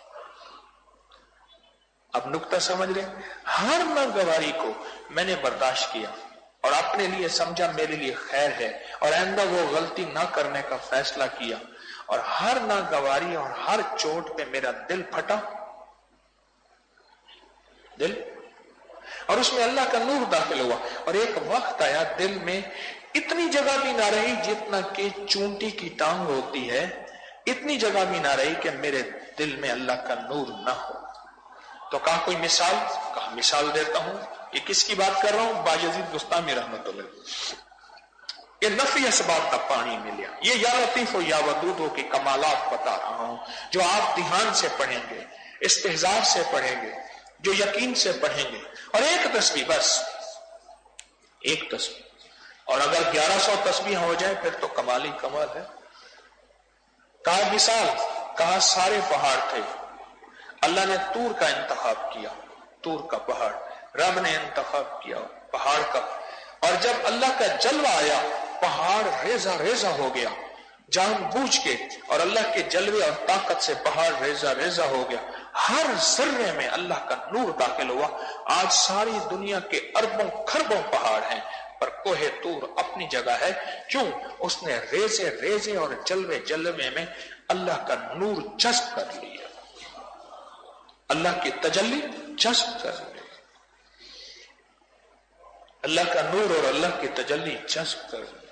اب نقطہ سمجھ رہے؟ ہر ناگواری کو میں نے برداشت کیا اور اپنے لیے سمجھا میرے لیے خیر ہے، اور آئندہ وہ غلطی نہ کرنے کا فیصلہ کیا، اور ہر ناگواری اور ہر چوٹ پہ میرا دل پھٹا، دل، اور اس میں اللہ کا نور داخل ہوا۔ اور ایک وقت آیا دل میں اتنی جگہ بھی نہ رہی جتنا کہ چونٹی کی ٹانگ ہوتی ہے، اتنی جگہ بھی نہ رہی کہ میرے دل میں اللہ کا نور نہ ہو۔ تو کہا کوئی مثال؟ کہا مثال دیتا ہوں۔ یہ کس کی بات کر رہا ہوں؟ بایزید بستامی رحمت اللہ۔ یہ نفی اسباب کا پانی ملیا، یہ یا لطیف و یا ودود ہو کے کمالات بتا رہا ہوں جو آپ دھیان سے پڑھیں گے، استحضار سے پڑھیں گے، جو یقین سے پڑھیں گے۔ اور ایک تسبیح، بس ایک تسبیح، اور اگر گیارہ سو تسبیح ہو جائے پھر تو کمال ہی کمال ہے۔ کہا مثال؟ کہا سارے پہاڑ تھے، اللہ نے طور کا انتخاب کیا، طور کا پہاڑ رب نے انتخاب کیا پہاڑ کا، اور جب اللہ کا جلوہ آیا پہاڑ ریزہ ریزہ ہو گیا جان بوجھ کے، اور اللہ کے جلوے اور طاقت سے پہاڑ ریزہ ریزہ ہو گیا، ہر ذرے میں اللہ کا نور داخل ہوا۔ آج ساری دنیا کے اربوں کھربوں پہاڑ ہیں، پر کوہ طور اپنی جگہ ہے، کیوں؟ اس نے ریزے ریزے اور جلوے جلوے میں اللہ کا نور جذب کر لیا، اللہ کی تجلی جذب کر لی، اللہ کا نور اور اللہ کی تجلی جذب کر لی۔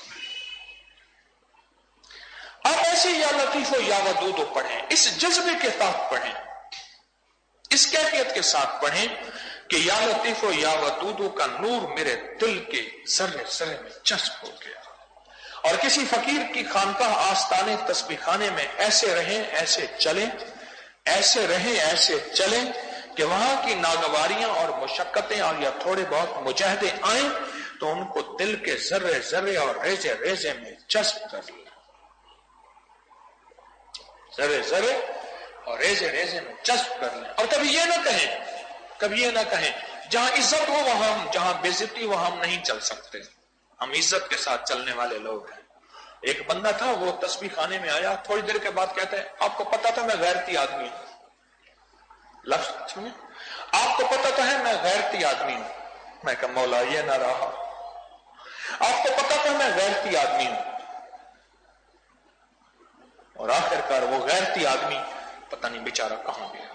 اب ایسے یا لطیف و یا ودود و پڑھیں، اس جذبے کے ساتھ پڑھیں، اس کیفیت کے ساتھ پڑھیں کہ یا لطیف و یا ودود کا نور میرے دل کے ذرے ذرے میں جذب ہو گیا۔ اور کسی فقیر کی خانقاہ آستانے تسبیح خانے میں ایسے رہیں ایسے چلیں، ایسے رہیں ایسے چلیں کہ وہاں کی ناگواریاں اور مشقتیں اور یا تھوڑے بہت مجاہدے آئیں تو ان کو دل کے ذرے ذرے اور ریزے ریزے میں جذب کر لیں، ذرے ذرے اور ریزے ریزے میں جذب کر لیں۔ اور کبھی یہ نہ کہیں کبھی یہ نہ کہیں جہاں عزت ہو وہاں ہم، جہاں بے عزتی ہو ہم نہیں چل سکتے، ہم عزت کے ساتھ چلنے والے لوگ ہیں۔ ایک بندہ تھا، وہ تسبیح خانے میں آیا، تھوڑی دیر کے بعد کہتا ہے آپ کو پتا تھا میں غیرتی آدمی ہوں، لفظ سنیں، آپ کو پتا تو ہے میں غیرتی آدمی ہوں۔ میں کہا مولا یہ نہ رہا، آپ کو پتا تھا میں غیرتی آدمی ہوں، اور آخر کار وہ غیرتی آدمی پتہ نہیں بیچارہ کہاں گیا۔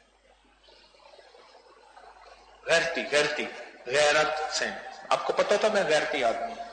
غیرتی غیرتی غیرت سے، آپ کو پتا تھا میں غیرتی آدمی ہوں۔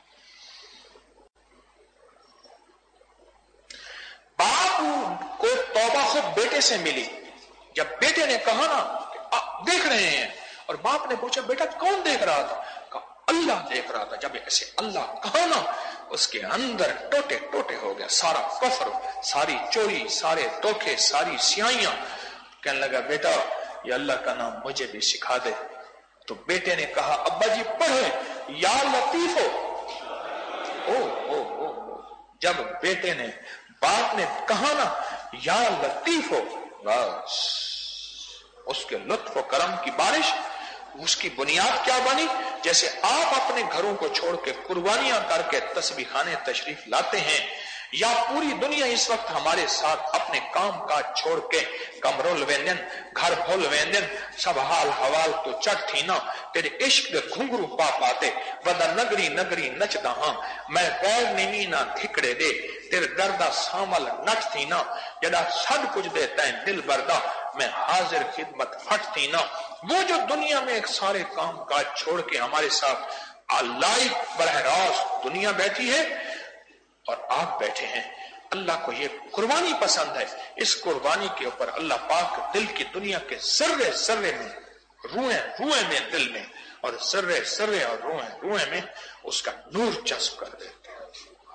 باپ کو توبہ خود بیٹے سے ملی، جب بیٹے نے کہا نا دیکھ رہے ہیں، اور باپ نے پوچھا بیٹا کون دیکھ رہا تھا؟ کہا اللہ دیکھ رہا تھا۔ جب ایسے اللہ کہا نا اس کے اندر ٹوٹے ٹوٹے ہو گیا، سارا کفر، ساری چوری، سارے دھوکے، ساری سیائیاں۔ کہنے لگا بیٹا یہ اللہ کا نام مجھے بھی سکھا دے۔ تو بیٹے نے کہا ابا جی پڑھے یا لطیف ہو۔ او او او جب بیٹے نے باپ نے کہا نا یا لطیف ہو، بس اس کے لطف و کرم کی بارش اس کی بنیاد کیا بنی؟ جیسے آپ اپنے گھروں کو چھوڑ کے قربانیاں کر کے تسبیح خانے تشریف لاتے ہیں، یا پوری دنیا اس وقت ہمارے ساتھ اپنے کام کاج چھوڑ کے کمروں لوینن گھر بھول وینن سب حال حوال تو چٹ تھی نا تیرے عشق دے گھنگرو پا پاتے ودا نگری نگری نچدا ہاں میں غیر نیمی نہ دھکڑے دے تیرے دردہ سامل نٹ تھی نا جڑا سب کچھ دیتا ہے دل بردا میں حاضر خدمت پھٹ تھی نا۔ وہ جو دنیا میں ایک سارے کام کاج چھوڑ کے ہمارے ساتھ لائف براہ راست دنیا بیٹھی ہے اور آپ بیٹھے ہیں، اللہ کو یہ قربانی پسند ہے۔ اس قربانی کے اوپر اللہ پاک دل کی دنیا کے ذرے ذرے میں روئیں روئیں میں دل میں اور ذرے ذرے اور روئیں روئیں میں اس کا نور جذب کر دیتے ہیں۔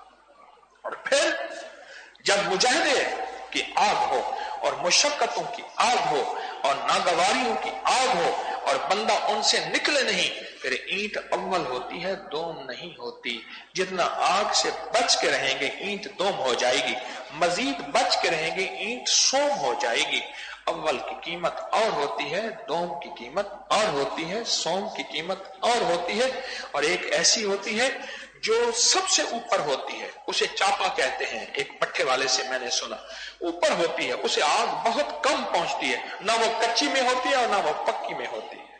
اور پھر جب مجاہدے کی آگ ہو اور مشقتوں کی آگ ہو اور ناگواریوں کی آگ ہو اور بندہ ان سے نکلے نہیں، پھر اینٹ اول ہوتی ہے دوم نہیں ہوتی۔ جتنا آگ سے بچ کے رہیں گے اینٹ دوم ہو جائے گی، مزید بچ کے رہیں گے اینٹ سوم ہو جائے گی۔ اول کی قیمت اور ہوتی ہے، دوم کی قیمت اور ہوتی ہے، سوم کی قیمت اور ہوتی ہے، اور ایک ایسی ہوتی ہے جو سب سے اوپر ہوتی ہے، اسے چاپا کہتے ہیں۔ ایک پٹھے والے سے میں نے سنا اوپر ہوتی ہے، اسے آگ بہت کم پہنچتی ہے، نہ وہ کچی میں ہوتی ہے اور نہ وہ پکی میں ہوتی ہے۔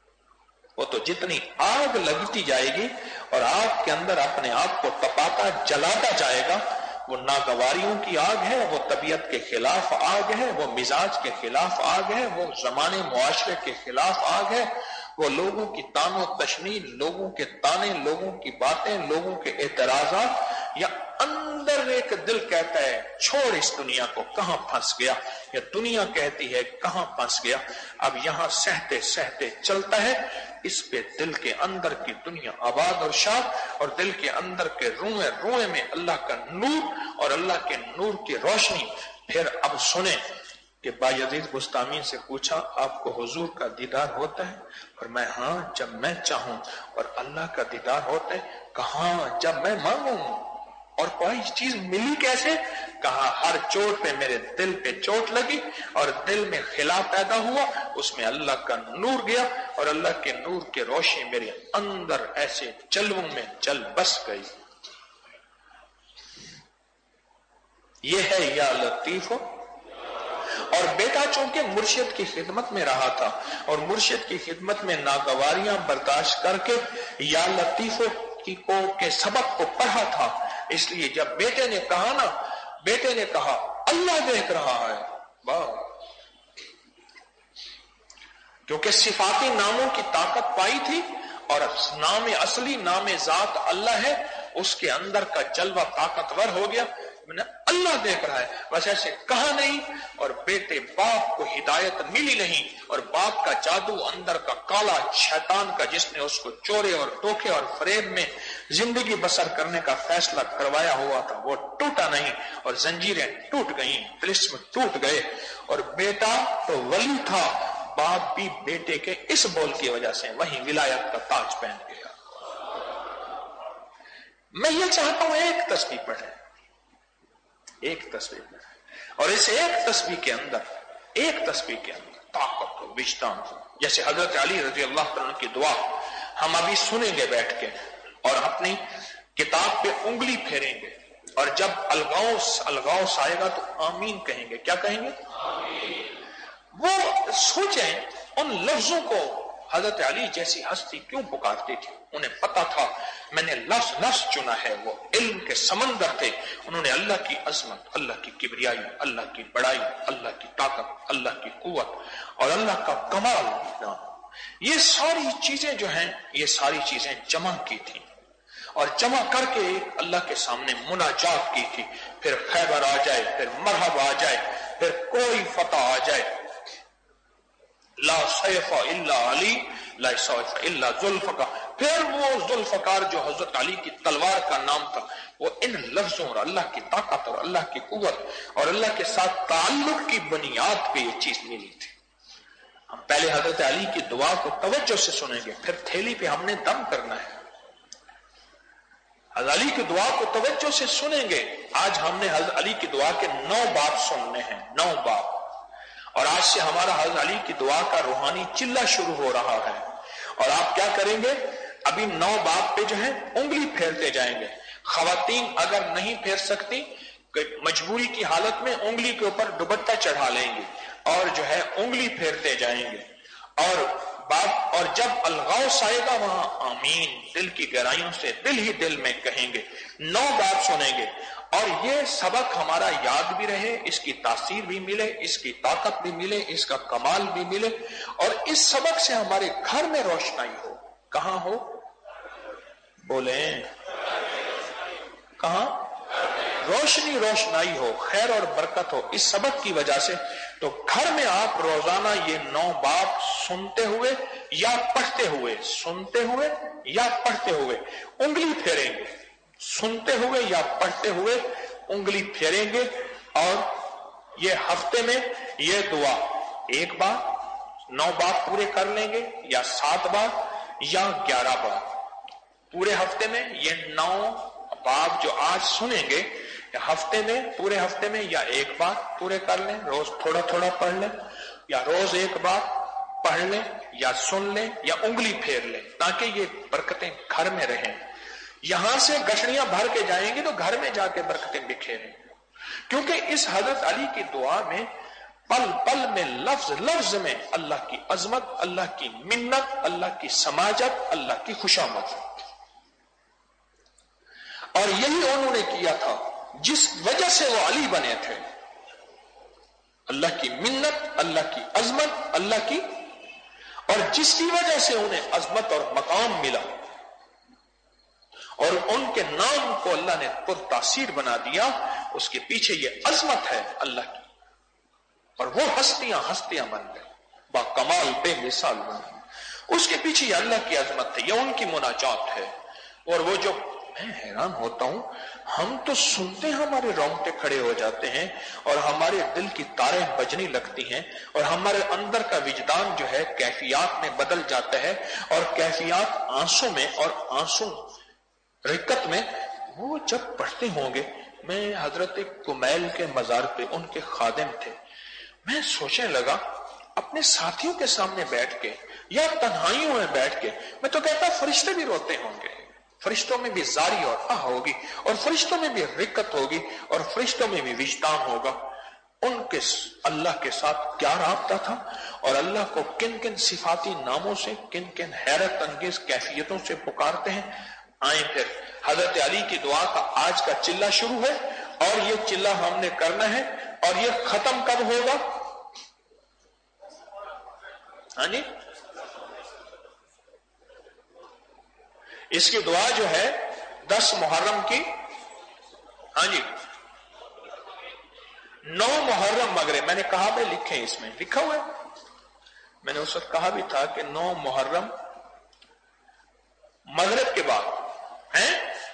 وہ تو جتنی آگ لگتی جائے گی اور آگ کے اندر اپنے آپ کو تپاتا جلاتا جائے گا، وہ ناگواریوں کی آگ ہے، وہ طبیعت کے خلاف آگ ہے، وہ مزاج کے خلاف آگ ہے، وہ زمانے معاشرے کے خلاف آگ ہے، وہ لوگوں کی تان و تشنیع، لوگوں کے تانے، لوگوں کی باتیں، لوگوں کے اعتراضات، یا اندر ایک دل کہتا ہے چھوڑ اس دنیا کو کہاں پھنس گیا، یا دنیا کہتی ہے کہاں پھنس گیا۔ اب یہاں سہتے سہتے چلتا ہے، اس پہ دل کے اندر کی دنیا آباد اور شاد، اور دل کے اندر کے روئیں روئیں میں اللہ کا نور اور اللہ کے نور کی روشنی۔ پھر اب سنیں کہ بایزید بستامی سے پوچھا آپ کو حضور کا دیدار ہوتا ہے؟ اور میں ہاں جب میں چاہوں۔ اور اللہ کا دیدار ہوتا ہے؟ کہاں جب میں مانگوں۔ اور کوئی چیز ملی کیسے؟ کہا ہر چوٹ پہ میرے دل پہ چوٹ لگی اور دل میں خلا پیدا ہوا، اس میں اللہ کا نور گیا اور اللہ کے نور کی روشنی میرے اندر ایسے جلووں میں جل بس گئی۔ یہ ہے یا لطیف ہو۔ اور بیٹا چونکہ مرشد کی خدمت میں رہا تھا اور مرشد کی خدمت میں ناگواریاں برداشت کر کے یا لطیف کی کو کے سبق کو پڑھا تھا، اس لیے جب بیٹے نے کہا نا، بیٹے نے کہا اللہ دیکھ رہا ہے، واہ، کیونکہ صفاتی ناموں کی طاقت پائی تھی اور نام اصلی نام ذات اللہ ہے، اس کے اندر کا جلوہ طاقتور ہو گیا۔ میں نے اللہ دیکھ رہا ہے، بس ایسے کہا نہیں، اور بیٹے باپ کو ہدایت ملی نہیں، اور باپ کا جادو اندر کا کالا شیطان کا جس نے اس کو چورے اور دھوکے اور فریب میں زندگی بسر کرنے کا فیصلہ کروایا ہوا تھا وہ ٹوٹا نہیں، اور زنجیریں ٹوٹ گئیں، طلسم ٹوٹ گئے، اور بیٹا تو ولی تھا، باپ بھی بیٹے کے اس بول کی وجہ سے وہیں ولایت کا تاج پہن گیا۔ میں یہ چاہتا ہوں ایک تسبیح پڑھیں، ایک تسبیح پڑھیں، اور اس ایک تسبیح کے اندر ایک تسبیح کے اندر طاقت ہو، وجدان ہو۔ جیسے حضرت علی رضی اللہ تعالیٰ کی دعا ہم ابھی سنیں گے بیٹھ کے اور اپنی کتاب پہ انگلی پھیریں گے، اور جب الغوث الغوث آئے گا تو آمین کہیں گے۔ کیا کہیں گے؟ آمین۔ وہ سوچیں ان لفظوں کو حضرت علی جیسی ہستی کیوں پکارتی تھی، انہیں پتا تھا میں نے لفظ لفظ چنا ہے، وہ علم کے سمندر تھے، انہوں نے اللہ کی عظمت، اللہ کی کبریائی، اللہ کی بڑائی، اللہ کی طاقت، اللہ کی قوت اور اللہ کا کمال، یہ ساری چیزیں جو ہیں یہ ساری چیزیں جمع کی تھی، اور جمع کر کے اللہ کے سامنے مناجات کی تھی۔ پھر خیبر آ جائے، پھر مرحب آ جائے، پھر کوئی فتح آ جائے، لا سیف الا علی لا سیف الا ذوالفقار، پھر وہ ذوالفقار جو حضرت علی کی تلوار کا نام تھا، وہ ان لفظوں اور اللہ کی طاقت اور اللہ کی قوت اور اللہ کے ساتھ تعلق کی بنیاد پہ یہ چیز ملی تھی۔ ہم پہلے حضرت علی کی دعا کو توجہ سے سنیں گے، پھر تھیلی پہ ہم نے دم کرنا ہے۔ حضرت علی کی دعا کو توجہ سے سنیں گے۔ آج ہم نے حضرت علی کی دعا کے نو باب سننے ہیں، نو باب، اور آج سے ہمارا حضرت علی کی دعا کا روحانی چلہ شروع ہو رہا ہے۔ اور آپ کیا کریں گے؟ ابھی نو باب پہ جو ہے انگلی پھیرتے جائیں گے. خواتین اگر نہیں پھیر سکتی مجبوری کی حالت میں انگلی کے اوپر دوپٹہ چڑھا لیں گے اور جو ہے انگلی پھیرتے جائیں گے. اور باب اور جب الغوث آئے گا وہاں آمین دل کی گہرائیوں سے دل ہی دل میں کہیں گے. نو باب سنیں گے اور یہ سبق ہمارا یاد بھی رہے، اس کی تاثیر بھی ملے، اس کی طاقت بھی ملے، اس کا کمال بھی ملے، اور اس سبق سے ہمارے گھر میں روشنائی ہو. کہاں ہو؟ بولیں کہاں؟ روشنی روشنائی ہو، خیر اور برکت ہو اس سبق کی وجہ سے. تو گھر میں آپ روزانہ یہ نو باب سنتے ہوئے یا پڑھتے ہوئے سنتے ہوئے یا پڑھتے ہوئے انگلی پھیریں گے. سنتے ہوئے یا پڑھتے ہوئے انگلی پھیریں گے. اور یہ ہفتے میں یہ دعا ایک بار نو باب پورے کر لیں گے یا سات بار یا گیارہ بار. پورے ہفتے میں یہ نو باب جو آج سنیں گے ہفتے میں پورے ہفتے میں یا ایک بار پورے کر لیں، روز تھوڑا تھوڑا پڑھ لیں، یا روز ایک بار پڑھ لیں یا سن لیں یا انگلی پھیر لیں، تاکہ یہ برکتیں گھر میں رہیں. یہاں سے گٹھڑیاں بھر کے جائیں گی تو گھر میں جا کے برکتیں بکھیریں. کیونکہ اس حضرت علی کی دعا میں پل پل میں لفظ لفظ میں اللہ کی عظمت، اللہ کی منت، اللہ کی سماجت، اللہ کی خوشامد. اور یہی انہوں نے کیا تھا جس وجہ سے وہ علی بنے تھے. اللہ کی منت، اللہ کی عظمت، اللہ کی، اور جس کی وجہ سے انہیں عظمت اور مقام ملا اور ان کے نام کو اللہ نے پر تاثیر بنا دیا، اس کے پیچھے یہ عظمت ہے اللہ کی. اور وہ ہستیاں ہستیاں بن گئے، با کمال بے مثال بن گئے. اس کے پیچھے یہ اللہ کی عظمت ہے، یہ ان کی مناجات ہے. اور وہ جو میں حیران ہوتا ہوں، ہم تو سنتے ہمارے رونگٹے کھڑے ہو جاتے ہیں اور ہمارے دل کی تاریں بجنے لگتی ہیں اور ہمارے اندر کا وجدان جو ہے کیفیات میں بدل جاتا ہے، اور کیفیات آنسوں میں اور آنسو رکت میں. وہ جب پڑھتے ہوں گے، میں حضرت کمیل کے مزار پہ ان کے خادم تھے، میں سوچنے لگا اپنے ساتھیوں کے سامنے بیٹھ کے یا تنہائیوں میں بیٹھ کے میں تو کہتا فرشتے بھی روتے ہوں گے، فرشتوں میں بھی زاری اور آہ ہوگی، اور فرشتوں میں بھی رکت ہوگی، اور فرشتوں میں بھی وجدان ہوگا. ان کے اللہ کے ساتھ کیا رابطہ تھا اور اللہ کو کن کن صفاتی ناموں سے، کن کن حیرت انگیز کیفیتوں سے پکارتے ہیں. آئیں پھر حضرت علی کی دعا کا آج کا چلہ شروع ہے، اور یہ چلہ ہم نے کرنا ہے. اور یہ ختم کب ہوگا؟ ہاں جی، اس کی دعا جو ہے دس محرم کی، ہاں جی نو محرم مغرب، میں نے کہا بھی لکھے، اس میں لکھا ہوا ہے، میں نے اس وقت کہا بھی تھا کہ نو محرم مغرب کے بعد ہیں،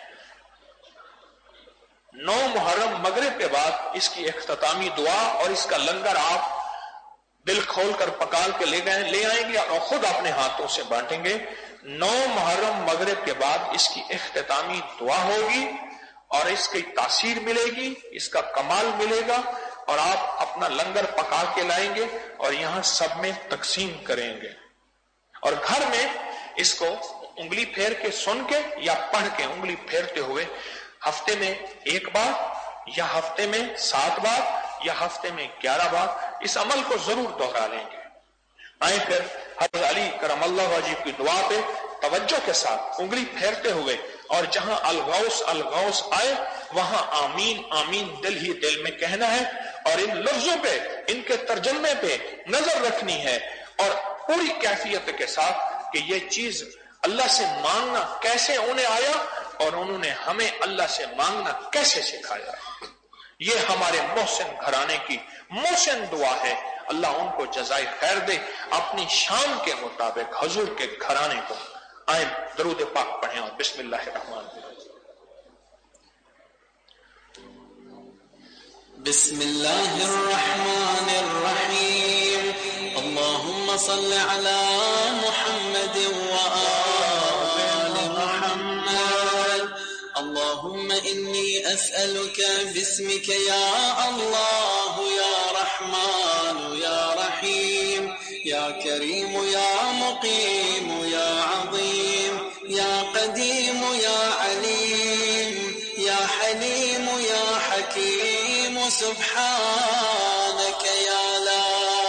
نو محرم مغرب کے بعد اس کی اختتامی دعا اور اس کا لنگر آپ دل کھول کر پکال کے لے گئے لے آئیں گے اور خود اپنے ہاتھوں سے بانٹیں گے. نو محرم مغرب کے بعد اس کی اختتامی دعا ہوگی اور اس کی تاثیر ملے گی، اس کا کمال ملے گا، اور آپ اپنا لنگر پکا کے لائیں گے اور یہاں سب میں تقسیم کریں گے. اور گھر میں اس کو انگلی پھیر کے سن کے یا پڑھ کے انگلی پھیرتے ہوئے ہفتے میں ایک بار یا ہفتے میں سات بار یا ہفتے میں گیارہ بار اس عمل کو ضرور دوہرا لیں گے. آئیں پھر حضرت علی کرم اللہ وجہ کی دعا پہ توجہ کے ساتھ انگلی پھیرتے ہوئے، اور جہاں الغوث الغوث آئے وہاں آمین آمین دل ہی دل میں کہنا ہے، اور ان لفظوں پہ، ان کے ترجمے پہ نظر رکھنی ہے، اور پوری کیفیت کے ساتھ کہ یہ چیز اللہ سے مانگنا کیسے انہیں آیا اور انہوں نے ہمیں اللہ سے مانگنا کیسے سکھایا. یہ ہمارے محسن گھرانے کی محسن دعا ہے. اللہ ان کو جزائے خیر دے اپنی شان کے مطابق حضور کے گھرانے کو. آئیں درود پاک پڑھیں اور بسم اللہ الرحمن الرحیم. بسم اللہ الرحمن الرحیم. اللهم صل على محمد وآل محمد. اللهم إني أسألك باسمك يا الله يا رحمن يا رحيم يا كريم يا مقيم يا قديم يا عليم يا حليم يا حكيم سبحانك يا لا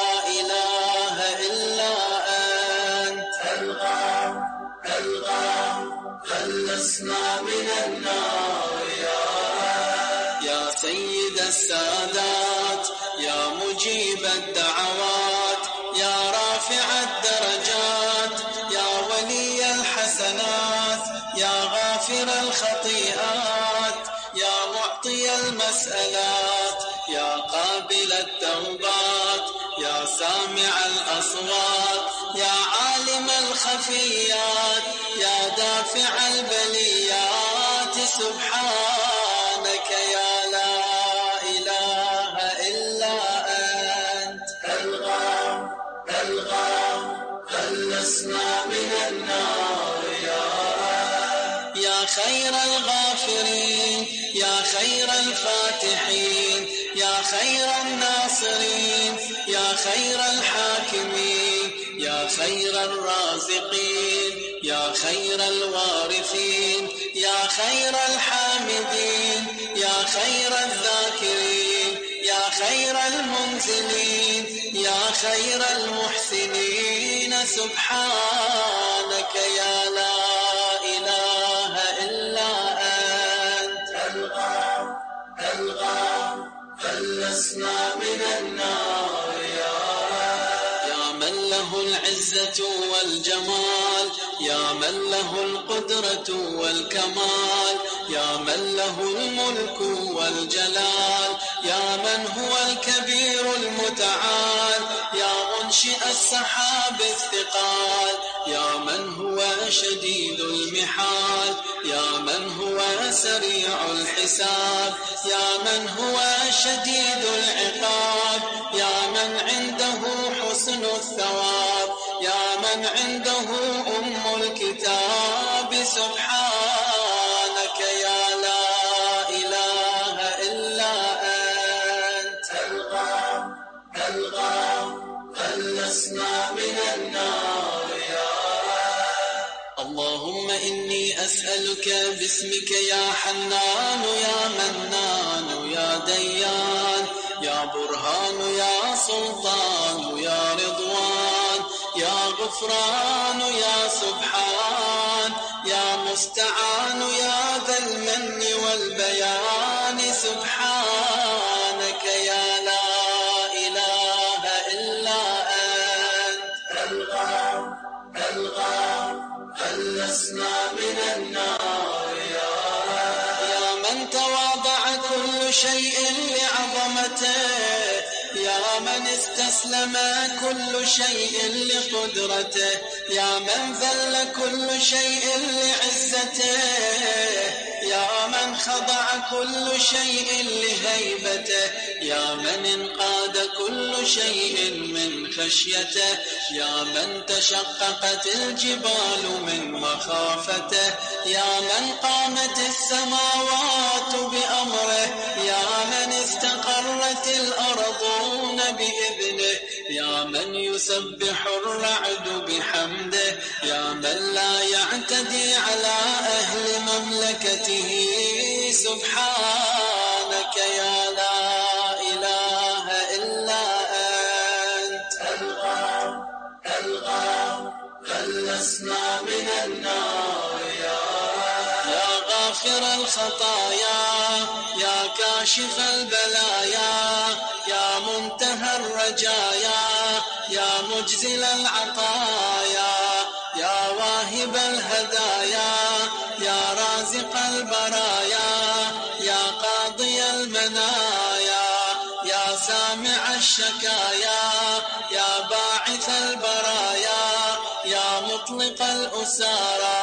إله إلا أنت. الغام الغام خلصنا من النار يا يا سيد السادات يا مجيب الدعوات يا رافع الدرجات يا ولي الحسنات يا غافر الخطيئات يا معطي المسألات يا قابل التوبات يا سامع الأصوات يا عالم الخفيات يا دافع البليات سبحانك يا لا إله إلا أنت. الغام الغام خلصنا من النار يا يا خير الغافرين يا خير الفاتحين يا خير الناصرين يا خير الحاكمين يا خير الرازقين يا خير الوارثين يا خير الحامدين يا خير الذاكرين يا خير المنزلين يا خير المحسنين سبحانك يا لا إله إلا أنت. الغام الغام خلصنا من النار يا يا من له العزة والجمال يا من له القدرة والكمال يا من له الملك والجلال يا من هو الكبير المتعال يا منشئ السحاب الثقال يا من هو شديد المحال يا من هو سريع الحساب يا من هو شديد العقاب يا من عنده حسن الثواب يا من عنده أم الكتاب سبحانك يا لا إله إلا أنت. الغام الغام خلصنا من النار يا اللهم إني أسألك باسمك يا حنان يا منان يا ديان يا برهان يا سلطان يا رضوان يا غفران يا سبحان يا مستعان يا ذا المن والبيان سبحانك يا لا إله إلا أنت. الغام الغام خلصنا من النار يا يا من تواضع كل شيء لعظمته يا من استسلم كل شيء لقدرته يا من ذل كل شيء لعزته يا من خضع كل شيء لهيبته يا من انقاد كل شيء من خشيته يا من تشققت الجبال من مخافته يا من قامت السماوات بأمره يا من استقرت الأرضون بإذنه يا من يسبح الرعد بحمده يا من لا يعتدي على أهل مملكته سبحانك يا لا إله إلا أنت. الغام الغام خلصنا من النار يا يا غافر الخطايا يا كاشف البلايا يا منتهى الرجايا يا مجزل العطايا يا واهب الهدايا يا رازق البرايا يا قاضي المنايا يا سامع الشكايا يا باعث البرايا يا مطلق الأسارى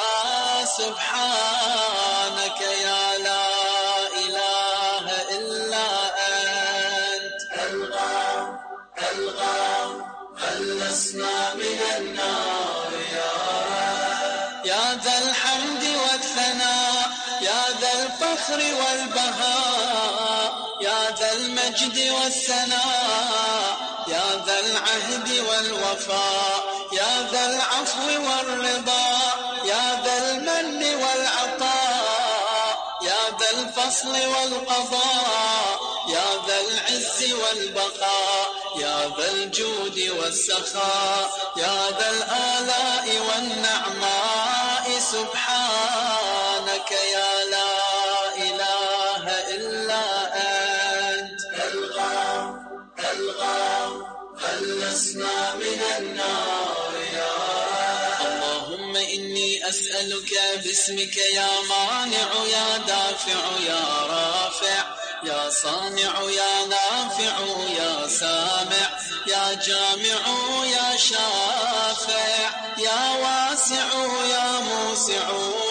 سبحانك يا لا إله إلا أنت. الغام الغام خلصنا من النار يا يا ذا الحمد والثناء يا ذا الفخر والبهاء يا ذا المجد والثناء يا ذا العهد والوفاء يا ذا العفو والرضا يا ذا المن والعطاء يا ذا الفصل والقضاء يا ذا العز والبقاء يا ذا الجود والسخاء يا ذا الآلاء والنعماء سبحانك يا لا إله إلا أنت الغاف الغاف خلصنا من النار يا اللهم إني أسألك باسمك يا مانع يا دافع يا رافع يا صانع يا نافع يا سامع يا جامع يا شافع يا واسع يا موسع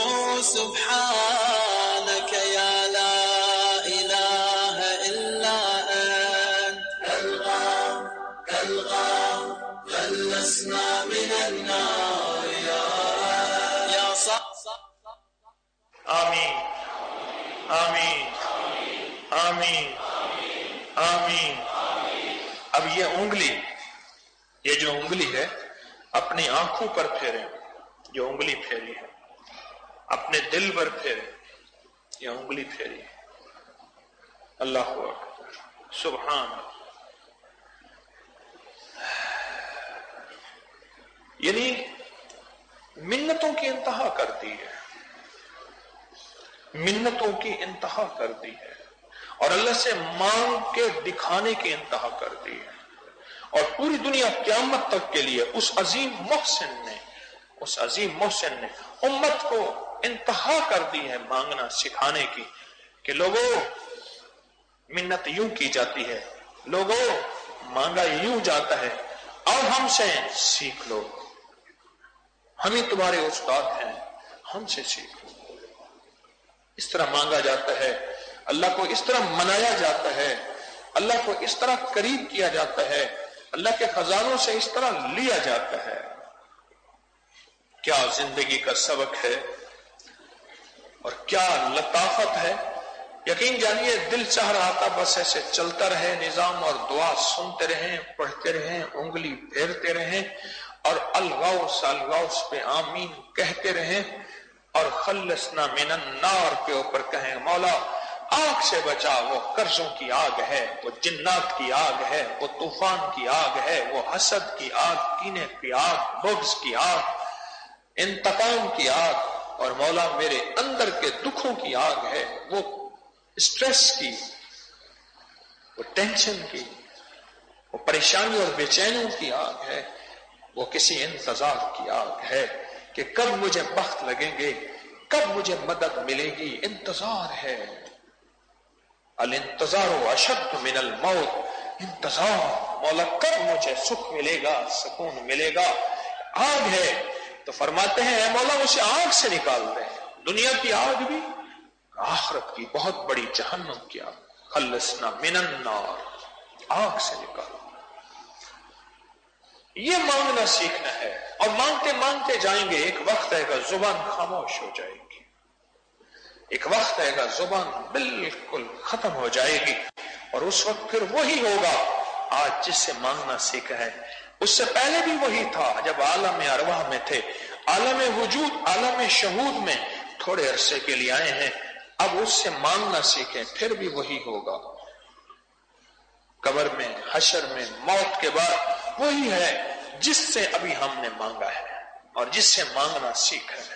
سبحانك يا لا إله إلا أنت الغاف الغاف خلصنا من النار يا يا صح آمین آمین آمین آمین. اب یہ انگلی یہ جو انگلی ہے اپنی آنکھوں پر پھیریں، جو انگلی پھیری ہے اپنے دل پر پھیریں، یہ انگلی پھیری ہے. اللہ اکبر سبحان اللہ. یعنی منتوں کی انتہا کر دی ہے، منتوں کی انتہا کر دی ہے اور اللہ سے مانگ کے دکھانے کی انتہا کر دی ہے. اور پوری دنیا قیامت تک کے لیے اس عظیم محسن نے اس عظیم محسن نے امت کو انتہا کر دی ہے مانگنا سکھانے کی کہ لوگوں منت یوں کی جاتی ہے، لوگوں مانگا یوں جاتا ہے، اور ہم سے سیکھ لو، ہم ہی تمہارے استاد ہیں، ہم سے سیکھ لو. اس طرح مانگا جاتا ہے، اللہ کو اس طرح منایا جاتا ہے، اللہ کو اس طرح قریب کیا جاتا ہے، اللہ کے خزانوں سے اس طرح لیا جاتا ہے. کیا زندگی کا سبق ہے اور کیا لطافت ہے. یقین جانیے دل چاہ رہا تھا بس ایسے چلتا رہے نظام اور دعا سنتے رہیں، پڑھتے رہیں، انگلی پھیرتے رہیں اور الغوث الغوث پہ آمین کہتے رہیں اور خلصنا من النار کے اوپر کہیں مولا آگ سے بچا. وہ قرضوں کی آگ ہے، وہ جنات کی آگ ہے، وہ طوفان کی آگ ہے، وہ حسد کی آگ، کینے کی آگ، بغض کی آگ، انتقام کی آگ، اور مولا میرے اندر کے دکھوں کی آگ ہے، وہ اسٹریس کی، وہ ٹینشن کی، وہ پریشانی اور بے چینیوں کی آگ ہے، وہ کسی انتظار کی آگ ہے کہ کب مجھے بخت لگیں گے، کب مجھے مدد ملے گی. انتظار ہے. الانتظار اشد من الموت. انتظار مولا کب مجھے سکھ ملے گا، سکون ملے گا. آگ ہے تو فرماتے ہیں اے مولا اسے آگ سے نکال دے. دنیا کی آگ بھی، آخرت کی بہت بڑی جہنم کی آگ. خلصنا من النار، آگ سے نکال. یہ مانگنا سیکھنا ہے اور مانگتے مانگتے جائیں گے. ایک وقت آئے گا زبان خاموش ہو جائے گی، ایک وقت آئے گا زبان بالکل ختم ہو جائے گی اور اس وقت پھر وہی ہوگا آج جس سے مانگنا سیکھا ہے. اس سے پہلے بھی وہی تھا جب عالم ارواح میں تھے، عالم وجود عالم شہود میں تھوڑے عرصے کے لیے آئے ہیں. اب اس سے مانگنا سیکھیں، پھر بھی وہی ہوگا. قبر میں، حشر میں، موت کے بعد وہی ہے جس سے ابھی ہم نے مانگا ہے اور جس سے مانگنا سیکھا ہے.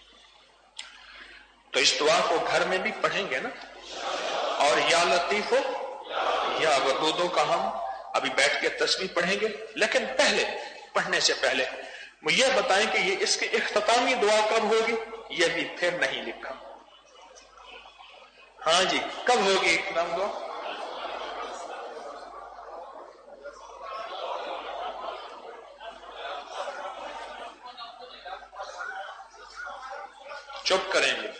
تو اس دعا کو گھر میں بھی پڑھیں گے نا. اور یا لطیفو یا ودودو کا ہم ابھی بیٹھ کے تسبیح پڑھیں گے. لیکن پہلے پڑھنے سے پہلے مجھے یہ بتائیں کہ یہ اس کی اختتامی دعا کب ہوگی؟ یہ بھی پھر نہیں لکھا. ہاں جی کب ہوگی اختتام دعا؟ چپ کریں گے.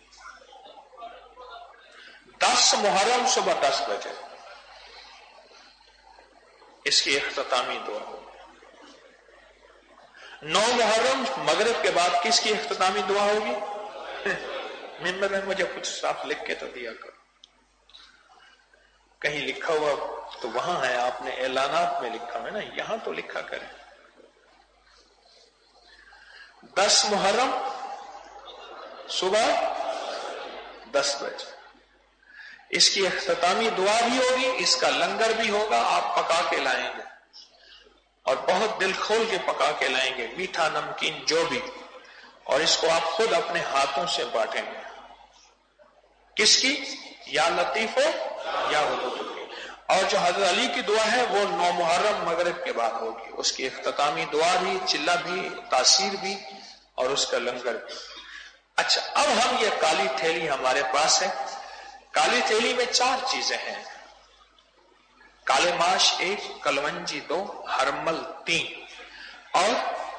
دس محرم صبح دس بجے اس کی اختتامی دعا ہوگی. نو محرم مغرب کے بعد کس کی اختتامی دعا ہوگی؟ ممبر میں مجھے کچھ صاف لکھ کے تو دیا کرو. کہیں لکھا ہوا تو وہاں ہے، آپ نے اعلانات میں لکھا ہے نا، یہاں تو لکھا کریں. دس محرم صبح دس بجے اس کی اختتامی دعا بھی ہوگی، اس کا لنگر بھی ہوگا، آپ پکا کے لائیں گے اور بہت دل کھول کے پکا کے لائیں گے، میٹھا نمکین جو بھی، اور اس کو آپ خود اپنے ہاتھوں سے بانٹیں گے۔ کس کی؟ یا لطیف ہو یا ودود کی۔ اور جو حضرت علی کی دعا ہے وہ نو محرم مغرب کے بعد ہوگی، اس کی اختتامی دعا بھی، چلہ بھی، تاثیر بھی، اور اس کا لنگر بھی۔ اچھا، اب ہم یہ کالی تھیلی ہمارے پاس ہے، کالی تھیلی میں چار چیزیں ہیں، کالے ماش ایک، کلونجی دو، ہرمل تین، اور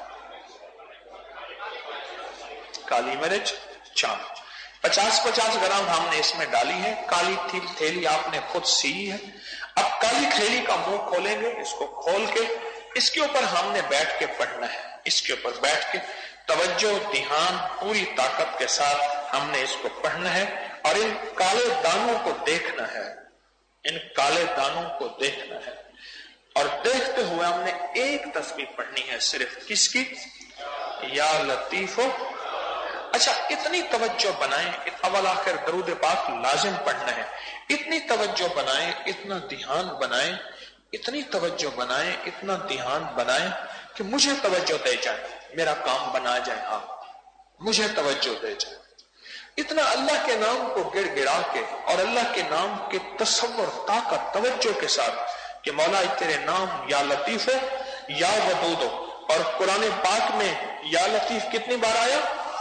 کالی مرچ چار۔ پچاس پچاس گرام ہم نے اس میں ڈالی ہے۔ کالی تھیلی آپ نے خود سی ہے۔ اب کالی تھیلی کا منہ کھولیں گے، اس کو کھول کے اس کے اوپر ہم نے بیٹھ کے پڑھنا ہے، اس کے اوپر بیٹھ کے توجہ، دھیان، پوری طاقت کے ساتھ ہم نے اس کو پڑھنا ہے، اور ان کالے دانوں کو دیکھنا ہے، ان کالے دانوں کو دیکھنا ہے، اور دیکھتے ہوئے ہم نے ایک تسبیح پڑھنی ہے صرف، کس کی؟ یا لطیف ہو۔ اچھا، اتنی توجہ بنائیں، اول آخر درود پاک لازم پڑھنا ہے، اتنی توجہ بنائیں، اتنا دھیان بنائیں، اتنی توجہ بنائیں، اتنا دھیان بنائیں کہ مجھے توجہ دے جائے، میرا کام بنا جائے، آپ مجھے توجہ دے جائے، اتنا اللہ کے نام کو گڑ گڑا کے اور اللہ کے نام کے تصور، طاقت، توجہ کے ساتھ کہ مولا تیرے نام یا لطیف ہے یا ودود ہو۔ اور قرآن پاک میں یا لطیف کتنی بار آیا؟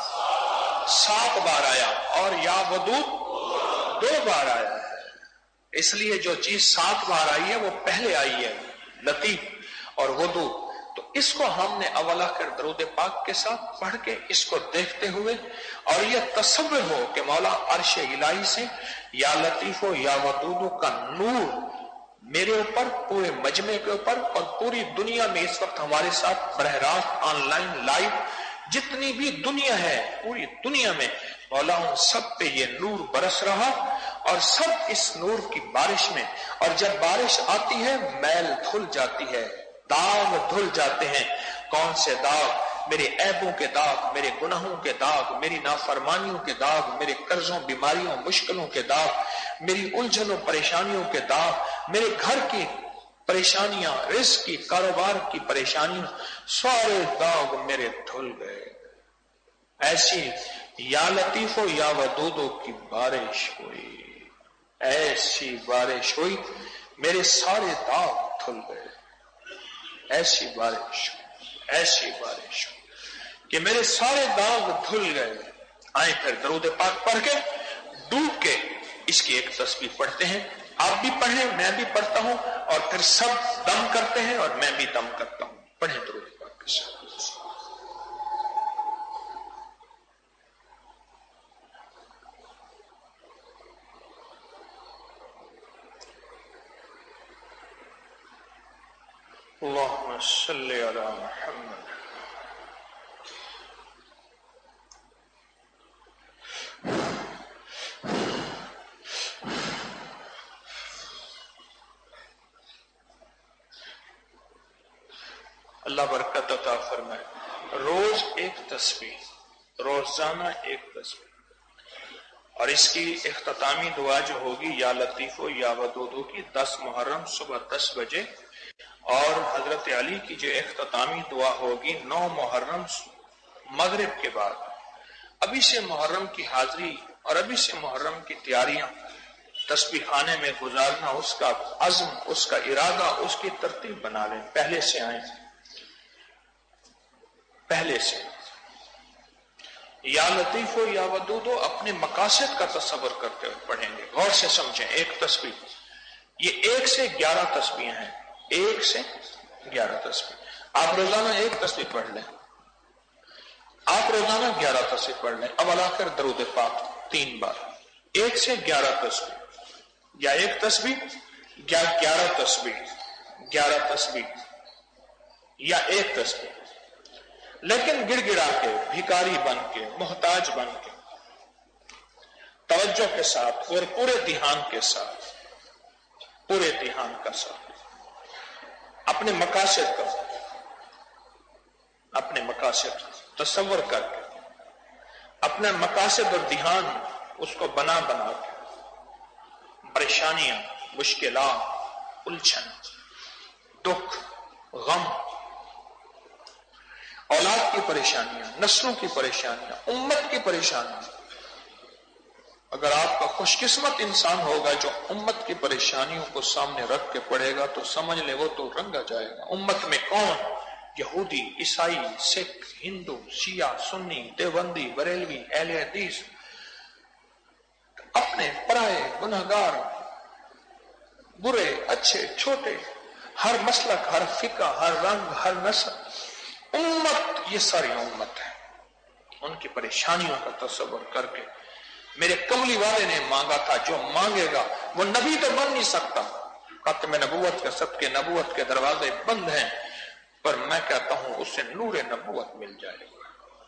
سات بار آیا، اور یا ودود دو بار آیا ہے۔ اس لیے جو چیز سات بار آئی ہے وہ پہلے آئی ہے، لطیف اور ودود، تو اس کو ہم نے اول آخر درود پاک کے ساتھ پڑھ کے اس کو دیکھتے ہوئے، اور یہ تصور ہو کہ مولا عرش الہی سے یا لطیف ہو یا ودود کا نور میرے اوپر، پورے مجمع کے اوپر، اور پوری دنیا میں اس وقت ہمارے ساتھ براہ راست آن لائن لائیو جتنی بھی دنیا ہے، پوری دنیا میں مولا ان سب پہ یہ نور برس رہا، اور سب اس نور کی بارش میں، اور جب بارش آتی ہے میل دھل جاتی ہے، داغ دھل جاتے ہیں۔ کون سے داغ؟ میرے عیبوں کے داغ، میرے گناہوں کے داغ، میری نافرمانیوں کے داغ، میرے قرضوں، بیماریوں، مشکلوں کے داغ، میری الجھنوں، پریشانیوں کے داغ، میرے گھر کی پریشانیاں، رزق کی، کاروبار کی پریشانیاں، سارے داغ میرے دھل گئے۔ ایسی یا لطیف و یا ودودو کی بارش ہوئی، ایسی بارش ہوئی، میرے سارے داغ دھل گئے، ایسی بارش ایسی بارش کہ میرے سارے داغ دھل گئے۔ آئیں پھر درود پاک پڑھ کے ڈوب کے اس کی ایک تسبیح پڑھتے ہیں، آپ بھی پڑھیں، میں بھی پڑھتا ہوں، اور پھر سب دم کرتے ہیں اور میں بھی دم کرتا ہوں۔ پڑھیں درود پاک کے ساتھ۔ اللہم صلی علی محمد۔ اللہ برکت عطا فرمائے۔ روز ایک تسبیح، روزانہ ایک تسبیح، اور اس کی اختتامی دعا جو ہوگی یا لطیف و یا ودودو کی دس محرم صبح دس بجے، اور حضرت علی کی جو اختتامی دعا ہوگی نو محرم مغرب کے بعد۔ ابھی سے محرم کی حاضری اور ابھی سے محرم کی تیاریاں، تسبیح خانے میں گزارنا، اس کا عزم، اس کا ارادہ، اس کی ترتیب بنا لیں، پہلے سے آئیں، پہلے سے یا لطیف و یا ودود ہو اپنے مقاصد کا تصور کرتے ہوئے پڑھیں گے۔ غور سے سمجھیں، ایک تسبیح، یہ ایک سے گیارہ تسبیح ہیں، ایک سے گیارہ تسبیح۔ آپ روزانہ ایک تسبیح پڑھ لیں، آپ روزانہ گیارہ تسبیح پڑھ لیں، اول آخر درود پاک تین بار، ایک سے گیارہ تسبیح، یا ایک تسبیح یا گیارہ تسبیح، گیارہ تسبیح یا ایک تسبیح، لیکن گڑ گڑا کے، بھکاری بن کے، محتاج بن کے، توجہ کے ساتھ اور پورے دھیان کے ساتھ، پورے دھیان کا ساتھ اپنے مقاصد کا، اپنے مقاصد تصور کر کے اپنے مقاصد اور دھیان اس کو بنا بنا کے پریشانیاں، مشکلات، الجھن، دکھ، غم، اولاد کی پریشانیاں، نسلوں کی پریشانیاں، امت کی پریشانیاں. اگر آپ کا خوش قسمت انسان ہوگا جو امت کی پریشانیوں کو سامنے رکھ کے پڑھے گا تو سمجھ لے وہ تو رنگا جائے گا. امت میں کون؟ یہودی، عیسائی، سکھ، ہندو، شیعہ، سنی، دیوبندی، بریلوی، اہل حدیث، اپنے پرائے، گنہگار، برے، اچھے، چھوٹے، ہر مسلک، ہر فقہ، ہر رنگ، ہر نسل، امت، یہ ساری امت ہے. ان کی پریشانیوں کا تصور کر کے میرے کملی والے نے مانگا تھا، جو مانگے گا وہ نبی تو بن نہیں سکتا. ختم نبوت کے سب کے نبوت کے دروازے بند ہیں، پر میں کہتا ہوں اسے نور نبوت مل جائے گا.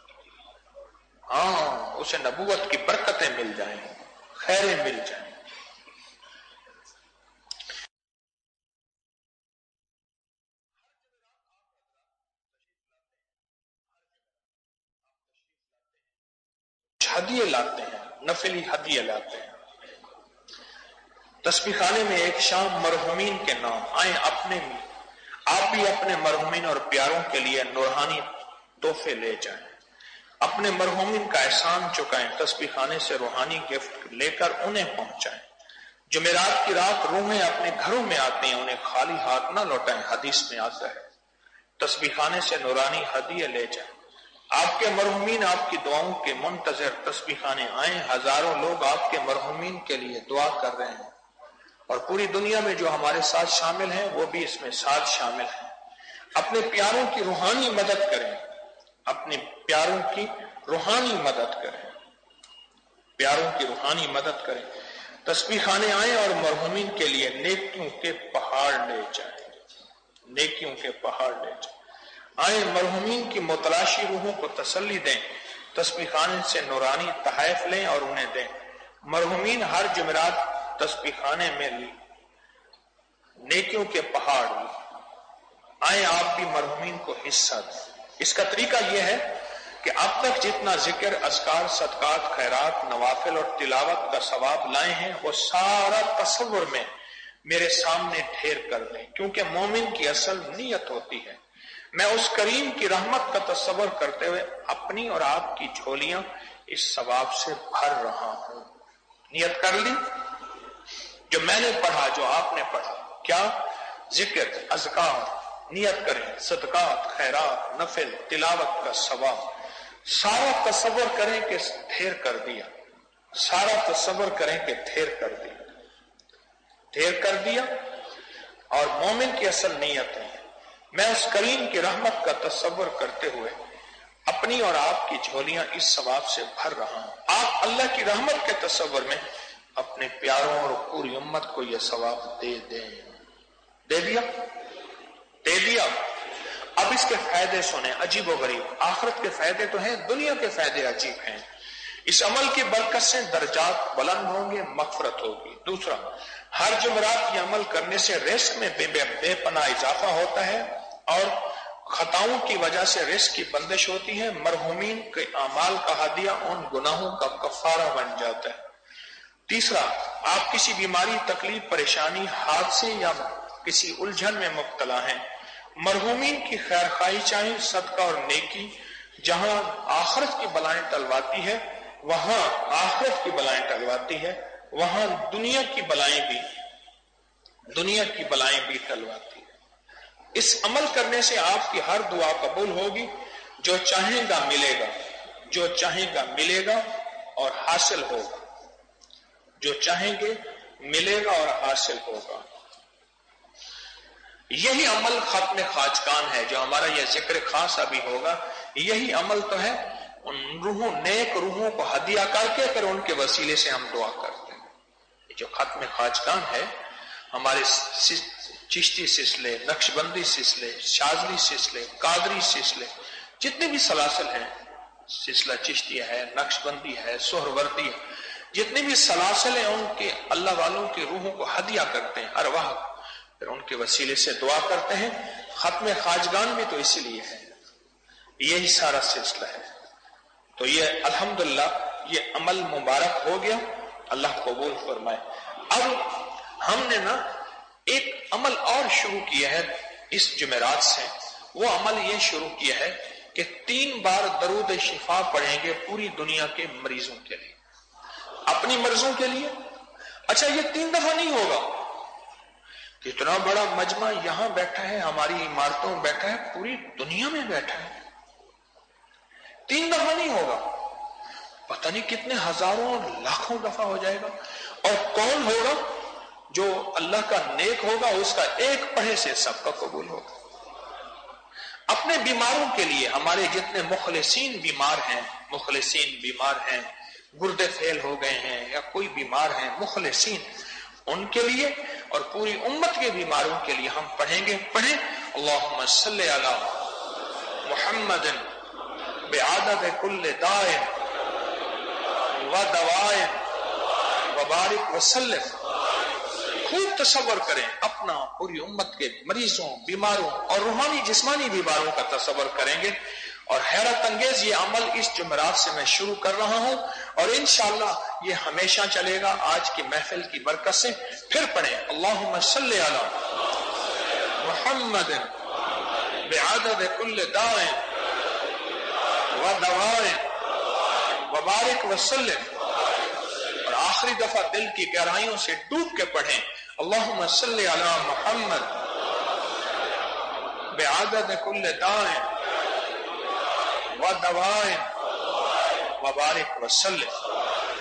ہاں، اسے نبوت کی برکتیں مل جائیں، خیریں مل جائیں. ہدیے لاتے ہیں، نفلی ہدیے لاتے ہیں. تسبیح خانے میں ایک شام مرحومین کے نام آئیں، اپنے آپ بھی اپنے مرحومین اور پیاروں کے لیے نورانی تحفے لے جائیں، اپنے مرحومین کا احسان چکائیں، تسبیح خانے سے روحانی گفٹ لے کر انہیں پہنچائیں. جمعرات کی رات روحیں اپنے گھروں میں آتی ہیں، انہیں خالی ہاتھ نہ لوٹائیں. حدیث میں آتا ہے تسبیح خانے سے نورانی ہدیے لے جائیں. آپ کے مرحومین آپ کی دعاؤں کے منتظر تسبیح خانے آئیں. ہزاروں لوگ آپ کے مرحومین کے لیے دعا کر رہے ہیں، اور پوری دنیا میں جو ہمارے ساتھ شامل ہیں وہ بھی اس میں ساتھ شامل ہیں. اپنے پیاروں کی روحانی مدد کریں، اپنے پیاروں کی روحانی مدد کریں، پیاروں کی روحانی مدد کریں. تسبیح خانے آئیں اور مرحومین کے لیے نیکیوں کے پہاڑ لے جائیں، نیکیوں کے پہاڑ لے جائیں. آئیں مرحومین کی متلاشی روحوں کو تسلی دیں، تسبیح خانے سے نورانی تحائف لیں اور انہیں دیں. مرحومین ہر جمعرات تسبیح خانے میں نیکیوں کے پہاڑ آئیں، آپ بھی مرحومین کو حصہ دیں. اس کا طریقہ یہ ہے کہ اب تک جتنا ذکر، اذکار، صدقات، خیرات، نوافل اور تلاوت کا ثواب لائے ہیں وہ سارا تصور میں میرے سامنے ڈھیر کر دیں، کیونکہ مومن کی اصل نیت ہوتی ہے. میں اس کریم کی رحمت کا تصور کرتے ہوئے اپنی اور آپ کی جھولیاں اس ثواب سے بھر رہا ہوں. نیت کر لی؟ جو میں نے پڑھا، جو آپ نے پڑھا، کیا ذکر، اذکار، نیت کریں، صدقات، خیرات، نفل، تلاوت کا ثواب، سارا تصور کریں کہ ڈھیر کر دیا، سارا تصور کریں کہ ڈھیر کر دیا، ڈھیر کر دیا. اور مومن کی اصل نیت ہے میں اس کریم کی رحمت کا تصور کرتے ہوئے اپنی اور آپ کی جھولیاں اس ثواب سے بھر رہا ہوں. آپ اللہ کی رحمت کے تصور میں اپنے پیاروں اور پوری امت کو یہ ثواب دے دیں. دے دیا دے دیا اب اس کے فائدے سنیں، عجیب و غریب. آخرت کے فائدے تو ہیں، دنیا کے فائدے عجیب ہیں. اس عمل کی برکت سے درجات بلند ہوں گے، مغفرت ہوگی. دوسرا، ہر جمعرات یہ عمل کرنے سے رزق میں بے, بے, بے پناہ اضافہ ہوتا ہے اور خطاؤں کی وجہ سے رزق کی بندش ہوتی ہے. مرحومین کے اعمال کا ہدیہ ان گناہوں کا کفارہ بن جاتا ہے. تیسرا، آپ کسی بیماری، تکلیف، پریشانی، حادثے یا کسی الجھن میں مبتلا ہیں، مرحومین کی خیر خواہی چاہیں، صدقہ اور نیکی جہاں آخرت کی بلائیں ٹلواتی ہے وہاں آخرت کی بلائیں ٹلواتی ہے، وہاں دنیا کی بلائیں بھی دنیا کی بلائیں بھی ٹلواتی ہے. اس عمل کرنے سے آپ کی ہر دعا قبول ہوگی. جو چاہیں گا ملے گا، جو چاہیں گا ملے گا اور حاصل ہوگا، جو چاہیں گے ملے گا اور حاصل ہوگا. یہی عمل ختم خواجگان ہے جو ہمارا یہ ذکر خاص ابھی ہوگا. یہی عمل تو ہے ان روحوں، نیک روحوں کو ہدیہ کر کے پھر ان کے وسیلے سے ہم دعا کرتے ہیں. جو ختم خواجگان ہے، ہمارے چشتی سلسلے، نقشبندی سلسلے، شاذلی سلسلے، قادری سلسلے، جتنے بھی سلاسل ہیں، سلسلہ چشتی ہے، نقشبندی ہے، سہروردی ہے، جتنے بھی سلاسل ہیں ان کے اللہ والوں کی روحوں کو ہدیہ کرتے ہیں ارواح، پھر ان کے وسیلے سے دعا کرتے ہیں. ختم خواجگان بھی تو اسی لیے ہے، یہی سارا سلسلہ ہے. تو یہ الحمدللہ یہ عمل مبارک ہو گیا، اللہ قبول فرمائے۔ اب ہم نے نا ایک عمل اور شروع کیا ہے اس جمعرات سے، وہ عمل یہ شروع کیا ہے کہ تین بار درود شفا پڑھیں گے پوری دنیا کے مریضوں کے لیے، اپنی مرضوں کے لیے۔ اچھا یہ تین دفعہ نہیں ہوگا، اتنا بڑا مجمع یہاں بیٹھا ہے، ہماری عمارتوں میں بیٹھا ہے، پوری دنیا میں بیٹھا ہے، تین دفعہ نہیں ہوگا، پتہ نہیں کتنے ہزاروں لاکھوں دفعہ ہو جائے گا۔ اور کون ہوگا؟ جو اللہ کا نیک ہوگا، اس کا ایک پڑھے سے سب کا قبول ہوگا۔ اپنے بیماروں کے لیے، ہمارے جتنے مخلصین بیمار ہیں، مخلصین بیمار ہیں، گردے فیل ہو گئے ہیں یا کوئی بیمار ہیں مخلصین، ان کے لیے اور پوری امت کے بیماروں کے لیے ہم پڑھیں گے۔ پڑھیں اللہم صلی علی محمد بعدد کل داء و دواء وبارک وسلم۔ خوب تصور کریں اپنا، پوری امت کے مریضوں، بیماروں اور روحانی جسمانی بیماروں کا تصور کریں گے۔ اور حیرت انگیز یہ عمل اس جمعرات سے میں شروع کر رہا ہوں اور انشاءاللہ یہ ہمیشہ چلے گا آج کی محفل کی برکت سے۔ پھر پڑھیں اللہم صلی علی محمد بعدد کل داء و دواء وبارک وسلم، اور آخری دفعہ دل کی گہرائیوں سے ڈوب کے پڑھیں اللہم صلی علی محمد بعدد کل داء و دواء وبارک وسلم،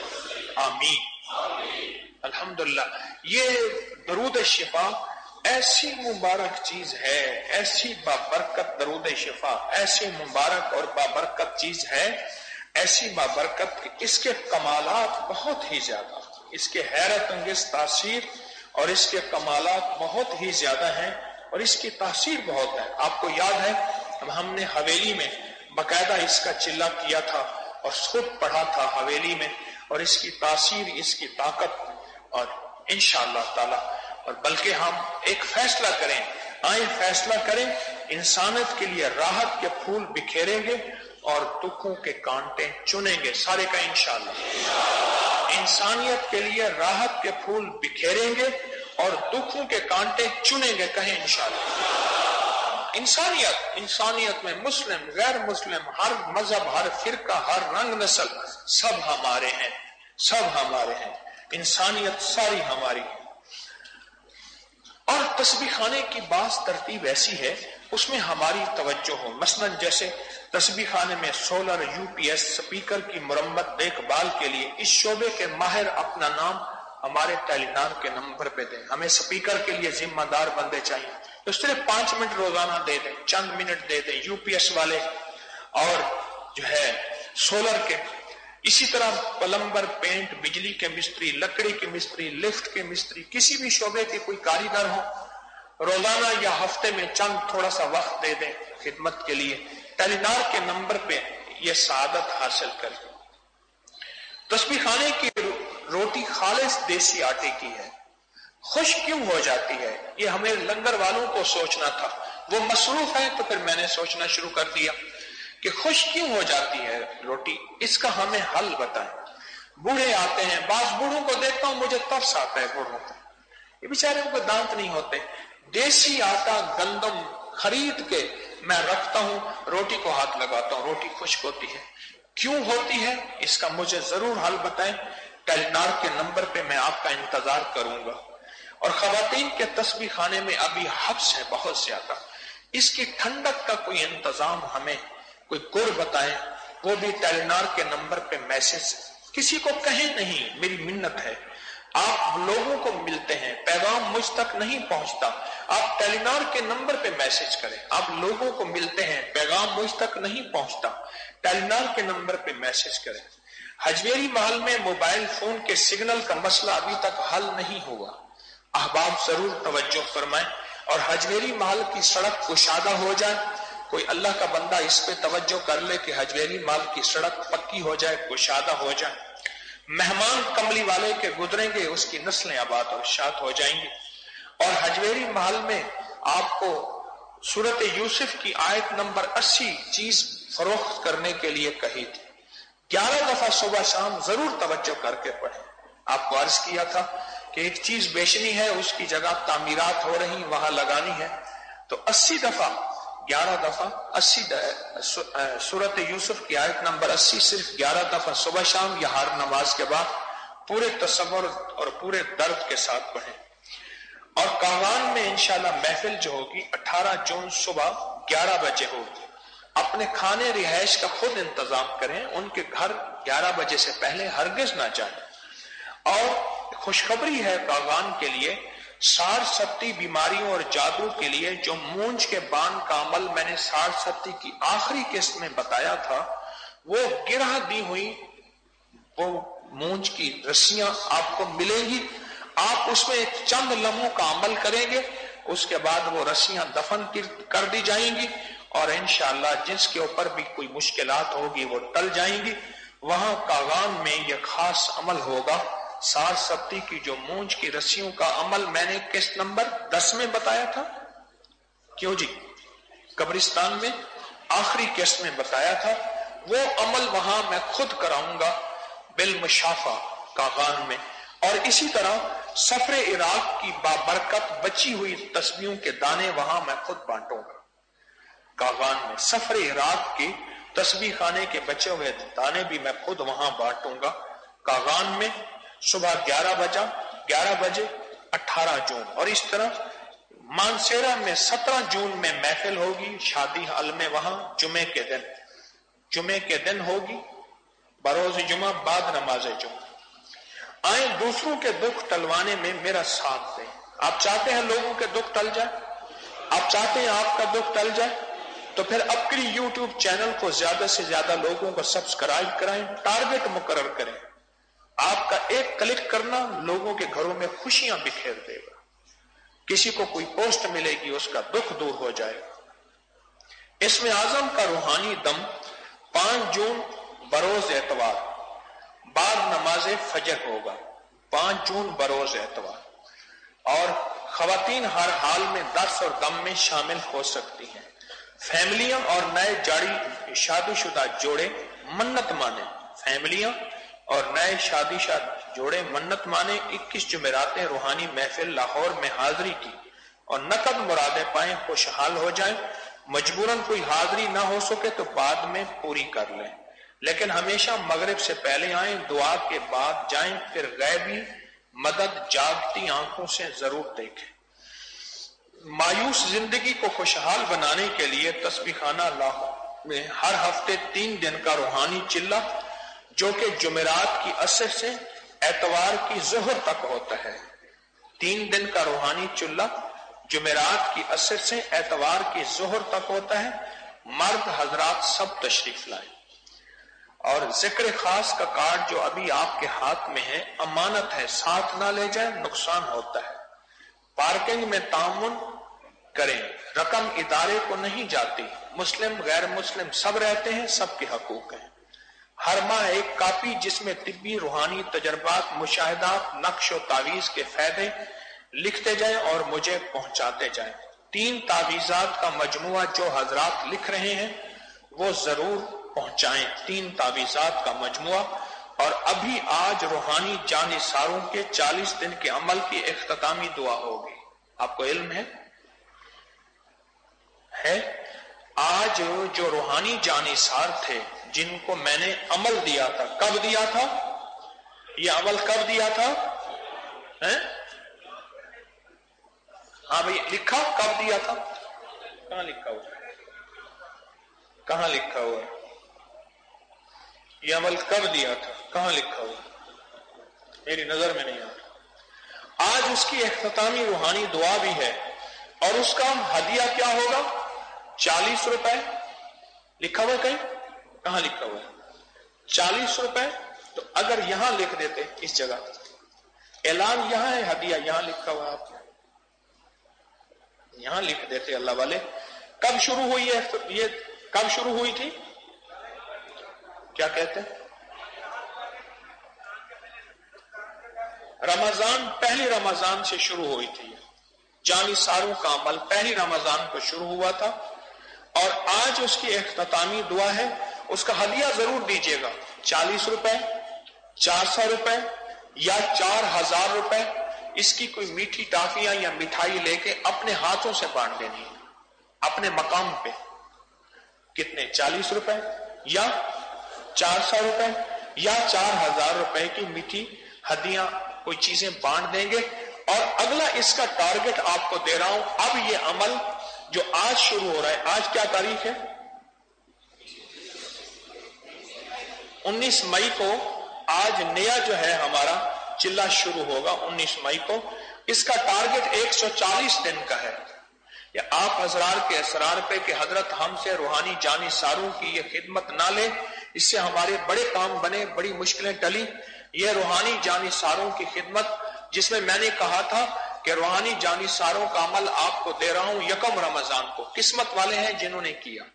آمین۔ الحمدللہ یہ درود شفا ایسی مبارک چیز ہے، ایسی بابرکت درود شفا ایسی مبارک اور بابرکت چیز ہے، ایسی بابرکت کہ اس کے کمالات بہت ہی زیادہ، اس کے حیرت انگیز تاثیر اور اس کے کمالات بہت ہی زیادہ ہیں اور اس کی تاثیر بہت ہے۔ آپ کو یاد ہے ہم نے حویلی میں باقاعدہ اس کا چلہ کیا تھا اور خود پڑھا تھا حویلی میں، اور اس کی تاثیر، اس کی طاقت، اور انشاءاللہ تعالی اور بلکہ ہم ایک فیصلہ کریں، آئیں فیصلہ کریں، انسانیت کے لیے راحت کے پھول بکھیریں گے اور دکھوں کے کانٹے چنیں گے، سارے کا انشاءاللہ۔ انسانیت کے لیے راحت کے پھول بکھیریں گے اور دکھوں کے کانٹے چنیں گے، کہیں انشاءاللہ۔ انسانیت انسانیت میں مسلم، غیر مسلم، ہر مذہب، ہر فرقہ، ہر رنگ نسل، سب ہمارے ہیں، سب ہمارے ہیں، انسانیت ساری ہماری ہے۔ اور تسبیح خانے کی بعض ترتیب ایسی ہے اس میں ہماری توجہ ہو، مثلاً جیسے تسبیح خانے میں solar U P S speaker کی مرمت دیکھ بھال کے لیے اس شعبے کے ماہر اپنا نام ہمارے ٹیلی نار کے نمبر پہ دیں، ہمیں سپیکر کے لیے ذمہ دار بندے چاہیے، تو صرف پانچ منٹ روزانہ دے دیں، چند منٹ دے دیں یو پی ایس والے اور جو ہے سولر کے۔ اسی طرح پلمبر، پینٹ، بجلی کے مستری، لکڑی کے مستری، لفٹ کے مستری، کسی بھی شعبے کے کوئی کاریگر ہو، روزانہ یا ہفتے میں چند تھوڑا سا وقت دے دیں خدمت کے لیے، ٹیلی نار کے نمبر پہ یہ سعادت حاصل کریں۔ تسبیح خانے کی روٹی خالص دیسی آٹے کی ہے، خوش کیوں ہو جاتی ہے؟ یہ ہمیں لنگر والوں کو سوچنا تھا، وہ مصروف ہے تو پھر میں نے سوچنا شروع کر دیا کہ خوش کیوں ہو جاتی ہے روٹی، اس کا ہمیں حل بتائیں۔ بوڑھے آتے ہیں، بعض بوڑھوں کو دیکھتا ہوں مجھے ترس آتا ہے، بوڑھوں کو، یہ بیچارے کو دانت نہیں ہوتے، دیسی آٹا گندم خرید کے میں رکھتا ہوں، روٹی کو ہاتھ لگاتا ہوں، روٹی خشک ہوتی ہے، کیوں ہوتی ہے؟ اس کا مجھے ضرور حل بتائیں، ٹیلی نار کے نمبر پہ میں آپ کا انتظار کروں گا۔ اور خواتین کے تسبیح خانے میں ابھی حبس ہے بہت زیادہ، اس کی ٹھنڈک کا کوئی انتظام ہمیں کوئی گر بتائیں، وہ بھی ٹیلی نار کے نمبر پہ میسج، کسی کو کہیں نہیں، میری منت ہے، آپ لوگوں کو ملتے ہیں، پیغام مجھ تک نہیں پہنچتا، آپ ٹیلی نار کے نمبر پہ میسج کریں، آپ لوگوں کو ملتے ہیں، پیغام مجھ تک نہیں پہنچتا، ٹیلی نار کے نمبر پہ میسج کریں۔ حجویری محل میں موبائل فون کے سگنل کا مسئلہ ابھی تک حل نہیں ہوا، احباب ضرور توجہ فرمائیں اور حجویری محل کی سڑک کشادہ ہو جائے، کوئی اللہ کا بندہ اس پہ توجہ کر لے کہ حجویری محل کی سڑک پکی ہو جائے، کشادہ ہو جائے، مہمان کملی والے کے گزریں گے، اس کی نسلیں آباد اور شاد ہو جائیں گی۔ اور حجویری محل میں آپ کو سورت یوسف کی آیت نمبر اسی چیز فروخت کرنے کے لیے کہی تھی، ग्यारह दफा सुबह शाम जरूर तवज्जो करके पढ़ें। आपको अर्ज किया था कि एक चीज बेचनी है, उसकी जगह तामीरात हो रही, वहां लगानी है, तो अस्सी दफा ग्यारह दफा अस्सी सूरत यूसुफ की आयत नंबर अस्सी सिर्फ ग्यारह दफा सुबह शाम या हर नमाज के बाद पूरे तसव्वुर और पूरे दर्द के साथ पढ़ें। और कागान में इंशाल्लाह महफिल जो होगी अठारह जून सुबह ग्यारह बजे होगी। अपने खाने रिहाइश का खुद इंतजाम करें, उनके घर ग्यारह बजे से पहले हरगिज ना जाएं। और खुशखबरी है कागान के लिए, साठ सत्ती बीमारियों और जादू के लिए जो मूंज के बान का अमल मैंने साठ सत्ती की आखिरी किस्त में बताया था, वो गिरह दी हुई वो मूंज की रस्सियां आपको मिलेंगी। आप उसमें एक चंद लम्हों का अमल करेंगे, उसके बाद वो रस्सियां दफन कर दी जाएंगी और इंशाअल्लाह जिसके ऊपर भी कोई मुश्किलात होगी वो टल जाएंगी। वहां कागान में यह खास अमल होगा। साठ सत्ती की जो मूंज की रस्सियों का अमल मैंने किस्त नंबर दस में बताया था, क्यों जी, कब्रिस्तान में आखिरी किस्त में बताया था, वो अमल वहां मैं खुद कराऊंगा बिल मुशाफा कागान में। और इसी तरह सफरे इराक की बाबरकत बची हुई तस्बीहों के दाने वहां मैं खुद बांटूंगा कागान में। सफरे इराक की तस्बीह खाने के बचे हुए दाने भी मैं खुद वहां बांटूंगा कागान में। सुबह ग्यारह बजा ग्यारह बजे अठारह जून। और इस तरह मानसेरा में सत्रह जून में महफिल होगी शादी हाल में, वहां जुमे के दिन जुमे के दिन होगी बरोज जुमा बाद नमाज जुमा। आए दूसरों के दुख टलवाने में मेरा साथ दें। आप चाहते हैं लोगों के दुख टल जाए, आप चाहते हैं आपका दुख टल जाए, तो फिर अपनी यूट्यूब चैनल को ज्यादा से ज्यादा लोगों को सब्सक्राइब कराएं, टारगेट मुकर्रर करें। आपका एक क्लिक करना लोगों के घरों में खुशियां बिखेर देगा। किसी को कोई पोस्ट मिलेगी, उसका दुख दूर हो जाएगा। इसमें आजम का रूहानी दम पांच जून बरोज एतवार बाद नमाज फजर होगा, पांच जून बरोज एतवार। और खवातीन हर हाल में दर्स और दम में शामिल हो सकती हैं। फैमिलियां और नए जारी शादीशुदा जोड़े मन्नत माने फैमिलियां और नए शादीशुदा जोड़े मन्नत माने इक्कीस जुमेरातें रूहानी महफिल लाहौर में हाजिरी की और नकद मुरादे पाए, खुशहाल हो जाएं। मजबूरन कोई हाजिरी ना हो सके तो बाद में पूरी कर लें, लेकिन हमेशा मगरिब से पहले आए, दुआ के बाद जाएं, फिर गैबी मदद जागती आंखों से जरूर देखें। मायूस जिंदगी को खुशहाल बनाने के लिए तस्बीखाना लाहौर में हर हफ्ते तीन दिन का रूहानी चिल्ला जो कि जुमेरात की असर से एतवार की जोहर तक होता है। तीन दिन का रूहानी चिल्ला जुमेरात की असर से एतवार की जोहर तक होता है। मर्द हजरात सब तशरीफ लाए। और जिक्र खास का कार्ड जो अभी आपके हाथ में है अमानत है, साथ ना ले जाए, नुकसान होता है। पार्किंग में तामुन करें, रकम इदारे को नहीं जाती। मुस्लिम गैर मुस्लिम सब रहते हैं, सबके हकूक हैं। हर माह एक कापी जिसमें तिब्बी रूहानी तजर्बात, मुशाहिदात, नक्श और तावीज के फायदे लिखते जाएं और मुझे पहुंचाते जाएं। तीन तावीजात का मजमुआ जो हजरात लिख रहे हैं वो जरूर पहुंचाएं, तीन तावीजात का मजमुआ। और अभी आज रूहानी जानिसारों के चालीस दिन के अमल की इख्तितामी दुआ होगी। आपको इल्म है है आज जो रूहानी जानिसार थे जिनको मैंने अमल दिया था, कब दिया था ये अमल, कब दिया था है? हाँ भाई लिखा, कब दिया था, कहां लिखा हुआ है, कहां लिखा हुआ है ये अमल कब दिया था, कहां लिखा हुआ, मेरी नजर में नहीं आ रहा। आज उसकी इख्तितामी रूहानी दुआ भी है और उसका हदिया क्या होगा, चालीस रुपए लिखा हुआ, कहीं कहां लिखा हुआ है चालीस रुपए। तो अगर यहां लिख देते, इस जगह ऐलान यहां है, हदिया यहां लिखा हुआ है, आप यहां लिख देते अल्लाह वाले। कब शुरू हुई है ये, कब शुरू हुई थी, क्या कहते हैं, रमजान, पहली रमजान से शुरू हुई थी। जानिसारों का अमल पहली रमजान को शुरू हुआ था और आज उसकी इख्तितामी दुआ है। उसका हदिया जरूर दीजिएगा। चालीस रुपए, चार सौ रुपए या चार हजार रुपए, इसकी कोई मीठी टाफियां या मिठाई लेके अपने हाथों से बांट देनी अपने मकाम पे। कितने? चालीस रुपए या चार सौ रुपए या चार हजार रुपए की मीठी हदियां, कोई चीजें बांट देंगे। और अगला इसका टारगेट आपको दे रहा हूं, अब ये अमल जो आज शुरू हो रहा है, आज क्या तारीख है? उन्नीस मई को आज नया जो है हमारा चिल्ला शुरू होगा उन्नीस मई को। इसका टारगेट एक सौ चालीस दिन का है। या आप हजरार के असरार पे कि हजरत हमसे रूहानी जानी सारों की ये खिदमत ना ले, इससे हमारे बड़े काम बने, बड़ी मुश्किलें टली। ये रूहानी जानी सारों की खिदमत जिसमें मैंने कहा था कि रूहानी जानी सारों का अमल आपको दे रहा हूं यकम रमजान को। किस्मत वाले हैं जिन्होंने किया।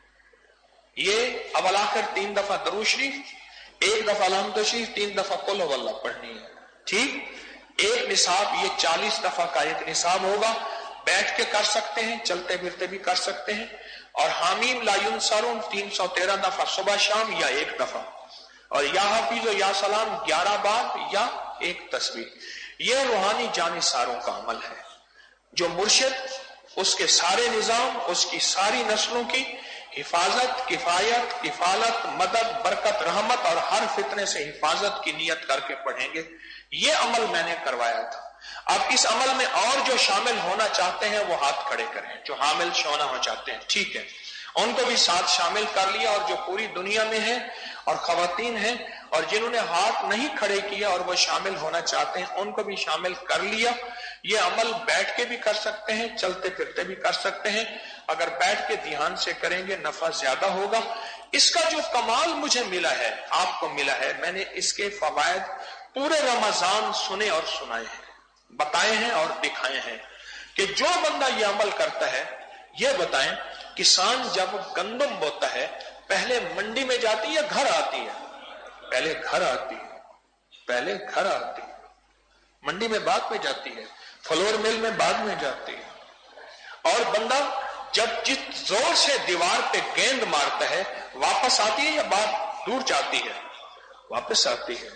ये अवल आखिर तीन दफा दरूद शरीफ, एक दफा अलहम्दुलिल्लाह शरीफ, तीन दफा कुल हुवल्लाह पढ़नी है। ठीक, एक निसाब ये चालीस दफा का एक निसाब होगा। बैठ के कर सकते हैं, चलते फिरते भी कर सकते हैं। और हामीम ला युनसरून तीन सौ तेरह दफा सुबह शाम या एक दफा। और या हाफिज और या सलाम ग्यारह बार या एक तस्बीह। यह रूहानी जानिसारों का अमल है। जो मुर्शिद, उसके सारे निजाम, उसकी सारी नस्लों की हिफाजत, किफायत, किफालत, मदद, बरकत, रहमत और हर फितने से हिफाजत की नियत करके पढ़ेंगे। ये अमल मैंने करवाया था। अब इस अमल में और जो शामिल होना चाहते हैं वो हाथ खड़े करें। जो हामिल शोना हो चाहते हैं, ठीक है, उनको भी साथ शामिल कर लिया। और जो पूरी दुनिया में है और खवातीन हैं और जिन्होंने हाथ नहीं खड़े किया और वो शामिल होना चाहते हैं, उनको भी शामिल कर लिया। ये अमल बैठ के भी कर सकते हैं, चलते फिरते भी कर सकते हैं। अगर बैठ के ध्यान से करेंगे नफा ज्यादा होगा। इसका जो कमाल मुझे मिला है, आपको मिला है, मैंने इसके फवायद पूरे रमजान सुने और सुनाए हैं, बताए हैं और दिखाए हैं कि जो बंदा ये अमल करता है। ये बताएं, किसान जब गंदम बोता है पहले मंडी में जाती है, घर आती है? पहले घर आती है, पहले घर आती है। मंडी में बाद में जाती है, फ्लोर मिल में बाद में जाती है। और बंदा जब जिस जोर से दीवार पे गेंद मारता है वापस आती है या बात दूर जाती है? वापस आती है।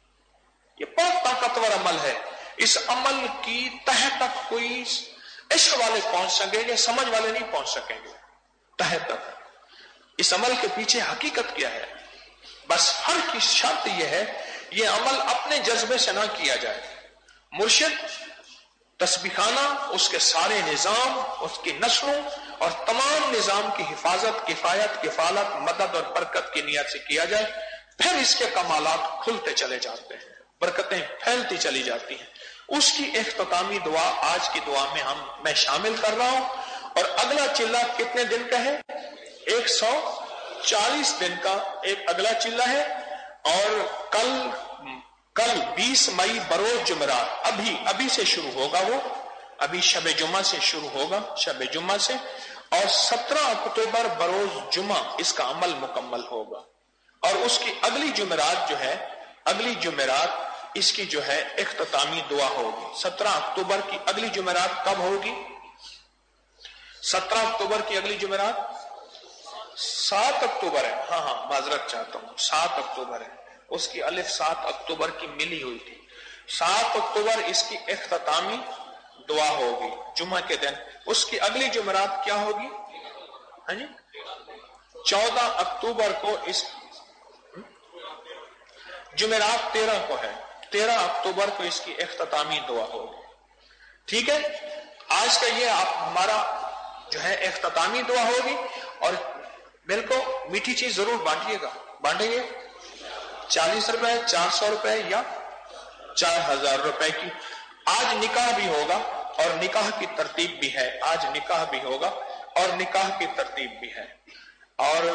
ये बहुत ताकतवर अमल है। इस अमल की तह तक कोई इश्क वाले पहुंच सकेंगे, समझ वाले नहीं पहुंच सकेंगे तह तक। इस अमल के पीछे हकीकत क्या है? बस हर की शर्त यह है, यह अमल अपने जज्बे से ना किया जाए। मुर्शिद, तस्बीखाना, उसके सारे निजाम, उसकी नस्लों और तमाम निजाम की हिफाजत, किफायत, किफालत, मदद और बरकत की नियत से किया जाए। फिर इसके कमालात खुलते चले जाते हैं, बरकतें फैलती चली जाती हैं। उसकी इख्तितामी दुआ आज की दुआ में हम मैं शामिल कर रहा हूं। और अगला चिल्ला कितने दिन का है? एक सौ चालीस दिन का एक अगला चिल्ला है। और कल कल बीस मई बरोज जुमेरात, अभी अभी से शुरू होगा। वो अभी शबे जुमा से शुरू होगा, शबे जुमा से। और सत्रह अक्टूबर बरोज जुमा इसका अमल मुकम्मल होगा। और उसकी अगली जुमेरात जो है, अगली जुमेरात इसकी जो है इख्तितामी दुआ होगी। सत्रह अक्टूबर की अगली जुमेरात कब होगी? सत्रह अक्टूबर की अगली जुमेरात सात अक्टूबर है। हाँ हाँ माजरत चाहता हूं, सात अक्टूबर है। उसकी अलिफ सात अक्टूबर की मिली हुई थी। सात अक्टूबर इसकी इख्तितामी दुआ होगी जुमा के दिन। उसकी अगली जुमेरात क्या होगी? हाँ जी, चौदह अक्टूबर को इस जुमेरात तेरह को है, तेरह अक्टूबर को इसकी इख्तितामी दुआ होगी। ठीक है, आज का ये आप हमारा जो है इख्तितामी दुआ होगी। और बिल्कुल मीठी चीज जरूर बांटिएगा। बांटेंगे चालीस रुपए, चार सौ रुपए या चार हजार रुपए की। आज निकाह भी होगा और निकाह की तरतीब भी है। आज निकाह भी होगा और निकाह की तरतीब भी है। और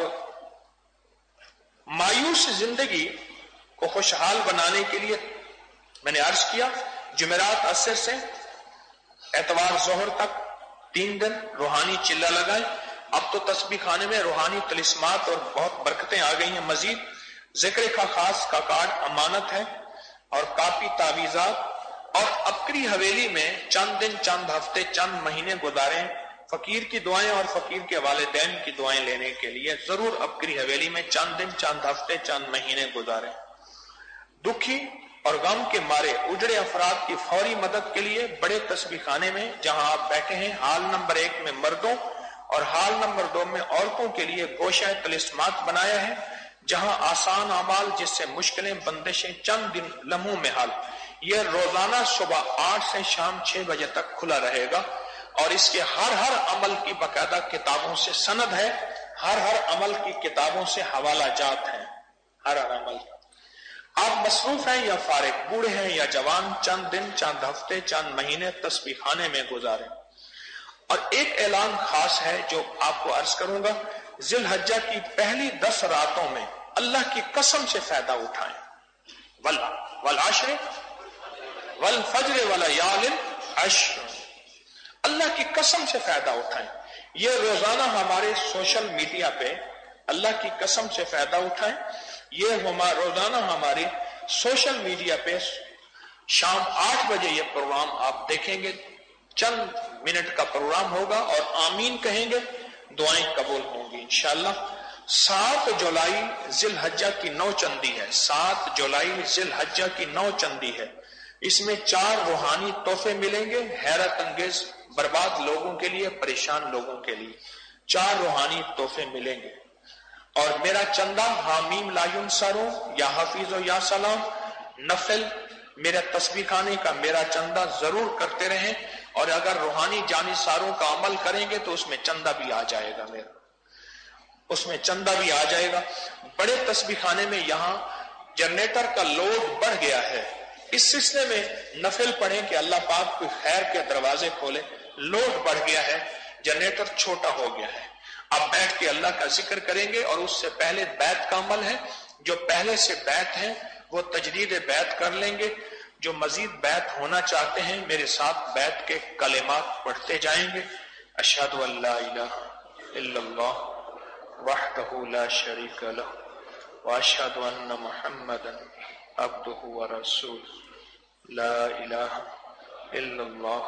मायूस जिंदगी को खुशहाल बनाने के लिए मैंने अर्ज किया, जुमेरात असर से एतवार जोहर तक तीन दिन रूहानी चिल्ला लगाए। अब तो तस्बीह खाने में रूहानी तलिस्मात और बहुत बरकतें आ गई हैं। मजीद जिक्र का खास का कार्ड अमानत है और काफी तावीजात। और अपनी हवेली में चंद दिन, चंद हफ्ते, चंद महीने गुजारें, فقیر کی دعائیں اور فقیر کے والدین کی دعائیں لینے کے لیے ضرور اپگری حویلی میں چند دن، چند ہفتے، چند مہینے گزاریں۔ دکھی اور غم کے مارے اجڑے افراد کی فوری مدد کے لیے بڑے تسبیح خانے میں جہاں آپ بیٹھے ہیں، حال نمبر ایک میں مردوں اور حال نمبر دو میں عورتوں کے لیے گوشہ طلسمات بنایا ہے، جہاں آسان اعمال جس سے مشکلیں بندشیں چند دن لمحوں میں حل۔ یہ روزانہ صبح آٹھ سے شام چھ بجے تک کھلا رہے گا اور اس کے ہر ہر عمل کی باقاعدہ کتابوں سے سند ہے، ہر ہر عمل کی کتابوں سے حوالہ جات ہیں، ہر ہر عمل۔ آپ مصروف ہیں یا فارغ، بوڑھے ہیں یا جوان، چند دن، چند ہفتے، چند مہینے تسبیح خانے میں گزاریں۔ اور ایک اعلان خاص ہے جو آپ کو عرض کروں گا، ذی الحجہ کی پہلی دس راتوں میں اللہ کی قسم سے فائدہ اٹھائیں۔ والعشر والفجر ولیال عشر، اللہ کی قسم سے فائدہ اٹھائیں۔ یہ روزانہ ہمارے سوشل میڈیا پہ اللہ کی قسم سے فائدہ اٹھائیں، یہ ہمارا روزانہ ہماری سوشل میڈیا پہ شام آٹھ بجے یہ پروگرام آپ دیکھیں گے، چند منٹ کا پروگرام ہوگا اور آمین کہیں گے، دعائیں قبول ہوں گی انشاءاللہ۔ سات جولائی ذی الحجہ کی نو چندی ہے، سات جولائی ذی الحجہ کی نو چندی ہے۔ اس میں چار روحانی تحفے ملیں گے، حیرت انگیز، برباد لوگوں کے لیے، پریشان لوگوں کے لیے چار روحانی تحفے ملیں گے۔ اور میرا چندہ حامیم لا ینصرو یا حفیظ و یا سلام نفل میرے تسبیح خانے کا میرا چندہ ضرور کرتے رہیں، اور اگر روحانی جانثاروں کا عمل کریں گے تو اس میں چندہ بھی آ جائے گا، میرا اس میں چندہ بھی آ جائے گا۔ بڑے تسبیح خانے میں یہاں جنریٹر کا لوڈ بڑھ گیا ہے، اس سلسلے میں نفل پڑھیں کہ اللہ پاک کوئی خیر کے دروازے کھولے، لوڈ بڑھ گیا ہے، جنریٹر چھوٹا ہو گیا ہے۔ آپ بیٹھ کے اللہ کا ذکر کریں گے، اور اس سے پہلے بیعت کا عمل ہے، جو پہلے سے بیعت ہیں وہ تجدید بیعت کر لیں گے، جو مزید بیعت ہونا چاہتے ہیں میرے ساتھ بیعت کے کلمات پڑھتے جائیں گے۔ اشہد ان لا الہ الا اللہ وحدہ لا شریک لہ واشہد ان محمدا عبدہ ورسولہ، لا الہ الا اللہ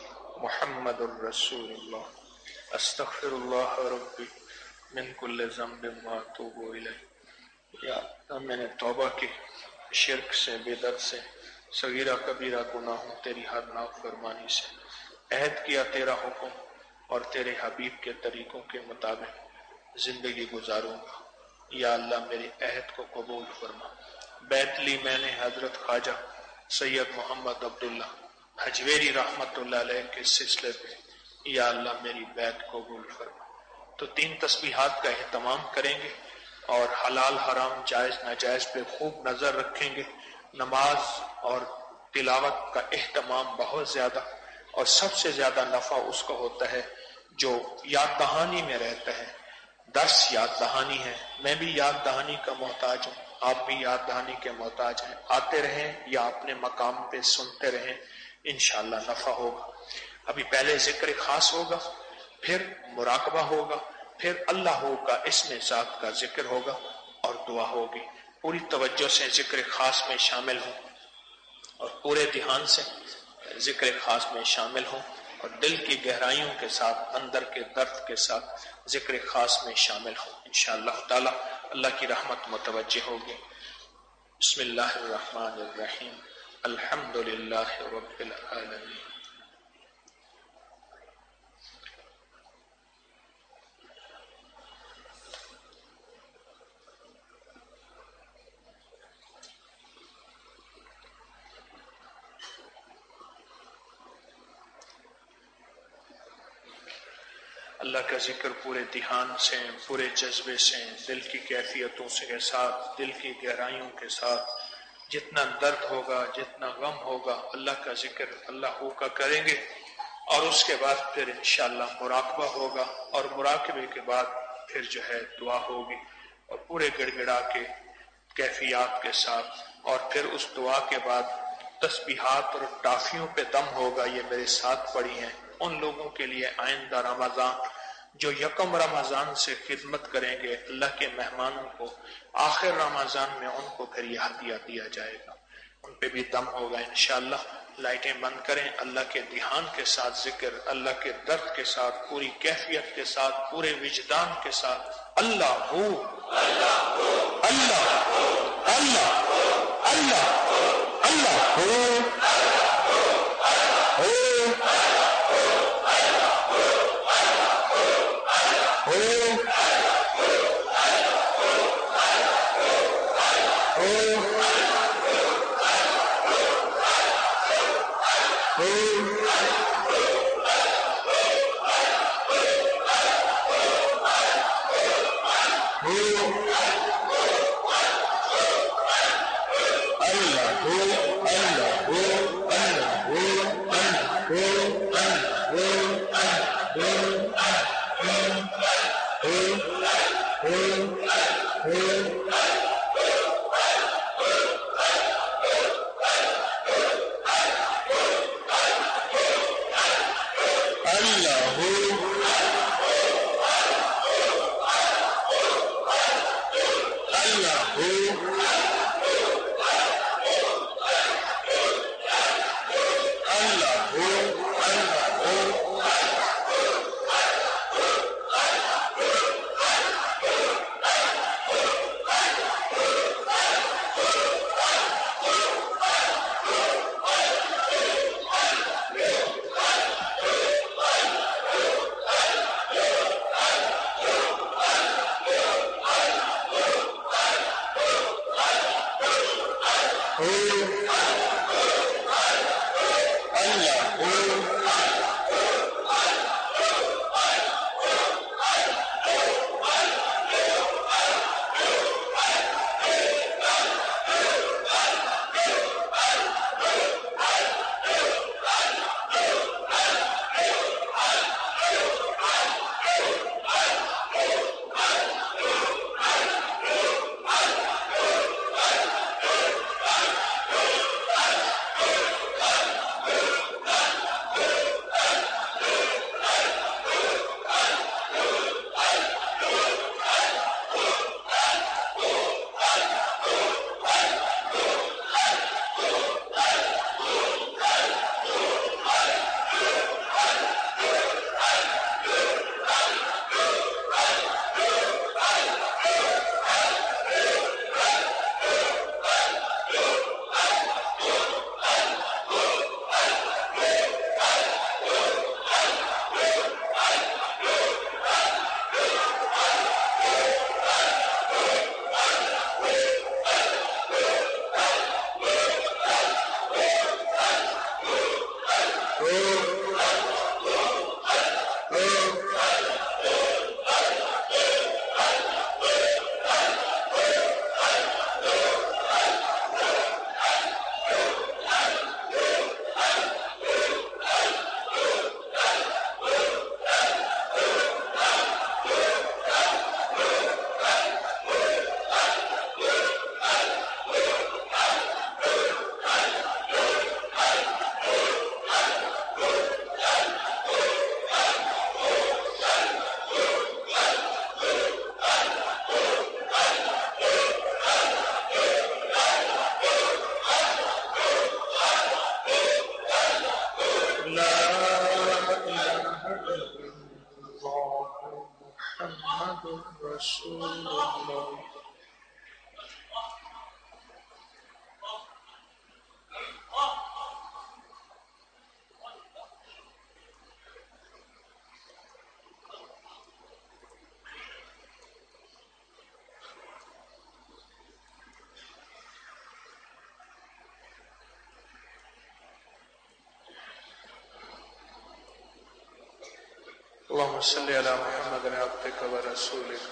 محمد الرسول اللہ، استغفر اللہ ربی من کل ذنب واتوب الیہ۔ یا اللہ میں نے توبہ کی شرک سے، بدعت سے، صغیرہ کبیرہ گناہوں، تیری ہر نافرمانی سے، عہد کیا تیرا حکم اور تیرے حبیب کے طریقوں کے مطابق زندگی گزاروں گا۔ یا اللہ میرے عہد کو قبول فرما۔ بیعت لی میں نے حضرت خواجہ سید محمد عبداللہ حجویری رحمت اللہ علیہ کے سلسلے پہ، یا اللہ میری بیعت قبول فرما۔ تو تین تسبیحات کا اہتمام کریں گے اور حلال حرام جائز ناجائز پہ خوب نظر رکھیں گے۔ نماز اور تلاوت کا اہتمام بہت زیادہ، اور سب سے زیادہ نفع اس کا ہوتا ہے جو یاد دہانی میں رہتا ہے۔ درس یاد دہانی ہے، میں بھی یاد دہانی کا محتاج ہوں، آپ بھی یاد دہانی کے محتاج ہیں۔ آتے رہیں یا اپنے مقام پہ سنتے رہیں، انشاءاللہ نفع ہوگا۔ ابھی پہلے ذکر خاص ہوگا، پھر مراقبہ ہوگا، پھر اللہ کا اسم ذات کا ذکر ہوگا اور دعا ہوگی۔ پوری توجہ سے ذکر خاص میں شامل ہوں اور پورے دھیان سے ذکر خاص میں شامل ہوں، اور دل کی گہرائیوں کے ساتھ، اندر کے درد کے ساتھ ذکر خاص میں شامل ہوں۔ انشاءاللہ تعالی اللہ کی رحمت متوجہ ہوگی۔ بسم اللہ الرحمن الرحیم، الحمد للہ رب العالمین۔ اللہ کا ذکر پورے دھیان سے، پورے جذبے سے، دل کی کیفیتوں کے ساتھ، دل کی گہرائیوں کے ساتھ، جتنا درد ہوگا، جتنا غم ہوگا، اللہ کا ذکر اللہ ہو کا کریں گے، اور اس کے بعد پھر انشاءاللہ مراقبہ ہوگا، اور مراقبے کے بعد پھر جو ہے دعا ہوگی، اور پورے گڑ گڑا کے کیفیات کے ساتھ، اور پھر اس دعا کے بعد تسبیحات اور ٹافیوں پہ دم ہوگا۔ یہ میرے ساتھ پڑی ہیں ان لوگوں کے لیے آئندہ رمضان جو یکم رمضان سے خدمت کریں گے اللہ کے مہمانوں کو، آخر رمضان میں ان کو پھر یہ ہدیہ دیا جائے گا، ان پہ بھی دم ہوگا انشاءاللہ۔ لائٹیں بند کریں، اللہ کے دھیان کے ساتھ ذکر، اللہ کے درد کے ساتھ، پوری کیفیت کے ساتھ، پورے وجدان کے ساتھ اللہ ہو اللہ اللہ اللہ اللہ ہو اللهم صل على محمد عبدك ورسولك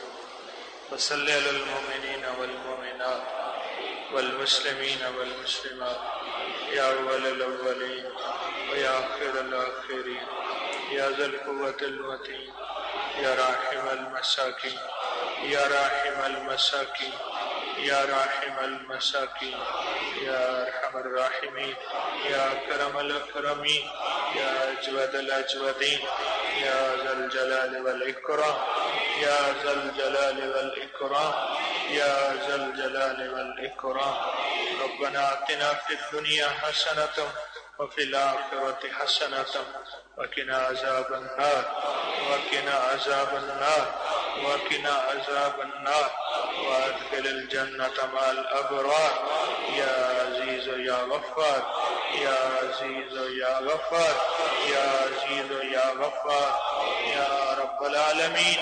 وصل على المؤمنين والمؤمنات والمسلمين والمسلمات يا أول الأولين ويا آخر الآخرين يا ذا القوة المتين يا راحم المساكين يا راحم المساكين يا راحم المساكين يا أرحم الراحمين يا أكرم الأكرمين يا أجود الأجودين يا ذا الجلال والإكرام يا ذا الجلال والإكرام يا ذا الجلال والإكرام ربنا آتنا في الدنيا حسنة وفي الآخرة حسنة وقنا عذاب النار وقنا عذاب النار وقنا عذاب النار وادخل الجنة مع الأبرار يا عزيز يا غفار يا عزيز يا غفار يا عزيز يا غفار يا رب العالمین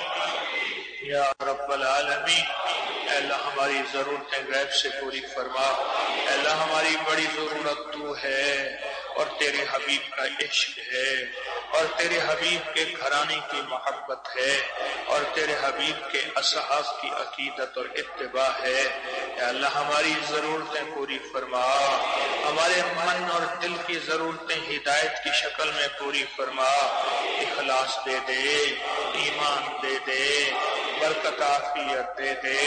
یا رب العالمین۔ اے اللہ ہماری ضرورتیں غیب سے پوری فرما۔ اے اللہ ہماری بڑی ضرورت تو ہے اور تیرے حبیب کا عشق ہے اور تیرے حبیب کے گھرانے کی محبت ہے اور تیرے حبیب کے اصحاب کی عقیدت اور اتباع ہے۔ اے اللہ ہماری ضرورتیں پوری فرما، ہمارے من اور دل کی ضرورتیں ہدایت کی شکل میں پوری فرما۔ اخلاص دے دے، ایمان دے دے، برکت عافیت دے دے،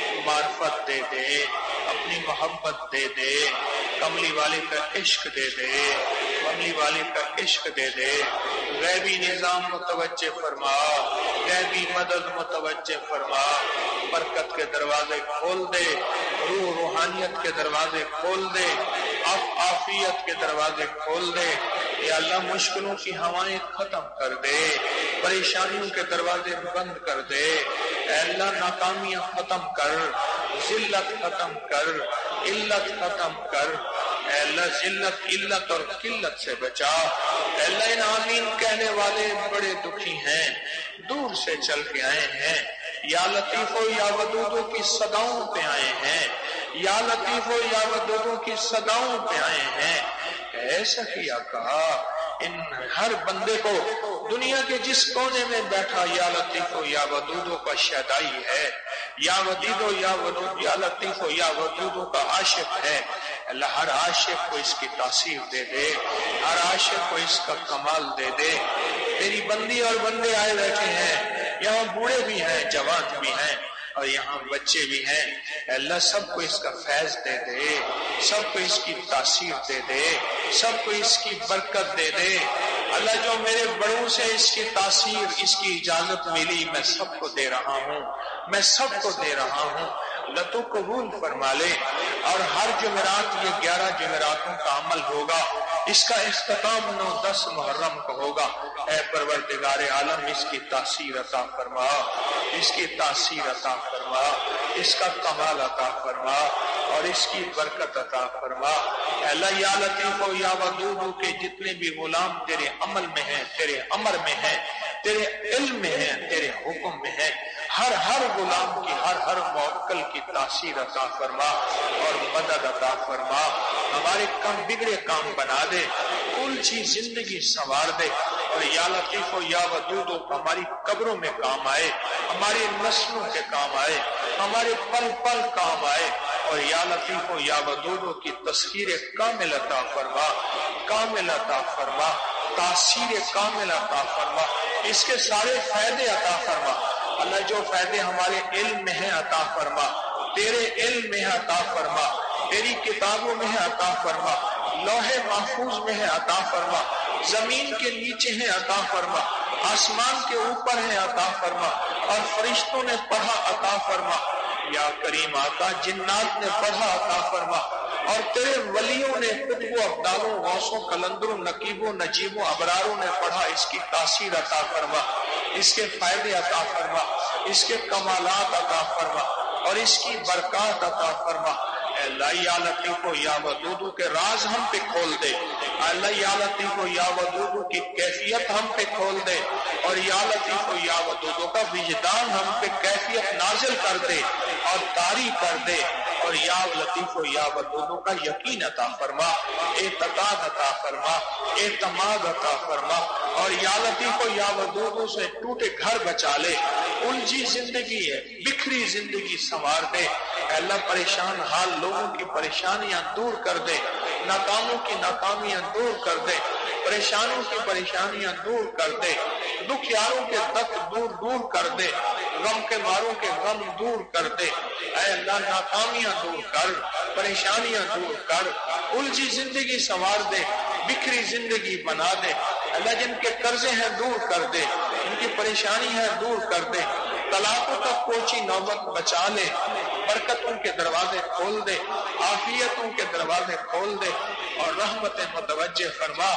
معرفت دے دے، اپنی محبت دے دے، کملی والے کا عشق دے دے، کملی والے کا عشق دے دے، غیبی نظام متوجہ فرما، غیبی مدد متوجہ فرما، برکت کے دروازے کھول دے، روح روحانیت کے دروازے کھول دے، عف عافیت کے دروازے کھول دے۔ یا اللہ مشکلوں کی ہوائیں ختم کر دے، پریشانیوں کے دروازے بند کر دے۔ اے اللہ ناکامیاں ختم کر، ذلت ختم کر، علت ختم کر۔ اے اللہ ذلت، علت اور قلت سے بچا۔ اے اللہ ان آمین کہنے والے بڑے دکھی ہیں، دور سے چل کے آئے ہیں، یا لطیفو یا ودودو کی صداؤں پہ آئے ہیں، یا لطیفو یا ودودو کی صداؤں پہ آئے ہیں۔ ایسا کیا کہا ان ہر بندے کو دنیا کے جس کونے میں بیٹھا یا لطیفو یا ودودو کا شیدائی ہے، یا ودیدو یا ودود یا لطیفو یا ودودو کا عاشق ہے۔ اللہ ہر عاشق کو اس کی تاثیر دے دے، ہر عاشق کو اس کا کمال دے دے۔ تیری بندی اور بندے آئے بیٹھے ہیں، یہاں بوڑھے بھی ہیں، جوان بھی ہیں اور یہاں بچے بھی ہیں۔ اللہ سب کو اس کا فیض دے دے، سب کو اس کی تاثیر دے دے، سب کو اس کی برکت دے دے۔ اللہ جو میرے بڑوں سے اس کی تاثیر، اس کی اجازت ملی، میں سب کو دے رہا ہوں، میں سب کو دے رہا ہوں۔ اللہ تو قبول فرما لے۔ اور ہر جمعرات یہ گیارہ جمعراتوں کا عمل ہوگا، اس کا اختتام نو دس محرم کو ہوگا۔ اے پروردگار عالم اس کی تاثیر عطا فرما، اس کی تاثیر عطا فرما، اس کا کمال عطا فرما اور اس کی برکت عطا فرما۔ اے اللہ یا لطیف و یا ودود کے جتنے بھی غلام تیرے عمل میں ہیں، تیرے امر میں ہیں، تیرے علم میں ہیں، تیرے حکم میں ہیں، ہر ہر غلام کی، ہر ہر موکل کی تاثیر عطا فرما اور مدد عطا فرما۔ ہمارے کم بگڑے کام بنا دے، الجھی زندگی سنوار دے، اور یا لطیف و یا ودود ہماری قبروں میں کام آئے، ہماری نسلوں کے کام آئے، ہمارے پل پل کام آئے، اور یا لطیف و یا ودود کی تسخیر کامل عطا فرما، کامل عطا فرما، تاثیر کامل عطا فرما، اس کے سارے فائدے عطا فرما۔ اللہ جو فائدے ہمارے علم میں ہیں عطا فرما، تیرے علم میں ہے عطا فرما، تیری کتابوں میں ہے عطا فرما، لوح محفوظ میں ہے عطا فرما، زمین کے نیچے ہے عطا فرما، آسمان کے اوپر ہے عطا فرما، اور فرشتوں نے پڑھا عطا فرما۔ یا کریم آقا جنات نے پڑھا عطا فرما، اور تیرے ولیوں نے، قطبوں، ابدالوں، غوثوں، کلندروں، نقیبوں، نجیبوں، ابراروں نے پڑھا، اس کی تاثیر عطا فرما، اس کے فائدے عطا فرما، اس کے کمالات عطا فرما اور اس کی برکات عطا فرما۔ اے اللہ یا لطیف و یا ودود کے راز ہم پہ کھول دے، اے اللہ یا لطیف و یا ودود کی کیفیت ہم پہ کھول دے، اور یا لطیف و یا ودود کا وجدان ہم پہ کیفیت نازل کر دے اور طاری کر دے، اور یا لطیف و یا ودود کا یقین عطا فرما، اعتقاد عطا فرما، اعتماد عطا فرما، اور یا لطیف و یا ودود سے ٹوٹے گھر بچا لے، الجھی زندگی ہے، بکھری زندگی سنوار دے۔ اے اللہ پریشان حال لوگوں کی پریشانیاں دور کر دے، ناکاموں کی ناکامیاں دور کر دے، پریشانوں کی پریشانیاں دور کر دے، دکھیاروں کے دکھ دور دور کر دے، غم کے ماروں کے غم دور کر دے۔ اے اللہ ناکامیاں دور کر، پریشانیاں دور کر، الجھی زندگی سنوار دے، بکھری زندگی بنا دے۔ اللہ جن کے قرضے ہیں دور کر دے، ان کی پریشانی ہے دور کر دے، طلاقوں تک پہنچی نوبت بچا لے، برکتوں کے دروازے کھول دے، عافیتوں کے دروازے کھول دے اور رحمت متوجہ فرما۔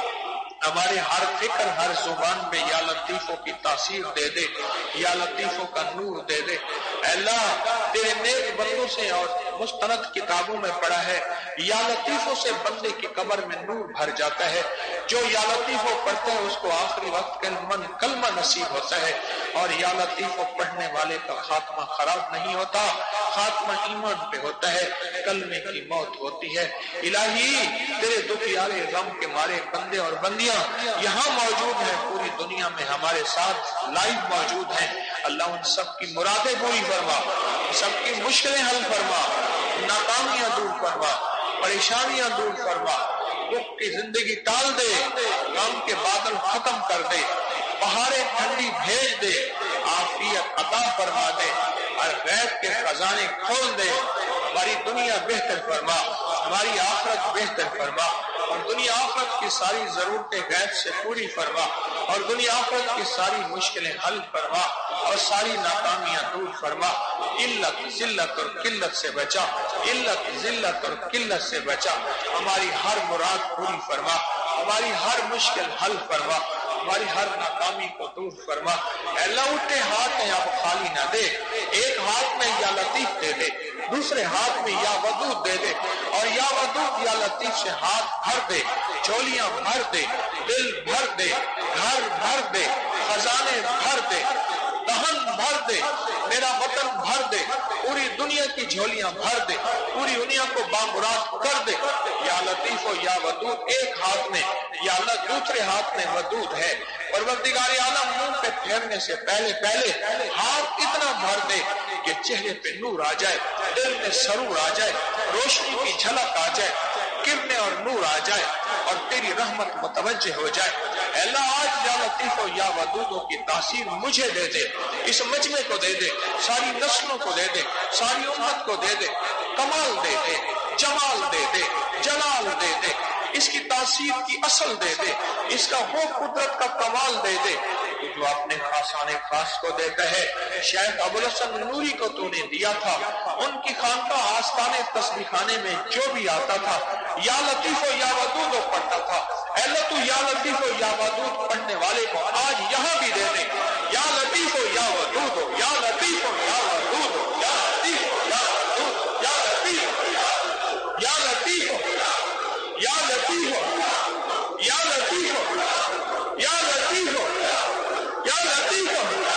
ہمارے ہر فکر، ہر زبان میں یا لطیفوں کی تاثیر دے دے، یا لطیفوں کا نور دے دے۔ اے اللہ تیرے نیک بندوں سے اور مستند کتابوں میں پڑھا ہے یا لطیفوں سے بندے کی قبر میں نور بھر جاتا ہے، جو یا لطیفوں پڑھتا ہے اس کو آخری وقت کلمہ کلمہ نصیب ہوتا ہے، اور یا لطیفوں پڑھنے والے کا خاتمہ خراب نہیں ہوتا، خاتمہ ایمان پہ ہوتا ہے، کلمے کی موت ہوتی ہے۔ الہی تیرے دکھیارے غم کے مارے بندے اور بندیاں یہاں موجود ہیں، پوری دنیا میں ہمارے ساتھ لائیو موجود ہیں، اللہ ان سب کی مرادیں پوری فرما، سب کی مشکلیں حل فرما، ناکامیاں دور فرما، پریشانیاں دور فرما، دکھ کی زندگی ٹال دے، غم کے بادل ختم کر دے، بہاریں ٹھنڈی بھیج دے، عافیت عطا فرما دے، اور غیب کے خزانے کھول دے، ہماری دنیا بہتر فرما، ہماری آخرت بہتر فرما، اور دنیا آخرت کی ساری ضرورتیں غیب سے پوری فرما، اور دنیا آخرت کی ساری مشکلیں حل فرما، اور ساری ناکامیاں دور فرما، علت ذلت اور قلت سے بچا، علت ذلت اور قلت سے بچا، ہماری ہر مراد پوری فرما، ہماری ہر مشکل حل فرما، ہماری ہر ناکامی کو دور فرما۔ اے اللہ اٹھے ہاتھ میں اب خالی نہ دے، ایک ہاتھ میں یا لطیف دے دے، دوسرے ہاتھ میں یا ودود دے دے، اور یا ودود یا لطیف سے ہاتھ بھر دے، چولیاں بھر دے، دل بھر دے، گھر بھر دے، خزانے بھر دے، دہن بھر دے، میرا وطن بھر دے، پوری دنیا کی جھولیاں بھر دے، پوری دنیا کو بامراد کر دے۔ یا لطیف و یا ودود ایک ہاتھ میں، یا اللہ دوسرے ہاتھ میں ودود ہے، پروردگار عالم منہ پہ پھیرنے سے پہلے پہلے ہاتھ اتنا بھر دے کہ چہرے پہ نور آ جائے، دل میں سرور آ جائے، روشنی کی جھلک آ جائے، کرنے اور نور آ جائے، اور تیری رحمت متوجہ ہو جائے۔ اے اللہ آج یا لطیف و یا ودودوں کی تاثیر مجھے دے دے، اس مجمع کو دے دے، ساری نسلوں کو دے دے، ساری امت کو دے دے، کمال دے دے، جمال دے دے، جلال دے دے، اس کی تاثیر کی اصل دے دے، اس کا وہ قدرت کا کمال دے دے جو اپنے خاصان خاص کو دیتا ہے۔ شیخ ابوالحسن نوری کو تو نے دیا تھا، ان کی خانقاہ آستان تسبیح خانے میں جو بھی آتا تھا یا لطیف و یا ودود پڑھتا تھا۔ اے اللہ تو یا لطیف و یا ودود پڑھنے والے کو آج یہاں بھی دے دے، یا لطیف و یا ودود، یا لطیف و یا ودود، یا لطیف و یا ودود، یا لطیف یا لطیف یا لطیف یا لطیف یا لطیف یا لطیف،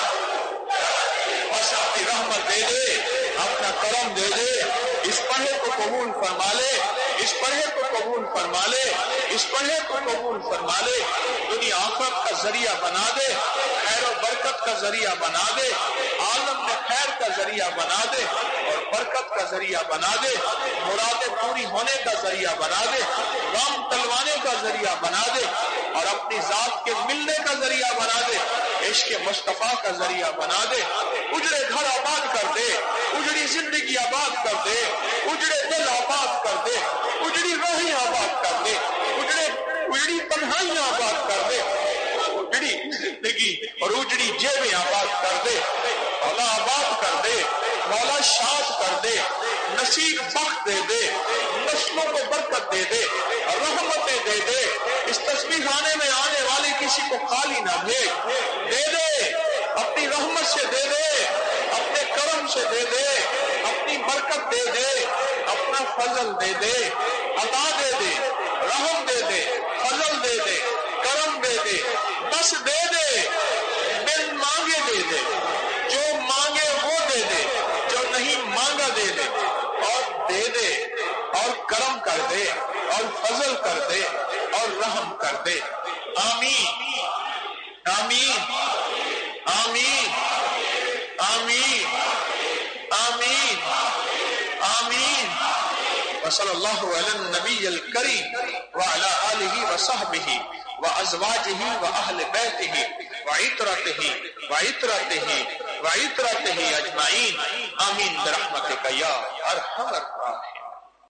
بس اپنی رحمت دے دے، اپنا کرم دے دے، اس پڑھے کو قبول فرما لے، اس پڑھے کو قبول فرما لے، اس پڑھے کو قبول فرما لے، دنیا آخرت کا ذریعہ بنا دے، خیر و برکت کا ذریعہ بنا دے، عالم میں خیر کا ذریعہ بنا دے، اور برکت کا ذریعہ بنا دے، مرادیں پوری ہونے کا ذریعہ بنا دے، غم ٹلوانے کا ذریعہ بنا دے، اور اپنی ذات کے ملنے کا ذریعہ بنا دے، عشق مصطفیٰ کا ذریعہ بنا دے، اجڑے گھر آباد کر دے، اجڑی زندگی آباد کر دے، اجڑے دل آباد کر دے، اجڑی روحیں آباد کر دے، اجڑے اجڑی تنہائیاں آباد کر دے، اجڑی زندگی اور اجڑی جیبیں آباد کر دے، مولا آباد کر دے، مولا شاد کر دے، نصیب بخت دے دے، نسلوں کو برکت دے دے، رحمتیں دے دے، اس تسبیح خانے میں آنے والے کسی کو خالی نہ بھیج، دے دے اپنی رحمت سے، دے دے اپنے کرم سے، دے دے اپنی برکت، دے دے اپنا فضل، دے دے عطا، دے دے رحم، دے دے فضل، دے دے کرم، دے دے بس دے دے، بن مانگے دے دے، جو مانگے وہ دے دے، جو نہیں مانگا دے دے، اور دے دے اور کرم کر دے، اور فضل کر دے، اور رحم کر دے۔ آمین آمین آمین آمین آمین آمین۔ وصلی اللہ علی النبی الکریم وعلی آلہ وصحبہ وازواجہ واہل بیتہ وعطرتہ وعطرتہ وعطرتہ اجمعین، آمین برحمتک یا ارحم الراحمین۔